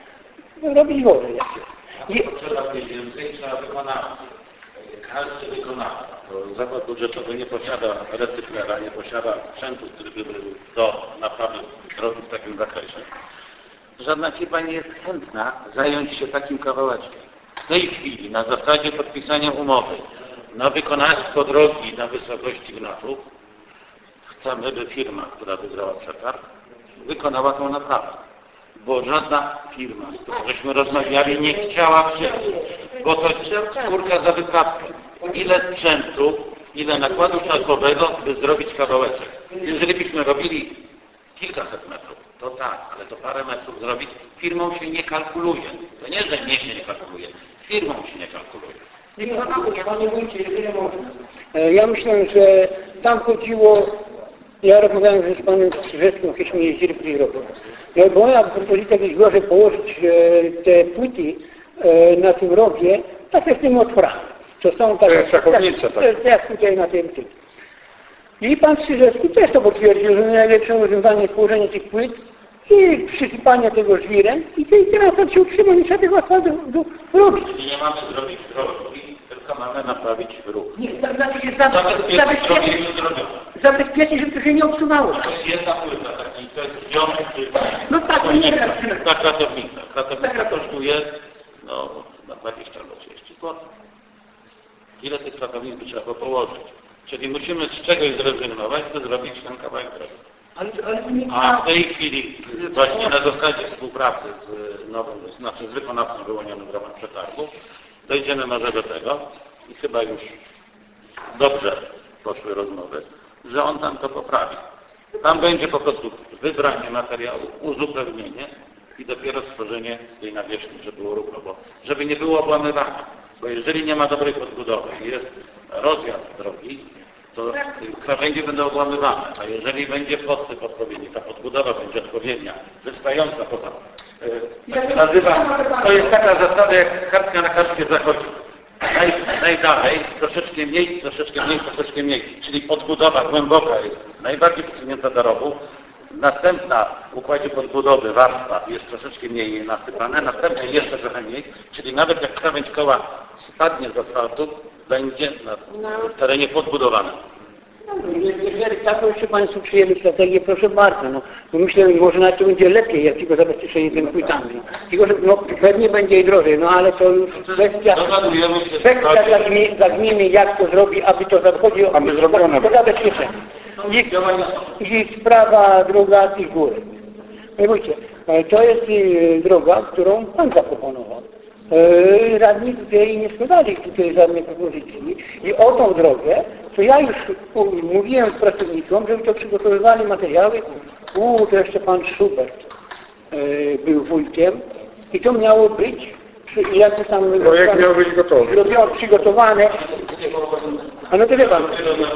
Robić wodę jakieś.
Potrzeba pieniędzy i trzeba wykonawcy. Każdy wykonawca. To zakład budżetowy nie posiada recyklera, nie posiada sprzętu, który by był do naprawy drogi w takim zakresie. Żadna firma nie jest chętna zająć się takim kawałeczkiem. W tej chwili na zasadzie podpisania umowy na wykonawstwo drogi na wysokości gnatów chcemy, by firma, która wygrała przetarg, wykonała tą naprawę. Bo żadna firma, z którą żeśmy rozmawiali, nie chciała przyjść. Bo to skórka za wyprawkę. Ile sprzętu, ile nakładu czasowego, by zrobić kawałeczek. Jeżeli byśmy robili kilkaset metrów, to tak, ale to parę metrów zrobić, firmą się nie kalkuluje. To nie, że mnie się nie kalkuluje, firmą się nie kalkuluje.
Panie wójcie, jeżeli można. Ja myślę, że tam chodziło, ja rozmawiałem z panem Krzyżewskim, kiedyśmy jeździli w tej roku. No, bo moja propozycja kiedyś była, żeby położyć e, te płyty e, na tym rowie, tak jak z tymi otworami. To są takie,
szachownice,
tak, tak. Jak tutaj na tym tym. I pan Krzyżewski też to potwierdził, że najlepsze rozwiązanie jest położenie tych płyt i przysypanie tego żwirem i teraz tam się utrzyma, nie trzeba tego asfaltu robić.
Czyli nie mamy zrobić drogi, tylko mamy naprawić ruch.
Nie, zabezpieczyć, zabezpieczyć, zabezpieczyć, żeby to się nie obsuwało.
To jest jedna płyta, taki, to jest związek, który...
No tak, to nie tak.
Ta kratownica. Kratownica kosztuje, no, na dwadzieścia albo trzydzieści złotych. Ile tych kratownic by trzeba było położyć? Czyli musimy z czegoś zrezygnować, by zrobić ten kawałek drogi.
Ale, ale nie
A w tej chwili właśnie na zasadzie współpracy z nowym, znaczy z wykonawcą wyłonionym w ramach przetargu, dojdziemy może do tego i chyba już dobrze poszły rozmowy, że on tam to poprawi. Tam będzie po prostu wybranie materiału, uzupełnienie i dopiero stworzenie tej nawierzchni, żeby było równo, żeby nie było obłamywania. Bo jeżeli nie ma dobrej podbudowy i jest rozjazd drogi, to krawędzie będą obłamywane, a jeżeli będzie podsyp odpowiedni, ta podbudowa będzie odpowiednia, wystająca poza, yy, tak się nazywa, to jest taka zasada, jak kartka na kartkę zachodzi. Naj, najdalej, troszeczkę mniej, troszeczkę mniej, troszeczkę mniej, czyli podbudowa głęboka jest najbardziej wysunięta do rowu, następna w układzie podbudowy warstwa jest troszeczkę mniej nasypana, następna jeszcze trochę mniej, czyli nawet jak krawędź koła spadnie z asfaltu, będzie na w terenie podbudowane.
No, jeżeli taką jeszcze Państwo przyjęli strategię, proszę bardzo. No, bo myślę, że może nawet to będzie lepiej, jak tylko zabezpieczenie tymi płytami. No. Tylko, że no, pewnie będzie i drożej, no ale to już kwestia, kwestia dla, gmi, dla gminy, jak to zrobi, aby to zachodziło, aby zrobiono to zabezpieczenie. I, I sprawa druga tych gór. Nie bójcie, to jest droga, którą Pan zaproponował. Radni tutaj nie składali tutaj żadnej propozycji i o tą drogę, to ja już mówiłem z pracownikom, żeby to przygotowywali materiały. U, to jeszcze pan Schubert był wójtem i to miało być, jakby tam
projekt miał być gotowy.
Zrobiono, przygotowane. A no to wie pan.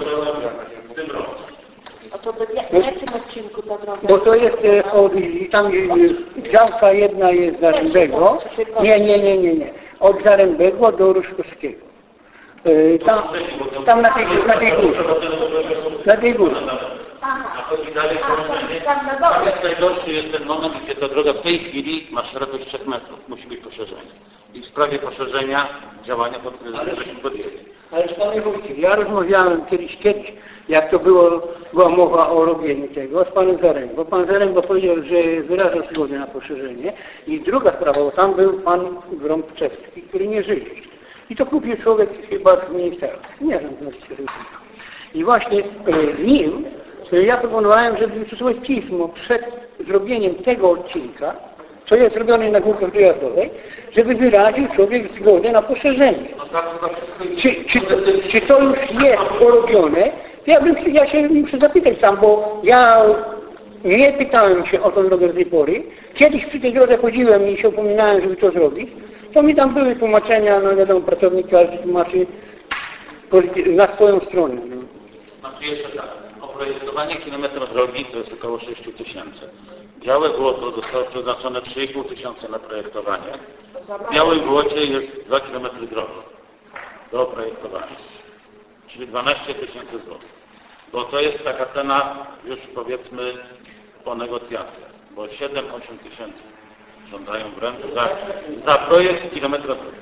A to na jakim odcinku ta droga?
Bo to jest e, od, tam e, działka jedna jest z Zarębego. Nie, nie, nie, nie, nie. Od Zarębego do Ruszkowskiego. Yy, tam, tam na tej, na tej górze. Na tej górze.
Nachodzi dalej położenie. Tam jest najgorszy jest ten moment, gdzie ta droga w tej chwili ma szerokość trzech metrów. Musi być poszerzenie. I w sprawie poszerzenia działania pod, żeśmy podjęli.
Ale panie wójcie, ja rozmawiałem kiedyś, kiedyś, jak to było, była mowa o robieniu tego, z panem Zarębą. Pan Zaręba powiedział, że wyraża zgodę na poszerzenie. I druga sprawa, bo tam był pan Grąbczewski, który nie żyje. I to kupił człowiek chyba z ministerstwa. Nie wiem, co się robi. I właśnie z nim ja proponowałem, żeby wystosować pismo przed zrobieniem tego odcinka, co jest zrobione na górkach dojazdowej, żeby wyraził człowiek zgodę na poszerzenie. Czy, czy, to, czy to już jest porobione? Ja, bym, ja się muszę zapytać sam, bo ja nie pytałem się o tą drogę do tej pory. Kiedyś przy tej drodze chodziłem i się upominałem, żeby to zrobić. To mi tam były tłumaczenia, no wiadomo, pracownik każdy tłumaczy na swoją stronę. No.
Znaczy jeszcze tak, oprojektowanie kilometra drogi to jest około sześć tysięcy. Białe błoto zostało przeznaczone trzy i pół tysiąca na projektowanie. W Białym Błocie jest dwa kilometry drogi do oprojektowania, czyli dwanaście tysięcy złotych. Bo to jest taka cena już powiedzmy po negocjacjach, bo siedem osiem tysięcy żądają wręcz za, za projekt kilometra drogi.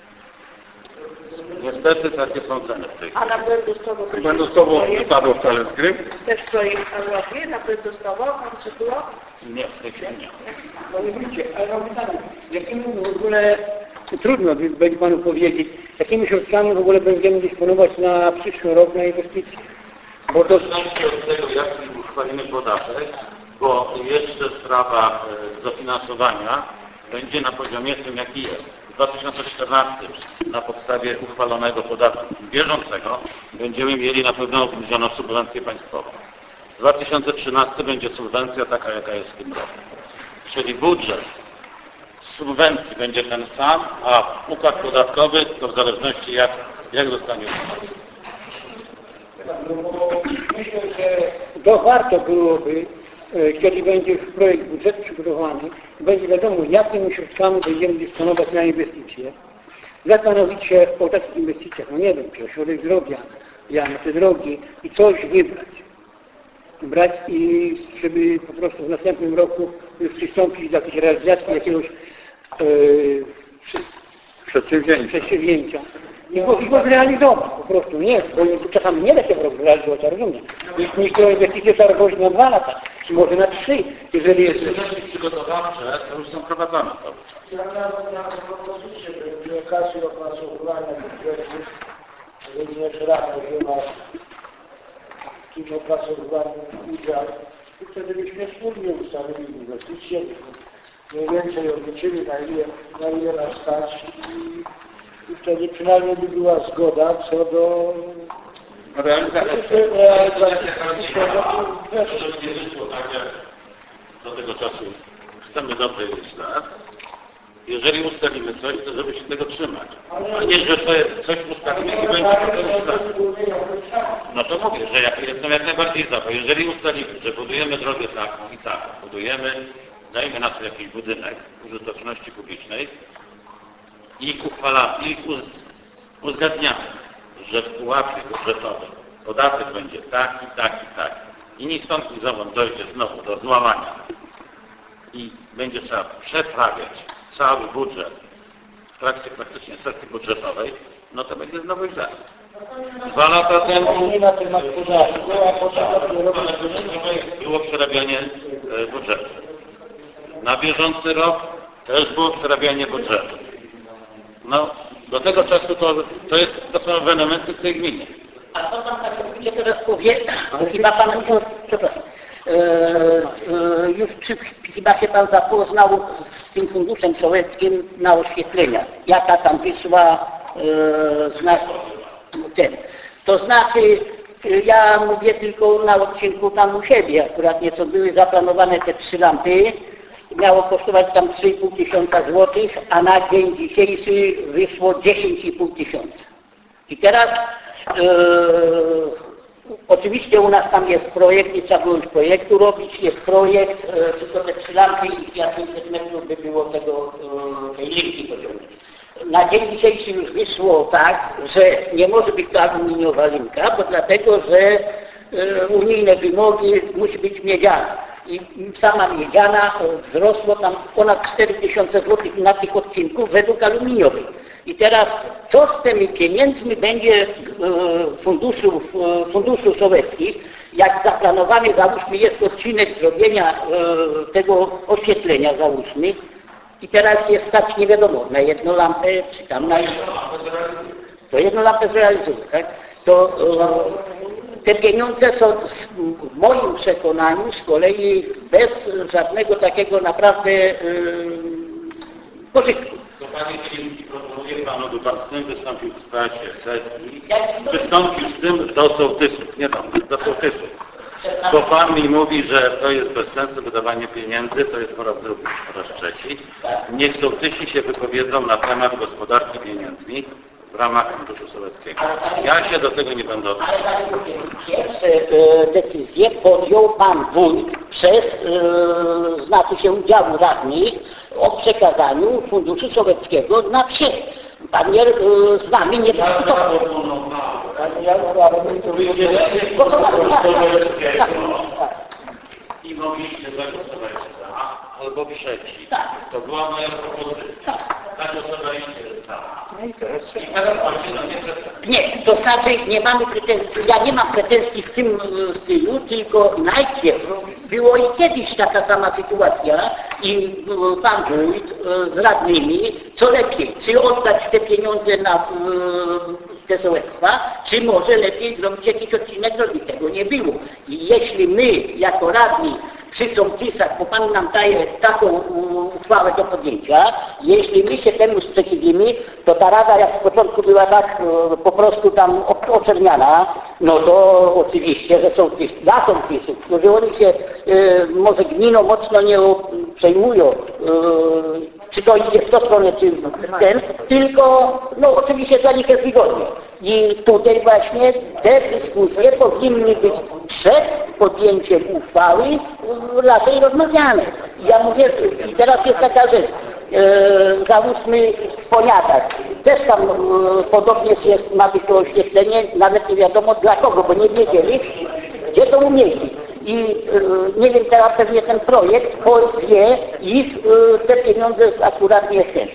Niestety takie są ceny w tej chwili.
A na Błędostową też
Błędostowo wypadło wcale z gry.
też projekt pan łapie na Błędostową, pan Sytuło?
Nie, w tej chwili nie.
Panie wójcie, ale mam pytanie, jakimi w ogóle, trudno będzie panu powiedzieć, jakimi środkami w ogóle będziemy dysponować na przyszły rok na inwestycje?
Bo to zależy od tego, jaki uchwalimy podatek, bo jeszcze sprawa e, dofinansowania będzie na poziomie tym, jaki jest. W dwa tysiące czternastym na podstawie uchwalonego podatku bieżącego będziemy mieli na pewno obniżoną subwencję państwową. W dwa tysiące trzynastym będzie subwencja taka, jaka jest w tym roku. Czyli budżet subwencji będzie ten sam, a układ podatkowy to w zależności jak, jak zostanie uchwalony.
Myślę, że to warto byłoby, kiedy będzie projekt budżetu przygotowany, będzie wiadomo, jakimi środkami będziemy dysponować na inwestycje, zastanowić się o takich inwestycjach, no nie wiem, czy ośrodek zdrowia, ja na te drogi i coś wybrać. Brać i żeby po prostu w następnym roku już przystąpić do jakiejś realizacji jakiegoś yy,
Przedsięwzięcie.
przedsięwzięcia. I go, I go zrealizować po prostu, nie, bo czasami nie da się zrealizować, ja rozumiem. Niektóre inwestycje trzeba robić na dwa lata, czy może na trzy, jeżeli jest...
Czynności przygotowawcze to już są prowadzone cały czas.
Ja miałem propozycję, że przy okazji opracowywania budżetu również Rada wzięła w tym opracowywaniu udział i wtedy byśmy wspólnie ustalili inwestycje, mniej więcej obliczyli na ile, na ile nas stać i, i wtedy przynajmniej by była zgoda co do
Realizacja.
realizacji.
Nie wyszło tak, jak do tego czasu chcemy dobre i źle. Jeżeli ustalimy coś, to żeby się tego trzymać. A nie, że to jest, coś ustalimy i będzie to No to mówię, że ja jestem jak najbardziej za, bo jeżeli ustalimy, że budujemy drogę taką i taką, budujemy, dajmy na to jakiś budynek użyteczności publicznej i uchwalamy, i uz, uzgadniamy, że w pułapie budżetowej podatek będzie taki, taki, taki. I ni stąd, ni zowąd dojdzie znowu do złamania. I będzie trzeba przeprawiać cały budżet w trakcie praktycznie sesji budżetowej, no to będzie znowu źle. Dwa lata temu
Nie na temat podatku, a podatku
było przerabianie budżetu. Na bieżący rok też było przerabianie budżetu. No, do tego czasu to, to, jest, to są ewenementy w tej gminie.
A co pan tak mówicie teraz powie? Chyba pan, przepraszam, e, e, już czy, chyba się pan zapoznał z tym funduszem sowieckim na oświetlenia. Jaka tam wyszła e, znak ten. To znaczy, ja mówię tylko na odcinku tam u siebie, akurat nieco były zaplanowane te trzy lampy. Miało kosztować tam trzy i pół tysiąca złotych, a na dzień dzisiejszy wyszło dziesięć i pół tysiąca. I teraz e, oczywiście u nas tam jest projekt, nie trzeba było już projektu robić, jest projekt, e, tylko te trzy lampy i pięćset metrów by było tego, e, tej linki pociągnąć. Na dzień dzisiejszy już wyszło tak, że nie może być to aluminiowa linka, bo dlatego, że e, unijne wymogi musi być miedziana. I sama miedziana wzrosło tam ponad cztery tysiące złotych na tych odcinków według aluminiowych. I teraz co z tymi pieniędzmi będzie e, funduszu, e, funduszu sołeckich, jak zaplanowany, załóżmy, jest odcinek zrobienia e, tego oświetlenia, załóżmy, i teraz jest stać nie wiadomo, na jedną lampę, czy tam na to jedną lampę zrealizuje, tak? To e, te pieniądze są w moim przekonaniu z kolei bez żadnego takiego naprawdę e, pożytku.
To Panie Kiliński, proponuję Panu, by Pan z tym wystąpił w trakcie sesji, wystąpił z tym do sołtysów, nie do mnie, do sołtysów. Bo Pan mi mówi, że to jest bez sensu wydawanie pieniędzy, to jest po raz drugi, po raz trzeci. Niech sołtysi się wypowiedzą na temat gospodarki pieniędzmi w ramach Funduszu Sołeckiego. Ja się do tego nie będę odnosił.
Ale pierwsze e, decyzje podjął Pan Wójt przez, e, znaczy się udziału radnych o przekazaniu Funduszu Sołeckiego na wsie. Pan nie, e, z nami nie dyskutował.
I mogliście zagłosować za albo przeciw. To była moja propozycja. Zagłosowaliście za. I teraz Pan się nie
Nie, to znaczy nie mamy pretensji, ja nie mam pretensji w tym e, stylu, tylko najpierw było i kiedyś taka sama sytuacja i e, Pan Wójt e, z radnymi, co lepiej, czy oddać te pieniądze na e, te sołectwa, czy może lepiej zrobić jakiś odcinek drogi. Tego nie było. I jeśli my jako radni przy sołtysach, bo Pan nam daje taką uchwałę do podjęcia, jeśli my się temu sprzeciwimy, to ta rada jak w początku była tak e, po prostu tam oczerniana, no to oczywiście, że sołtys, dla sołtysów, którzy oni się e, może gminą mocno nie przejmują, e, czy to idzie w tą stronę, czy w ten, tylko no oczywiście dla nich jest wygodnie. I tutaj właśnie te dyskusje powinny być przed podjęciem uchwały raczej rozmawiane. Ja mówię, i teraz jest taka rzecz, e, załóżmy w Poniatach, też tam e, podobnie jest, ma być to oświetlenie, nawet nie wiadomo dla kogo, bo nie wiedzieli, gdzie to umieścić. I e, nie wiem, teraz pewnie ten projekt pozwie ich e, te pieniądze akurat nie jest ten.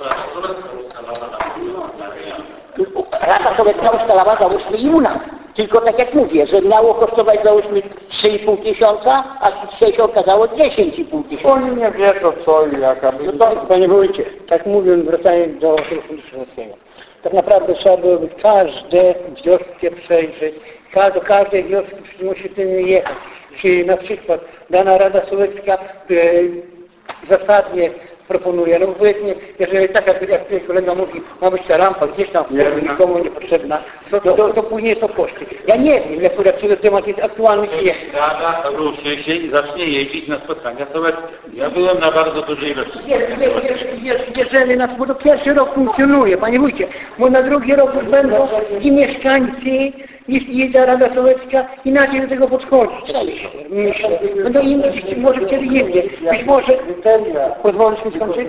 Rada Sowiecka ustalała, załóżmy, i u nas. Tylko tak jak mówię, że miało kosztować, załóżmy, trzy i pół tysiąca, a dzisiaj się okazało dziesięć i pół tysiąca.
Oni nie wiedzą co i jaka. No, Panie Wójcie, tak mówiąc, wracając do Funduszu Sołeckiego. Tak naprawdę trzeba byłoby każde wioskę przejrzeć, do każdej wioski musi tym jechać. Czy na przykład dana Rada Sołecka e, zasadnie proponuje, no powiedzmy, jeżeli tak jak, jak tutaj kolega mówi, ma być ta rampa gdzieś tam nikomu niepotrzebna, to, to, to później są koszty. Ja nie wiem, jak ten temat jest aktualny czy nie.
Rada ruszy się i zacznie jeździć na spotkania sołeckie. Ja byłem na bardzo dużej ilości spotkań.
Jeżeli nas, bo to pierwszy rok funkcjonuje, Panie Wójcie, bo na drugi rok już będą i mieszkańcy, i, i ta Rada Sołecka inaczej do tego podchodzić. Myślę. Będą inni, może wtedy innie. Być może, pozwolisz mi skończyć?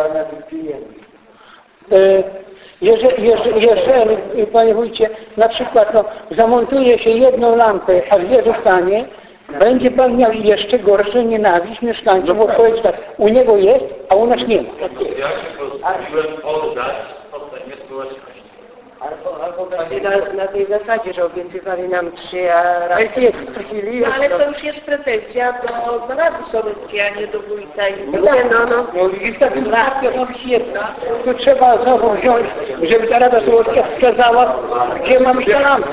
E, jeżeli, jeżeli, jeżeli, Panie Wójcie, na przykład no, zamontuje się jedną lampę, a dwie zostanie, będzie Pan miał jeszcze gorsze nienawiść mieszkańców, bo powiedz tak, u niego jest, a u nas nie ma.
Ja się pozwoliłem oddać ocenie społeczności.
Albo, albo na, na tej zasadzie, że obiecywali nam trzy, a raz jest w chwili. No, ale to już jest pretensja do, do Rady Sołeckiej, a nie do wójta.
No, no, no. no i tak najpierw robić jedna, to trzeba znowu wziąć, żeby ta Rada Sołecka wskazała, gdzie mamy się lampa.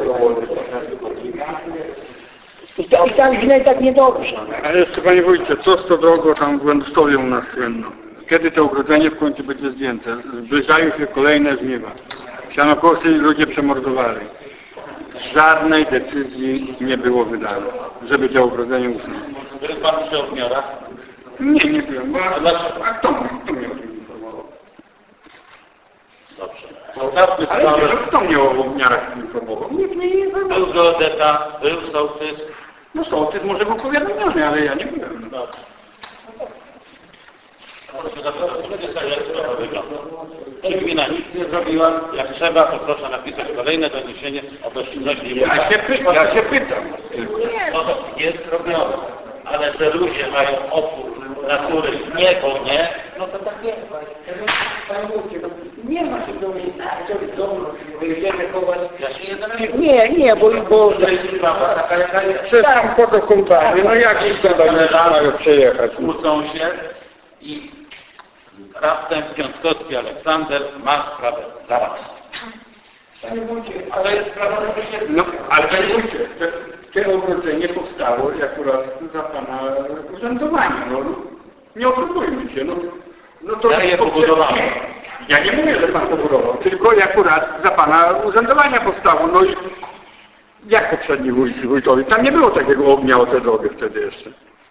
I, to, I tam źle tak niedobrze.
A jeszcze Panie Wójcie, co z tą drogą tam w Głęstowie u nas słynną? Kiedy to ogrodzenie w końcu będzie zdjęte? Zbliżają się kolejne żniwa. Sianokosy ludzie przemordowali. Żadnej decyzji nie było wydane, żeby to ogrodzenie usunąć.
Był Pan przy odmiarach?
Nie, nie byłem. A, dlaczego? A kto, kto mnie o tym informował?
Dobrze. Zostawmy
Ale
sprawę.
nie, kto mnie o obmiarach informował? Nikt mnie nie informował.
Był geodeta, był sołtys.
No sołtys może był powiadomiony, ale ja nie byłem.
Dobrze.
Proszę zobaczyć sobie, jak sprawa wygląda. Czy gmina nic nie zrobiła? Jak trzeba, to proszę napisać kolejne doniesienie o bezczynności.
Ja się, py- ja się pytam.
No to jest robione. Ale że ludzie mają opór natury nie, bo nie,
No to tak nie ma. Panie wójcie, no nie ma się do mnie, w domu, wyjedziemy chować.
ja się jeden
Nie, nie, bo... bo
to jest sprawa taka, jaka jest.
Przecież po dokumentami, no jak się to mają przejechać?
Kłócą się i raptem Piątkowski Aleksander ma sprawę załatwić.
Panie wójcie,
A to jest sprawa zapisana.
No, ale panie wójcie, te, te ogrodzenie powstało akurat za pana urzędowania, no. Nie oszukujmy się, no. No to
Ja je pobudowałem.
Ja nie mówię, że pan pobudował, tylko akurat za pana urzędowania powstało, no i jak poprzedni wójt, wójtowi, tam nie było takiego ognia o tę drogę wtedy jeszcze.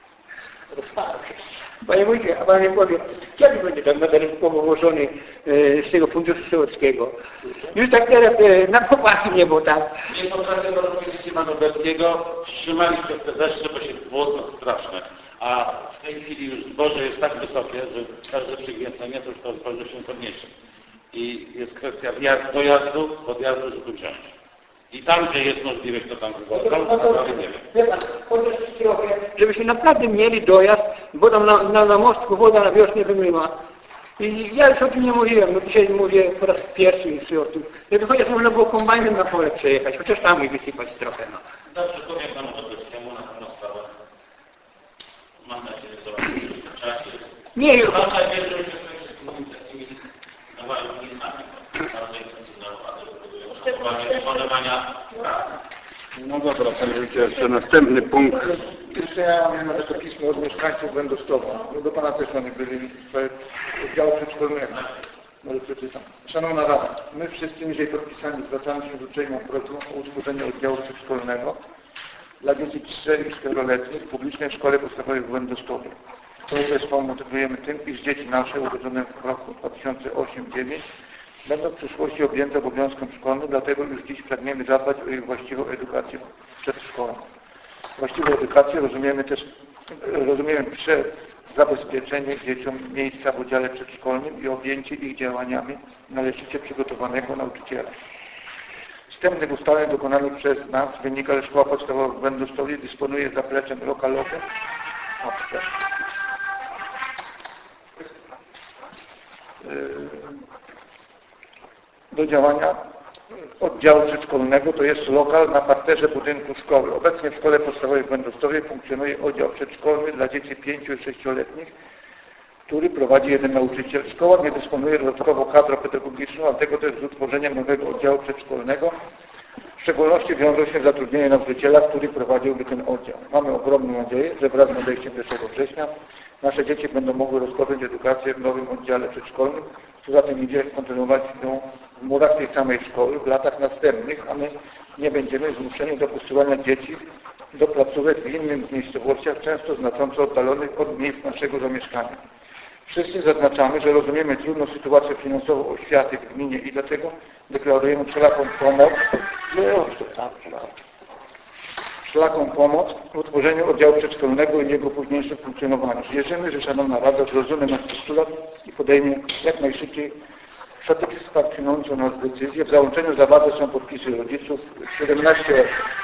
Panie wójcie, a pan mi powie, kiedy będzie ten medal położony e, z tego funduszu sołeckiego? Już tak teraz e, na poważnie nie było tak.
Nie potrafię rozumieć Manowskiego, wstrzymaliście te deszcze, bo się było to straszne. A w tej chwili już zboże jest tak wysokie, że każde przygniecenie to już to zboże się podniesie. I jest kwestia wjazd, dojazdu, podjazdu, żeby wziąć. I tam, gdzie jest możliwe, to tam wywołał, ale nie wiem.
Wie pan, chociaż trochę, żebyśmy naprawdę mieli dojazd, bo tam na, na, na mostku woda na wiosnę wymyła. I ja już o tym nie mówiłem, no dzisiaj mówię po raz pierwszy jeszcze o tym. Żeby chociaż można było kombajnem na pole przejechać, chociaż tam i wysypać trochę, no.
Dobrze, powiem panu Podleskiemu na pewno sprawę. Mam nadzieję, że zobaczymy w czasie.
Nie, już.
Mam nadzieję, że już się skończy z tymi takimi nawalnicami. Bardzo intensywną pracę wykonywania pracy.
No dobra, panie wójcie, jeszcze następny punkt.
Jeszcze ja mam nawet to pismo od mieszkańców Będostowa. No do pana też oni byli w sprawie oddziału przedszkolnego. Może przeczytam. Szanowna Rada, my wszyscy niżej podpisani zwracamy się z uprzejmą prośbą o utworzenie oddziału przedszkolnego dla dzieci trzy i czteroletnich w publicznej szkole podstawowej w Będostowie. To motywujemy tym, iż dzieci nasze urodzone w roku dwa tysiące ósmym do dziewiętnastego będą w przyszłości objęte obowiązkiem szkolnym, dlatego już dziś pragniemy zadbać o ich właściwą edukację przed szkołą. Właściwą edukację rozumiemy też rozumiemy przez zabezpieczenie dzieciom miejsca w oddziale przedszkolnym i objęcie ich działaniami należycie przygotowanego nauczyciela. Wstępnych ustaleń dokonanych przez nas wynika, że szkoła podstawowa w Będostowie dysponuje zapleczem lokalowym do działania oddziału przedszkolnego, to jest lokal na parterze budynku szkoły. Obecnie w szkole podstawowej w Będostowie funkcjonuje oddział przedszkolny dla dzieci pięciu i sześcioletnich, który prowadzi jeden nauczyciel. Szkoła nie dysponuje dodatkowo kadrą pedagogiczną, dlatego też z utworzeniem nowego oddziału przedszkolnego w szczególności wiąże się zatrudnienie nauczyciela, który prowadziłby ten oddział. Mamy ogromną nadzieję, że wraz z nadejściem pierwszego września nasze dzieci będą mogły rozpocząć edukację w nowym oddziale przedszkolnym, co za tym idzie kontynuować ją w murach tej samej szkoły w latach następnych, a my nie będziemy zmuszeni do posyłania dzieci do placówek w innych miejscowościach, często znacząco oddalonych od miejsc naszego zamieszkania. Wszyscy zaznaczamy, że rozumiemy trudną sytuację finansową oświaty w gminie i dlatego deklarujemy wszelaką pomoc, wszelaką pomoc w utworzeniu oddziału przedszkolnego i jego późniejszym funkcjonowaniu. Wierzymy, że Szanowna Rada zrozumie nasz postulat i podejmie jak najszybciej satysfakcjonującą nas decyzję. W załączeniu zawarte są podpisy rodziców. siedemnaście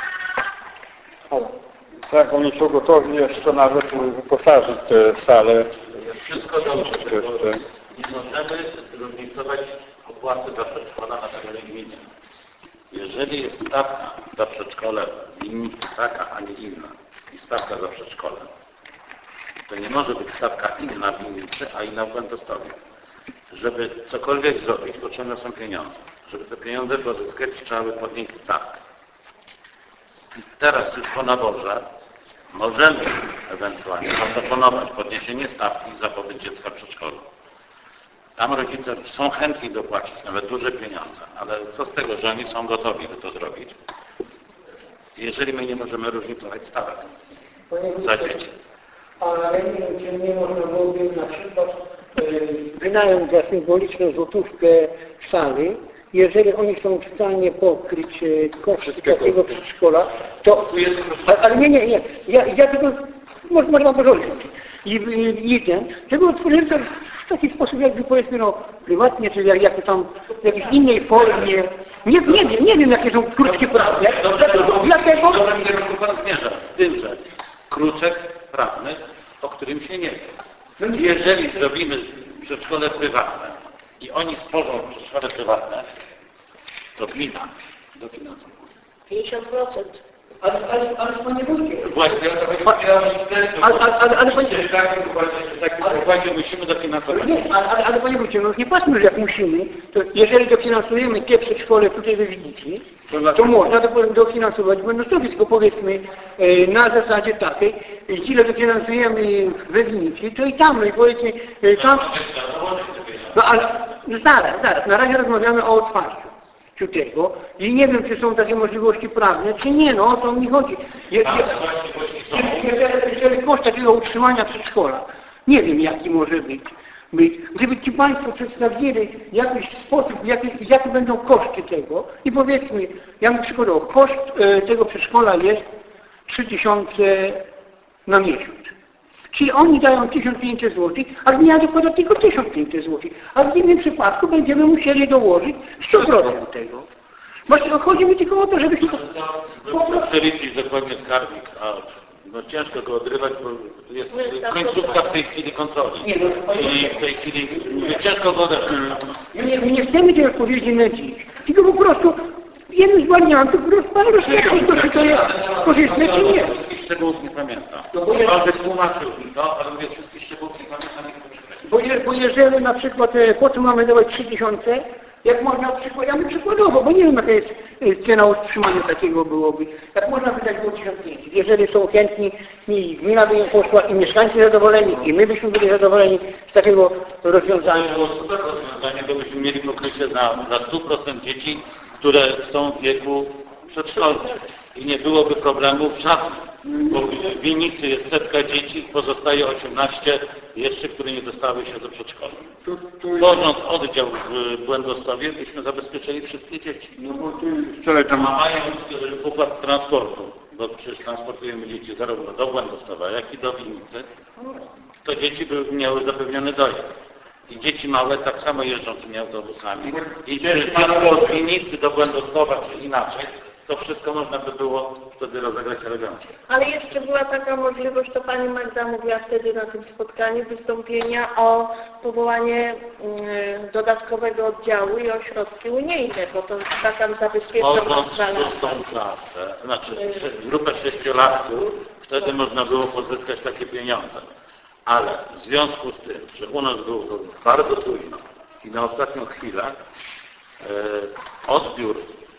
Tak, oni są gotowi jeszcze nawet wyposażyć te sale.
Wszystko dobrze, tylko nie możemy zróżnicować opłaty za przedszkola na terenie gminy. Jeżeli jest stawka za przedszkole w linii taka, a nie inna i stawka za przedszkole, to nie może być stawka inna w linii trzy, a inna w Będostowie. Żeby cokolwiek zrobić, potrzebne są pieniądze. Żeby te pieniądze pozyskać, trzeba by podnieść stawkę. I teraz już po naborze możemy ewentualnie zaproponować podniesienie stawki za pobyt dziecka w przedszkolu. Tam rodzice są chętni dopłacić nawet duże pieniądze, ale co z tego, że oni są gotowi, by to zrobić, jeżeli my nie możemy różnicować stawek za dzieci.
Ale nie, czy nie można byłoby na przykład wynająć za symboliczną złotówkę sali, jeżeli oni są w stanie pokryć koszty takiego przedszkola, to... Ale nie, nie, nie. Ja, ja tylko... Może, może mam porządek. i, i, i ten, tego otworzyłem to w taki sposób jakby powiedzmy no prywatnie, czy jak, jak tam w jakiejś innej formie. Nie, nie wiem, nie wiem jakie są krótkie prawne. Dlatego...
Do takiego pan zmierza z tym, że kruczek prawny, o którym się nie wie. Jeżeli zrobimy przedszkole prywatne i oni stworzą przedszkole prywatne, to gmina dofinansuje.
pięćdziesiąt procent.
Ale, ale, ale panie wójcie,
Właśnie,
ale, ale, ale, ale panie...
w takim układzie musimy dofinansować.
Nie, ale, ale, ale panie wójcie, no nie patrzmy, że jak musimy, to jeżeli dofinansujemy te przedszkole tutaj we Widzici, to można dofinansować wolnościowi, tylko powiedzmy e, na zasadzie takiej, ile dofinansujemy we Widzici, to i tam, no i powiedzmy, e, tam... No ale no zaraz, zaraz, na razie rozmawiamy o otwarciu tego i nie wiem, czy są takie możliwości prawne, czy nie, no o to mi chodzi. Je, je, jeżeli, jeżeli koszt takiego utrzymania przedszkola, nie wiem jaki może być. być. Gdyby Ci Państwo przedstawili jakiś sposób, jakie, jakie będą koszty tego i powiedzmy, ja bym przykładowo, koszt e, tego przedszkola jest trzy tysiące na miesiąc. Czyli oni dają tysiąc pięćset złotych, a gmina dokłada tylko tysiąc pięćset złotych. A w innym przypadku będziemy musieli dołożyć sto procent tego. Właśnie chodzi mi tylko o to, żebyśmy...
Przeliczyć dokładnie skarbnik, a no ciężko go odrywać, bo jest końcówka w tej chwili kontroli. I w tej chwili ciężko go odrywać.
My nie, my nie chcemy tej odpowiedzi na dziś, tylko po prostu jednym z wariantów po prostu pan rozpoczął, czy to jest korzystne, czy nie.
Wszystkich szczegółów nie pamiętam. Pan wytłumaczył mi to, ale mówię, wszystkich szczegółów nie pamiętam, nie chcę przeprosić.
Bo, je, bo jeżeli na przykład, e, po co mamy dawać trzy tysiące, jak można przykład, ja bym przykładowo, bo nie wiem jaka jest e, cena utrzymania takiego byłoby, jak można wydać było tysiąc pięćset, jeżeli są chętni i gmina by im poszła i mieszkańcy zadowoleni i my byśmy byli zadowoleni z takiego rozwiązania.
To było super rozwiązanie, bo byśmy mieli pokrycie na, na sto procent dzieci, które są w wieku przedszkolnym i nie byłoby problemów żadnych. Bo w Winicy jest setka dzieci, pozostaje osiemnaście jeszcze, które nie dostały się do przedszkola. Tworząc oddział w Błędostowie, byśmy zabezpieczyli wszystkie dzieci.
No bo tu wczoraj tam...
A mając układ transportu, bo przecież transportujemy dzieci zarówno do Błędostowa, jak i do Winicy, to dzieci by miały zapewniony dojazd. I dzieci małe tak samo jeżdżą tymi autobusami. I dziecko z Winicy do Błędostowa, czy inaczej, to wszystko można by było wtedy rozegrać elegancko.
Ale jeszcze była taka możliwość, to Pani Magda mówiła wtedy na tym spotkaniu, wystąpienia o powołanie y, dodatkowego oddziału i o środki unijne, bo to taka zabezpieczona
Wchodząc w szóstą klasę, znaczy grupę sześciolatków, wtedy można było pozyskać takie pieniądze. Ale w związku z tym, że u nas było to bardzo późno i na ostatnią chwilę y, odbiór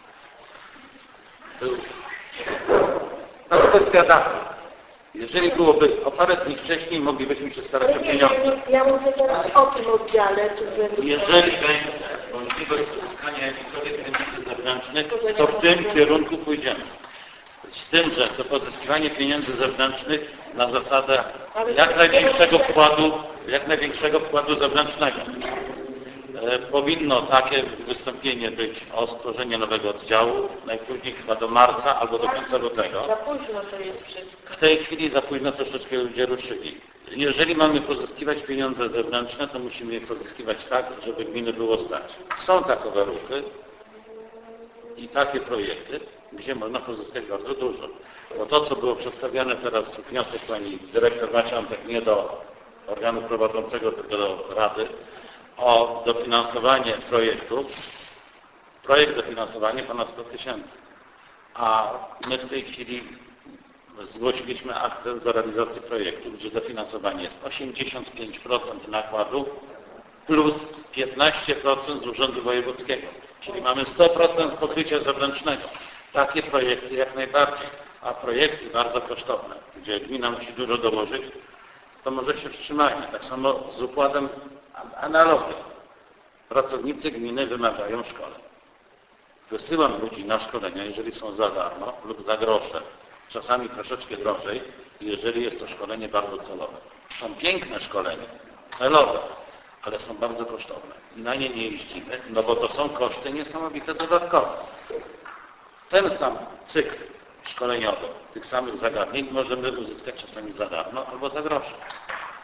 był na kwestia daty. Jeżeli byłoby o parę dni wcześniej, moglibyśmy się starać o
Nie,
pieniądze.
ja, ja mówię teraz o tym oddziale. Czy
Jeżeli będzie możliwość uzyskania jakichkolwiek pieniędzy zewnętrznych, to w tym kierunku pójdziemy. Z tym, że to pozyskiwanie pieniędzy zewnętrznych na zasadę jak największego wkładu, jak największego wkładu zewnętrznego. E, powinno takie wystąpienie być o stworzenie nowego oddziału, najpóźniej chyba do marca albo do końca lutego.
za późno to jest wszystko.
W tej chwili za późno troszeczkę ludzie ruszyli. Jeżeli mamy pozyskiwać pieniądze zewnętrzne, to musimy je pozyskiwać tak, żeby gminy było stać. Są takowe ruchy i takie projekty, gdzie można pozyskać bardzo dużo. Bo to, co było przedstawiane teraz, wniosek pani dyrektor Maciątek, nie do organu prowadzącego, tylko do Rady, o dofinansowanie projektu, projekt dofinansowanie ponad sto tysięcy. A my w tej chwili zgłosiliśmy akces do realizacji projektu, gdzie dofinansowanie jest osiemdziesiąt pięć procent nakładu plus piętnaście procent z Urzędu Wojewódzkiego. Czyli mamy sto procent pokrycia zewnętrznego. Takie projekty jak najbardziej, a projekty bardzo kosztowne, gdzie gmina musi dużo dołożyć, to może się wstrzymajmy. Tak samo z układem analogią. Pracownicy gminy wymagają szkoleń. Wysyłam ludzi na szkolenia, jeżeli są za darmo lub za grosze. Czasami troszeczkę drożej, jeżeli jest to szkolenie bardzo celowe. Są piękne szkolenia, celowe, ale są bardzo kosztowne. I na nie nie jeździmy, no bo to są koszty niesamowite dodatkowe. Ten sam cykl szkoleniowy tych samych zagadnień możemy uzyskać czasami za darmo albo za grosze.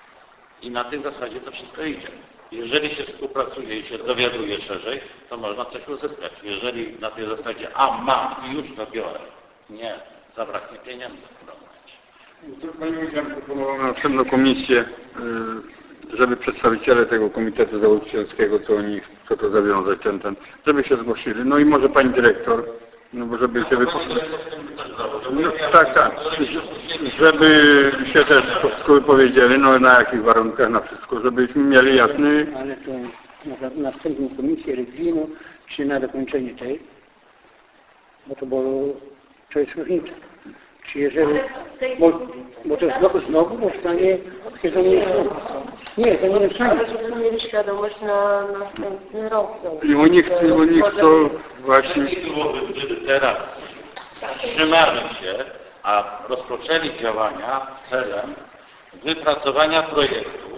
I na tej zasadzie to wszystko idzie. Jeżeli się współpracuje i się dowiaduje szerzej, to można coś uzyskać. Jeżeli na tej zasadzie, a mam i już to biorę, nie, zabraknie pieniędzy.
Pani Łudzian proponowała na następną komisję, żeby przedstawiciele tego Komitetu Założycielskiego, co oni, co to zawiązać, ten, ten, żeby się zgłosili. No i może pani dyrektor, no bo żeby się wypowiedzieć. No, tak, tak. Żeby się też wszystko wypowiedzieli, no na jakich warunkach, na wszystko, żebyśmy mieli jasny...
Ale to na następną komisję rewizyjną, czy na dokończenie tej, bo to było, to jest różnica. Czy jeżeli, bo, bo to znowu, znowu powstanie stwierdzenie, nie, to nie jest
Ale żebyśmy mieli świadomość na następny rok.
I u nich, u nich to właśnie...
Lepiej byłoby, gdyby teraz wstrzymali się, a rozpoczęli działania celem wypracowania projektu,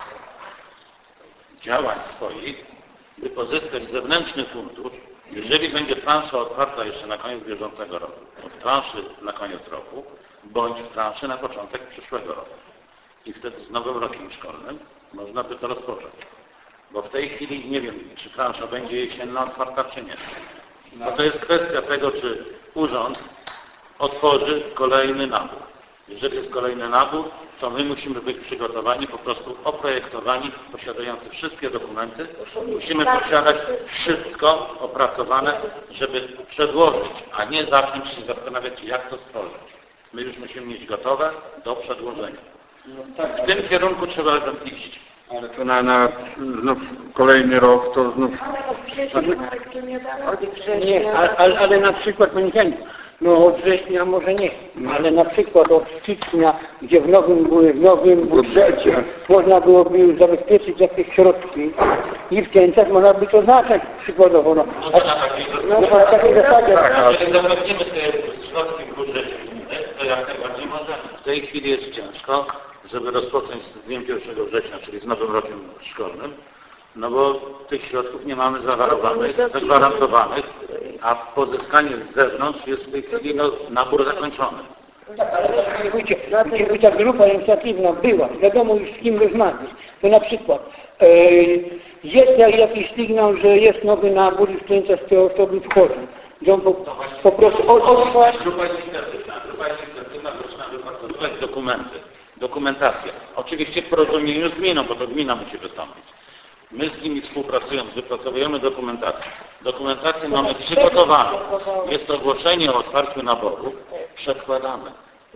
działań swoich, by pozyskać zewnętrzny fundusz, jeżeli będzie transza otwarta jeszcze na koniec bieżącego roku, od transzy na koniec roku, bądź w transzy na początek przyszłego roku. I wtedy z nowym rokiem szkolnym można by to rozpocząć. Bo w tej chwili nie wiem, czy transza będzie jesienna otwarta, czy nie. Bo to jest kwestia tego, czy urząd otworzy kolejny nabór. Jeżeli jest kolejny nabór, to my musimy być przygotowani, po prostu oprojektowani, posiadający wszystkie dokumenty. Musimy posiadać wszystko opracowane, żeby przedłożyć, a nie zacząć się zastanawiać, jak to stworzyć. My już musimy mieć gotowe do przedłożenia. W tym kierunku trzeba iść.
Ale to na, na znów kolejny rok, to znów...
Ale od września, Marek, to nie da od września.
nie, ale, ale, ale na przykład, Pani Heniu, no od września może nie, ale na przykład od stycznia, gdzie w nowym, w nowym budżecie można byłoby już zabezpieczyć jakieś środki i w ten czas można by to zacząć przykładowo. No,
No to na takiej
no, na takiej zasadzie.
Jeżeli zapewnimy sobie środki w budżecie gminy, to jak najbardziej możemy. W tej chwili jest ciężko, żeby rozpocząć z dniem pierwszego września, czyli z nowym rokiem szkolnym, no bo tych środków nie mamy zawarowanych, zagwarantowanych, a pozyskanie z zewnątrz jest w tej chwili no, nabór zakończony.
Tak, ale panie wójcie, gdyby ta grupa inicjatywna była, wiadomo już z kim rozmawiać, to na przykład e, jest jakiś sygnał, że jest nowy nabór i w ten czas te osoby wchodzą. Że on po, po prostu od, od,
Grupa inicjatywna, grupa inicjatywna zaczyna wypracowywać dokumenty, dokumentację. Oczywiście w porozumieniu z gminą, bo to gmina musi wystąpić. My z nimi współpracując, wypracowujemy dokumentację. Dokumentację mamy przygotowaną. Jest ogłoszenie o otwarciu naboru, przedkładamy.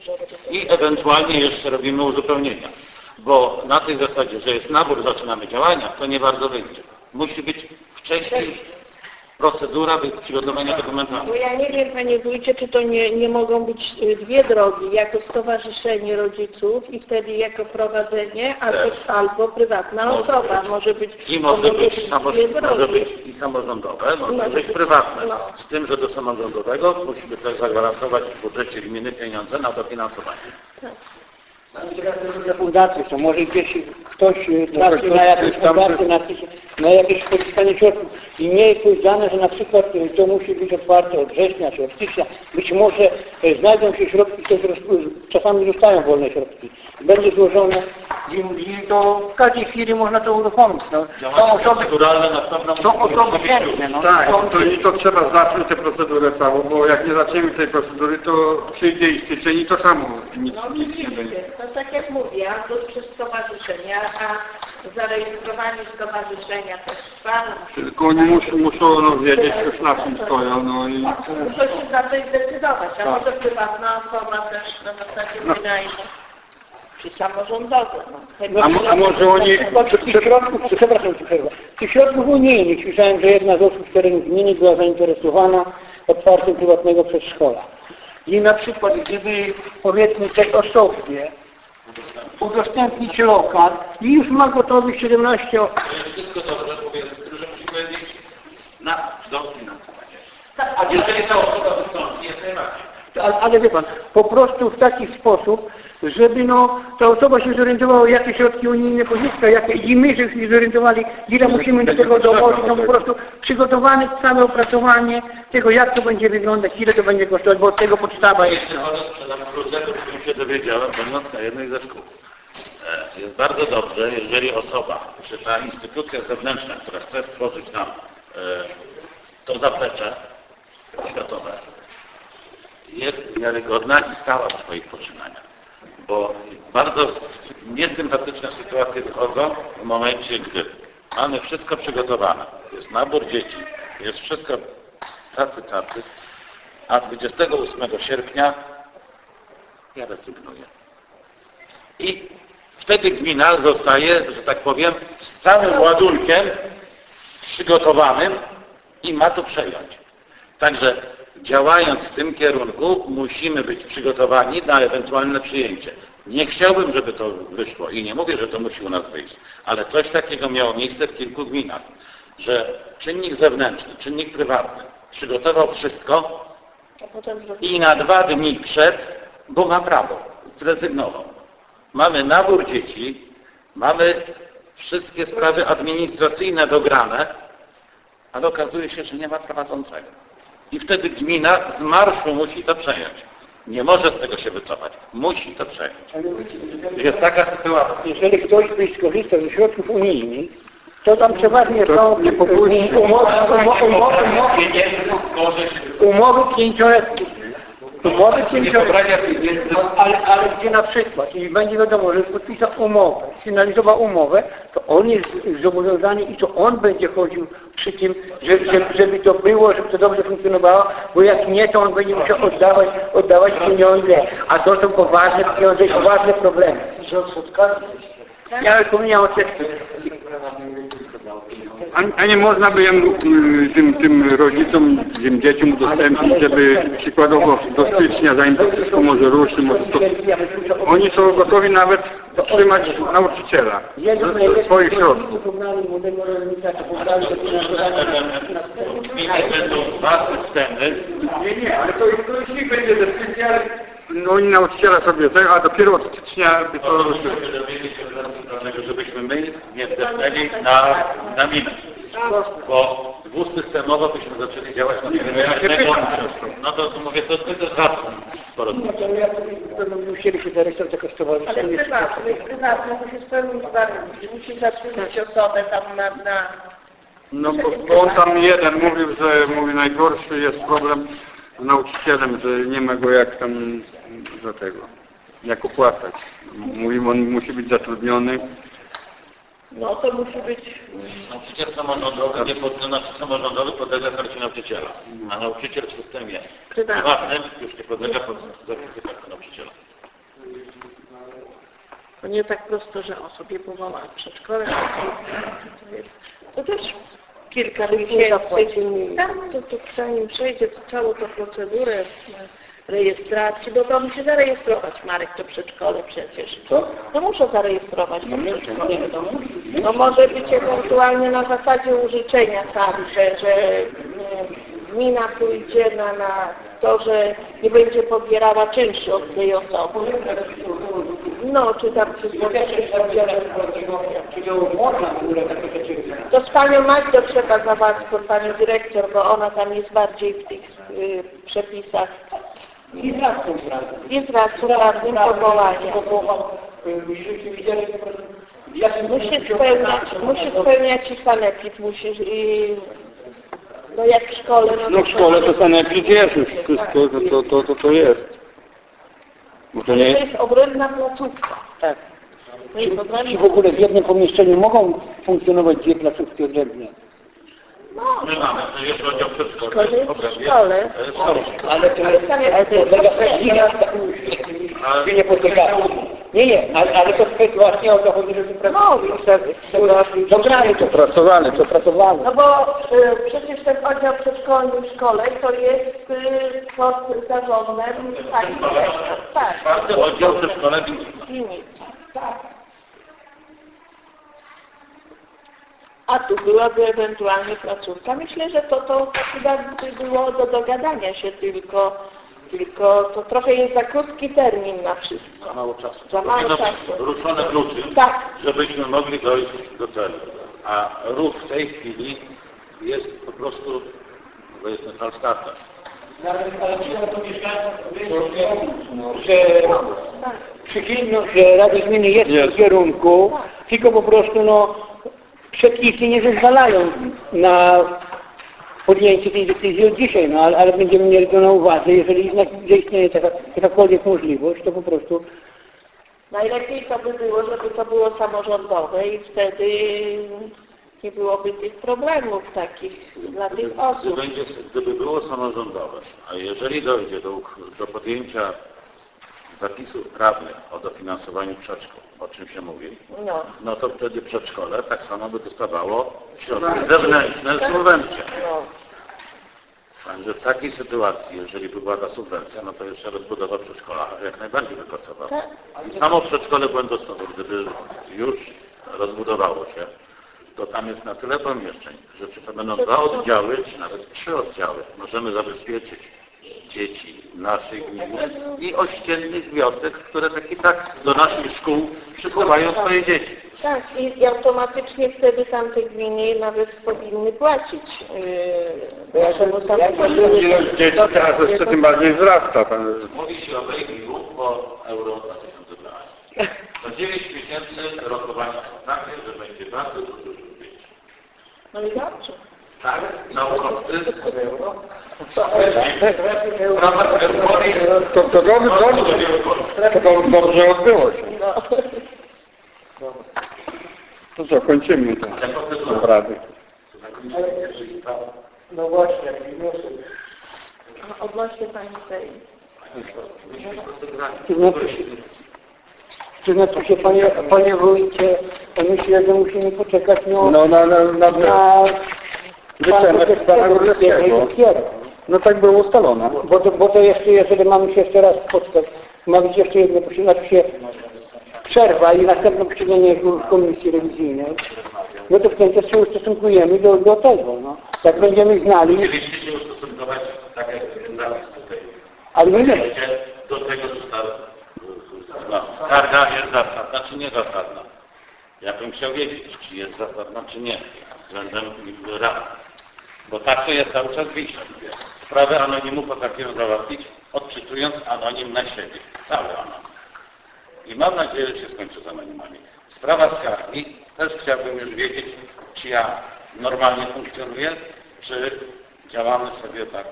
I ewentualnie jeszcze robimy uzupełnienia. Bo na tej zasadzie, że jest nabór, zaczynamy działania, to nie bardzo wyjdzie. Musi być wcześniej procedura przygotowania dokumentacji.
Bo ja nie wiem, Panie Wójcie, czy to nie, nie mogą być dwie drogi, jako stowarzyszenie rodziców i wtedy jako prowadzenie, albo, albo prywatna
Może
osoba.
być.
Może być,
I może być,
dwie
samorząd, może
drogi.
być i samorządowe, może
Może
być
być.
prywatne.
No.
Z tym, że do samorządowego musimy też zagwarantować w budżecie gminy pieniądze na dofinansowanie.
fundacje są, może gdzieś ktoś trafi na jakieś fundacje, na, na jakieś pozyskanie środków i nie jest powiedziane, że na przykład to musi być otwarte od września czy od stycznia. Być może e, znajdą się środki, które czasami zostają wolne środki. Będzie złożone i, i to w każdej chwili można to uruchomić. No. Są osoby,
Proceduralne na pewno
są osoby chętne. No.
Tak,
Są-
to, i to trzeba zacząć tę procedurę całą, bo jak nie zaczniemy tej procedury, to przyjdzie i styczeń i to samo nic,
No
nic nie będzie.
oczywiście, to tak jak mówię, albo przez stowarzyszenia, a zarejestrowanie stowarzyszenia też trwa.
Tylko oni muszą, muszą no, wiedzieć już na czym stoją, no i...
Muszą się na coś zdecydować, a
Tak.
może prywatna osoba też na zasadzie wydajna, czy samorządowe. No.
A, mo- a może oni...
Tych środków, przepraszam, przepraszam, tych środków unijnych słyszałem, że jedna z osób z terenu gminy była zainteresowana otwarciem prywatnego przedszkola. I na przykład gdyby powiedzmy tej osobie udostępnić lokal i już ma gotowych siedemnaście osób.
To jest wszystko dobrze, powiedzmy, że musi powiedzieć na dofinansowanie.
Tak,
A jeżeli ta osoba wystąpi, jak najbardziej.
Ale, ale wie pan, po prostu w taki sposób, żeby no, ta osoba się zorientowała, jakie środki unijne pozyska, jakie, i my żeśmy się zorientowali, ile musimy do tego dołożyć, no po prostu przygotowane całe opracowanie tego, jak to będzie wyglądać, ile to będzie kosztować, bo od tego podstawa jest.
Jeszcze chodząc sprzedam krótce, o którym się dowiedziałem, będąc na jednej ze szkół. E, Jest bardzo dobrze, jeżeli osoba, czy ta instytucja zewnętrzna, która chce stworzyć nam e, to zaplecze oświatowe, jest wiarygodna i stała w swoich poczynaniach. Bo bardzo niesympatyczne sytuacje wychodzą w momencie, gdy mamy wszystko przygotowane. Jest nabór dzieci, jest wszystko tacy, tacy, a dwudziestego ósmego sierpnia ja rezygnuję. I wtedy gmina zostaje, że tak powiem, z całym ładunkiem przygotowanym i ma to przejąć. Także działając w tym kierunku musimy być przygotowani na ewentualne przyjęcie. Nie chciałbym, żeby to wyszło i nie mówię, że to musi u nas wyjść, ale coś takiego miało miejsce w kilku gminach, że czynnik zewnętrzny, czynnik prywatny przygotował wszystko i na dwa dni przed, bo ma prawo, zrezygnował. Mamy nabór dzieci, mamy wszystkie sprawy administracyjne dograne, ale okazuje się, że nie ma prowadzącego. I wtedy gmina z marszu musi to przejąć. Nie może z tego się wycofać. Musi to przejąć. Jest taka sytuacja.
Jeżeli ktoś by skorzystał ze środków unijnych, to tam przeważnie są umowy, umowy, umowy, umowy pięcioletnie. Umowy pięcioletnie. Ale, ale gdzie na przykład, jeśli będzie wiadomo, że podpisał umowę, sfinalizował umowę, to on jest zobowiązany i to on będzie chodził przy tym, żeby, żeby to było, żeby to dobrze funkcjonowało, bo jak nie, to on będzie musiał oddawać, oddawać pieniądze, a to są poważne pieniądze i poważne problemy. Ja już wspomniałem o tym.
A, a nie można by ją, tym, tym rodzicom, tym dzieciom udostępnić, żeby przykładowo do stycznia, zanim to wszystko może ruszy, może to, oni są gotowi nawet trzymać nauczyciela ze swoich środków.
Będą dwa systemy.
Nie, nie, ale to, to już nie będzie decyzja, ale no oni nauczyciela sobie tego, a dopiero od stycznia by to ruszyło.
Żebyśmy my nie wdepnęli na, na minę. Bo dwusystemowo byśmy zaczęli działać na jednego. No to, to mówię, to tylko raz porozumieć.
Musieli się zarejestrować jako stowarzyszenie.
Ale prywatny, prywatny musi spełnić warunki, musi zatrudnić osobę tam na... na...
No bo, bo on tam jeden mówił, że mówi najgorszy jest problem z nauczycielem, że nie ma go jak tam za tego, jak opłacać. Mówi, on musi być zatrudniony.
No to musi być...
Nauczyciel samorządowy, nie pod, znaczy samorządowy podlega karcie nauczyciela, a nauczyciel w systemie prywatnym już nie podlega pod zapisy karty nauczyciela.
To nie tak prosto, że on sobie powoła przedszkole, to jest... To też kilka miesięcy. Tam to, to zanim przejdzie to całą tą procedurę rejestracji, bo to musi zarejestrować Marek to przedszkole przecież. Co? No muszę zarejestrować to przedszkole. No może być ewentualnie na zasadzie użyczenia sami, że, że gmina pójdzie na, na to, że nie będzie pobierała czynszu od tej osoby. No, czy tam czy to z panią Magdą trzeba załatwić, panią dyrektor, bo ona tam jest bardziej w tych y, przepisach.
I z radcą prawnym.
I z radcą prawnym powołania. Musi spełniać, musi spełniać i sanepid, musisz i no jak w szkole. No,
No w szkole to sanepid jest już wszystko, to, to, to, to jest. Bo to nie
to jest odrębna placówka.
Tak.
To jest odrębna.
Czy w ogóle w jednym pomieszczeniu mogą funkcjonować dwie placówki odrębnie?
No,
My mamy, to jest oddział przedszkolny.
w szkole.
Ale to jest, ale to podlega nie, nie podlega. Nie, nie, ale, ale to właśnie o to chodzi, żeby pracowali. Dobrali to pracowali, to pracowali.
No bo y, przecież ten oddział przedszkolny w szkole to jest y, pod zarządem pani dyrektor. Tak.
Czwarty oddział przedszkola Winnica.
Winnica, tak. A tu byłaby ewentualnie placówka. Myślę, że to, to chyba by było do dogadania się tylko, tylko to trochę jest za krótki termin na wszystko.
Za mało czasu.
Za mało
Powinno być
czasu.
ruszone w lutym,
Tak.
żebyśmy mogli dojść do celu. A ruch w tej chwili jest po prostu, powiedzmy, falstafem.
Ale trzeba to mieszkańcom że przychylność że Rady Gminy jest w tym kierunku, tylko po prostu no, przepisy nie zezwalają na podjęcie tej decyzji od dzisiaj, no ale, ale będziemy mieli to na uwadze, jeżeli zaistnieje taka, jakakolwiek możliwość, to po prostu
Najlepiej to by było, żeby to było samorządowe i wtedy nie byłoby tych problemów takich dla tych
Gdy,
osób.
będzie, gdyby było samorządowe, a jeżeli dojdzie do, do podjęcia zapisów prawnych o dofinansowaniu przedszkół, o czym się mówi,
No.
no to wtedy przedszkole tak samo by dostawało środki zewnętrzne z subwencji.
No.
Także w takiej sytuacji, jeżeli by była ta subwencja, no to jeszcze rozbudowa przedszkola jak najbardziej by pasowała. I samo przedszkole błędosłowo, gdyby już rozbudowało się, to tam jest na tyle pomieszczeń, że czy to będą dwa oddziały, czy nawet trzy oddziały, możemy zabezpieczyć dzieci naszej gminy i ościennych wiosek, które tak i tak do naszych szkół przysyłają swoje dzieci.
Tak, i, i automatycznie wtedy tamte gminy nawet powinny płacić yy, naszemu samorządowi.
Ilość dzieci teraz jeszcze tym bardziej wzrasta. Pan.
Mówi się o wejściu po Euro dwa tysiące dwanaście. Za dziewięć miesięcy rokowania są takie, że będzie bardzo dużo dzieci.
No i dobrze.
Tak, naukowcy
To, to, dobrze, dobrze, to dobrze odbyło się. To co, kończymy tę obrady.
No właśnie, jaki wniosek.
Odnośnie Pani tej.
to znaczy, to znaczy się panie, panie wójcie, myślę, że musimy poczekać no,
No na, na, na,
na
wycenę pana Górskiego. No tak było ustalone.
Bo to, bo to jeszcze, jeżeli mamy się jeszcze raz spotkać, ma być jeszcze jedno posiedzenie, znaczy się przerwa i następne posiedzenie komisji rewizyjnej, no to wtedy też się ustosunkujemy do, do tego, no. Jak będziemy znali,
Chcieliście się ustosunkować tak jak ten zapis tutaj.
ale nie wiem,
Do tego, czy ta no, skarga jest zasadna, czy niezasadna. Ja bym chciał wiedzieć, czy jest zasadna, czy nie, względem rad. Bo tak to jest cały czas wisi. Sprawę anonimu potrafiłem załatwić, odczytując anonim na siebie. Cały anonim. I mam nadzieję, że się skończy z anonimami. Sprawa skargi, też chciałbym już wiedzieć, czy ja normalnie funkcjonuję, czy działamy sobie tak.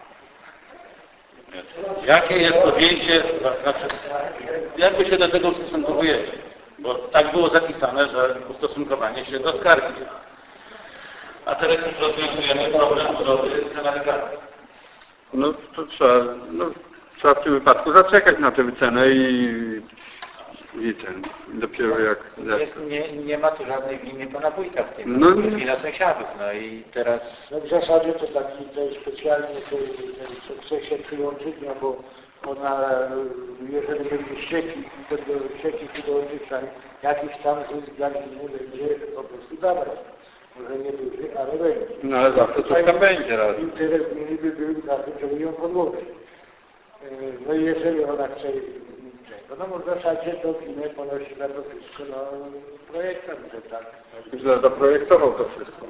Jakie jest podjęcie, znaczy, jakby się do tego ustosunkowujecie? Bo tak było zapisane, że ustosunkowanie się do skargi. A teraz już rozwiązujemy problem budowy kanalizacji.
No to trzeba, no, trzeba w tym wypadku zaczekać na tę wycenę i, i ten, dopiero jak... jak
Jest, nie, nie ma tu żadnej winy pana wójta w tym,
No
no,
nie.
wina sąsiadów, no i teraz
No w zasadzie to taki to specjalnie to, to chce się przyłączyć, no bo ona, jeżeli będzie sieci, to do sieci hydrologicznej jakiś tam zysk dla gminy będzie po prostu dawać. Może nie duży, ale będzie.
No ale zawsze coś tam będzie raz.
Interes gminy by był na tym, żeby ją podłożyć. No i jeżeli ona chce czego, no w zasadzie to gminę ponosi za to wszystko no, projektant, że tak.
Źle zaprojektował to wszystko.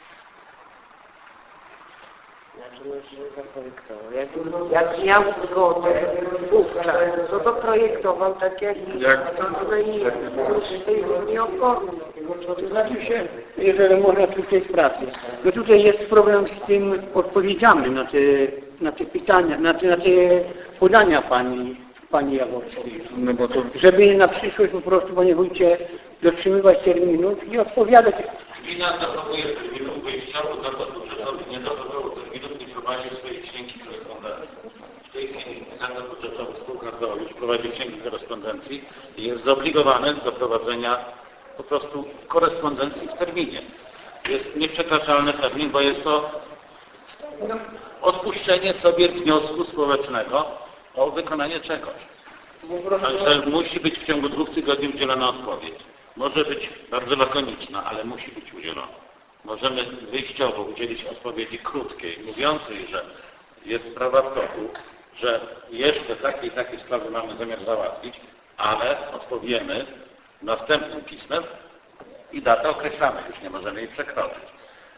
Jak miał zgodę wówczas, to to projektował tak jak
Jak-
to tutaj nie oporny.
to znaczy się, jeżeli można tutaj sprawdzić. No tutaj jest problem z tym odpowiedziami na te, na te pytania, na te, na te podania pani, pani Jaworskiej.
No bo to
Żeby na przyszłość po prostu, panie wójcie, dotrzymywać terminów i odpowiadać.
Gmina zachowuje terminów wyjściowych, zakład budżetowy nie dochowywał terminów, nie prowadzi swojej księgi korespondencji. W tej chwili zakład budżetowy spółka z o o już prowadzi księgi korespondencji i jest zobligowany do prowadzenia po prostu korespondencji w terminie. Jest nieprzekraczalny termin, bo jest to odpuszczenie sobie wniosku społecznego o wykonanie czegoś. Także musi być w ciągu dwóch tygodni udzielona odpowiedź. Może być bardzo lakoniczna, ale musi być udzielona. Możemy wyjściowo udzielić odpowiedzi krótkiej, mówiącej, że jest sprawa w toku, że jeszcze takie i takie sprawy mamy zamiar załatwić, ale odpowiemy następnym pismem i datę określamy, już nie możemy jej przekroczyć.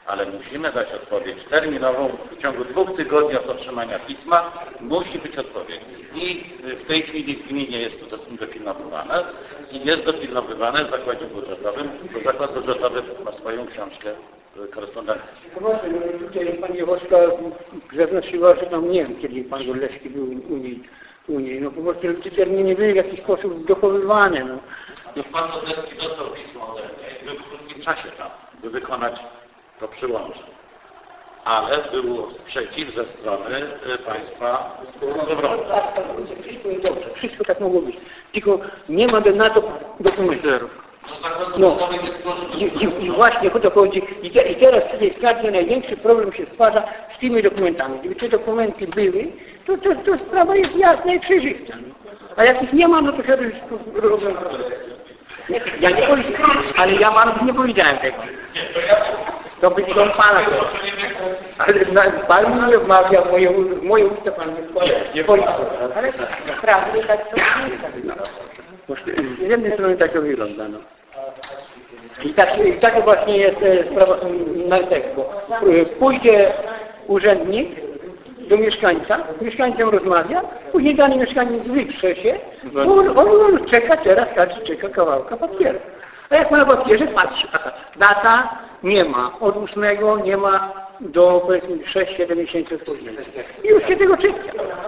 ale musimy dać odpowiedź terminową. W ciągu dwóch tygodni od otrzymania pisma musi być odpowiedź. I w tej chwili w gminie jest to dopilnowywane i jest dopilnowywane w zakładzie budżetowym, bo zakład budżetowy ma swoją książkę korespondencji.
No właśnie, no tutaj pani Woska zaznosiła, że tam nie wiem, kiedy pan Godlewski był u niej, u niej. No po prostu te terminy były w jakiś sposób dochowywane. No.
No pan Godlewski dostał pismo ode mnie i był w krótkim czasie tam, by wykonać to przyłącze. Ale był sprzeciw ze strony państwa obrony.
Dobrze, wszystko tak mogło być. Tylko nie ma na to dokumentów. No, i, i, i właśnie o to chodzi. I, te, i teraz w tej sprawie największy problem się stwarza z tymi dokumentami. Gdyby te dokumenty były, to, to, to sprawa jest jasna i przejrzysta. A jak ich nie ma, no to się robią. Ja nie powiedziałem, ale ja mam, nie powiedziałem tego. To być do pana. Ale pan nie wmawia moje, moje usta, pan nie składa. Nie policzył. Ale naprawdę tak to wygląda. Z jednej strony tak to wygląda. No. I tak, i tak właśnie jest e, sprawa na tego, bo e, pójdzie urzędnik do mieszkańca, mieszkańcem rozmawia, później dany mieszkaniec wyprze się, bo on, on, on czeka teraz, każdy czeka kawałka papieru. A jak ma na papierze, patrzy, aha, data nie ma, od ósmego nie ma do powiedzmy sześć siedem miesięcy później. I już się tego czeka.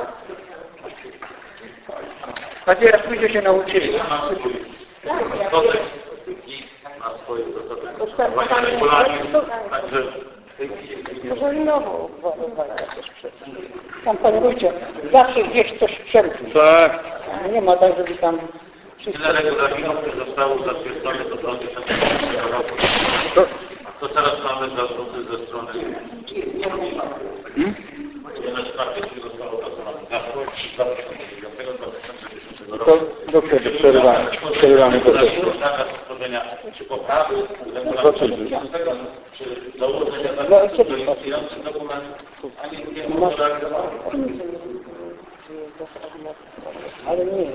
A teraz ludzie się nauczyli.
Kodeks etyki ma swoje zasady regulaminu, także w tej chwili
To wojnowo też przecież. Tam panie wójcie, zawsze gdzieś coś przerwie.
Tak.
Nie ma tak, żeby tam wszystko...
tyle regulaminów, które zostało zatwierdzone do dwa tysiące piętnastego roku. Co teraz mamy za zarzuty ze strony jedno czwarte, czyli zostało opracowane na dwa tysiące dziewiątego do dwa tysiące dziesiątego roku.
Do kiedy przerywamy, przerywamy to też.
Nakaz stworzenia czy poprawy
Zobaczymy.
czy dołożenia zapisów do istniejących dokumentów, a nie nie
Ale nie,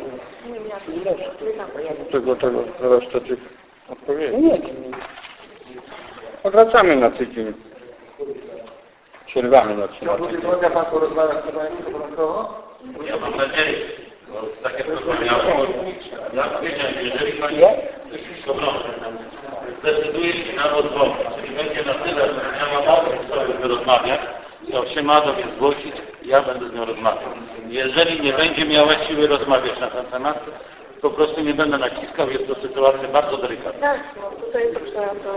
Czego tego resztę tych odpowiedzi?
nie, nie.
Powracamy na tydzień. Przerywamy na tydzień.
Mogę pan porozmawiać z panem komentarowo?
Ja mam nadzieję, bo tak jak rozmawiałem, ja powiedziałem, jeżeli pani obrony zdecyduje się na rozwój, czyli będzie na tyle, że nie ma mocy sobie wyrozmawiać, to się ma do mnie zgłosić, ja będę z nią rozmawiał. Jeżeli nie będzie miała siły rozmawiać na ten temat, po prostu nie będę naciskał, jest to sytuacja bardzo delikatna.
Tak, no tutaj trzeba to...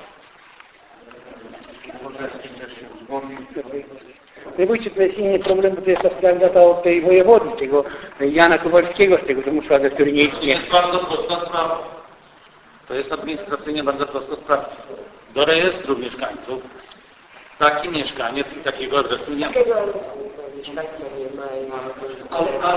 Nie bójcie, to jest inny problem, bo to jest ta sprawa ta od tej wojewody, tego Jana Kowalskiego, z tego domu szlaga, który nie
To
istnieje.
jest bardzo prosta sprawa. To jest administracyjnie bardzo prosta sprawa. Do rejestru mieszkańców taki mieszkaniec i takiego adresu nie ma.
Ale, ale,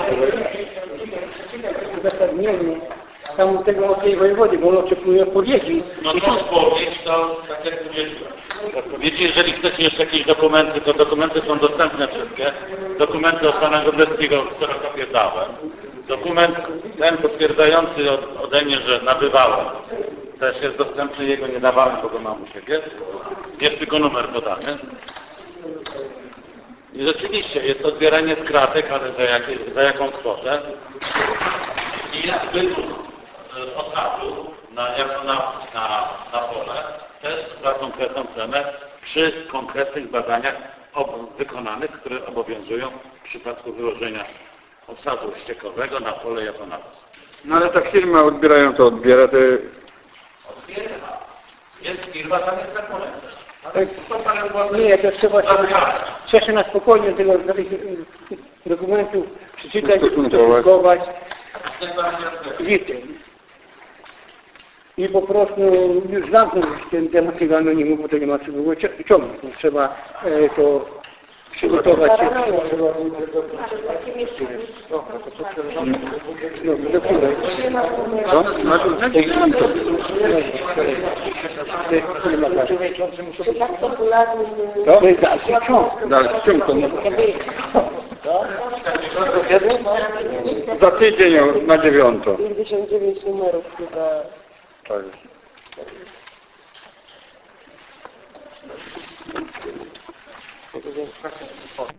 uzasadnienie tam tego od tej wojewody, bo on oczekuje odpowiedzi.
No to odpowiedź to, tak jak powiedziałem. Odpowiedzi, jeżeli chcecie jeszcze jakieś dokumenty, to dokumenty są dostępne wszystkie. Dokumenty od pana Godlewskiego kserokopię dałem. Dokument ten potwierdzający od, ode mnie, że nabywałem, też jest dostępny, jego nie dawałem, bo go mam u siebie. Jest tylko numer podany. I rzeczywiście jest odbieranie z kratek, ale za, jakie, za jaką kwotę. I jest wywóz osadu na, jako napis na, na pole, też za konkretną cenę, przy konkretnych badaniach ob, wykonanych, które obowiązują w przypadku wyłożenia osadu ściekowego na pole jako napis.
No ale ta firma odbierająca odbiera te...
Odbiera. Jest firma, tam jest dokument.
Nie, to trzeba się, trzeba się na spokojnie tego, do tych dokumentów przeczytać, stosunkować. I po prostu już zamknąć ten temat tego anonimu, bo to nie ma co było ciągnąć. Trzeba e, to przygotować się. No, do której?
Co? Na to
To jest dalszy ciąg.
dalszy ciąg. Za tydzień na dziewiątą.
pięćdziesiąt dziewięć numerów chyba.
Tak.
To to jest kwestia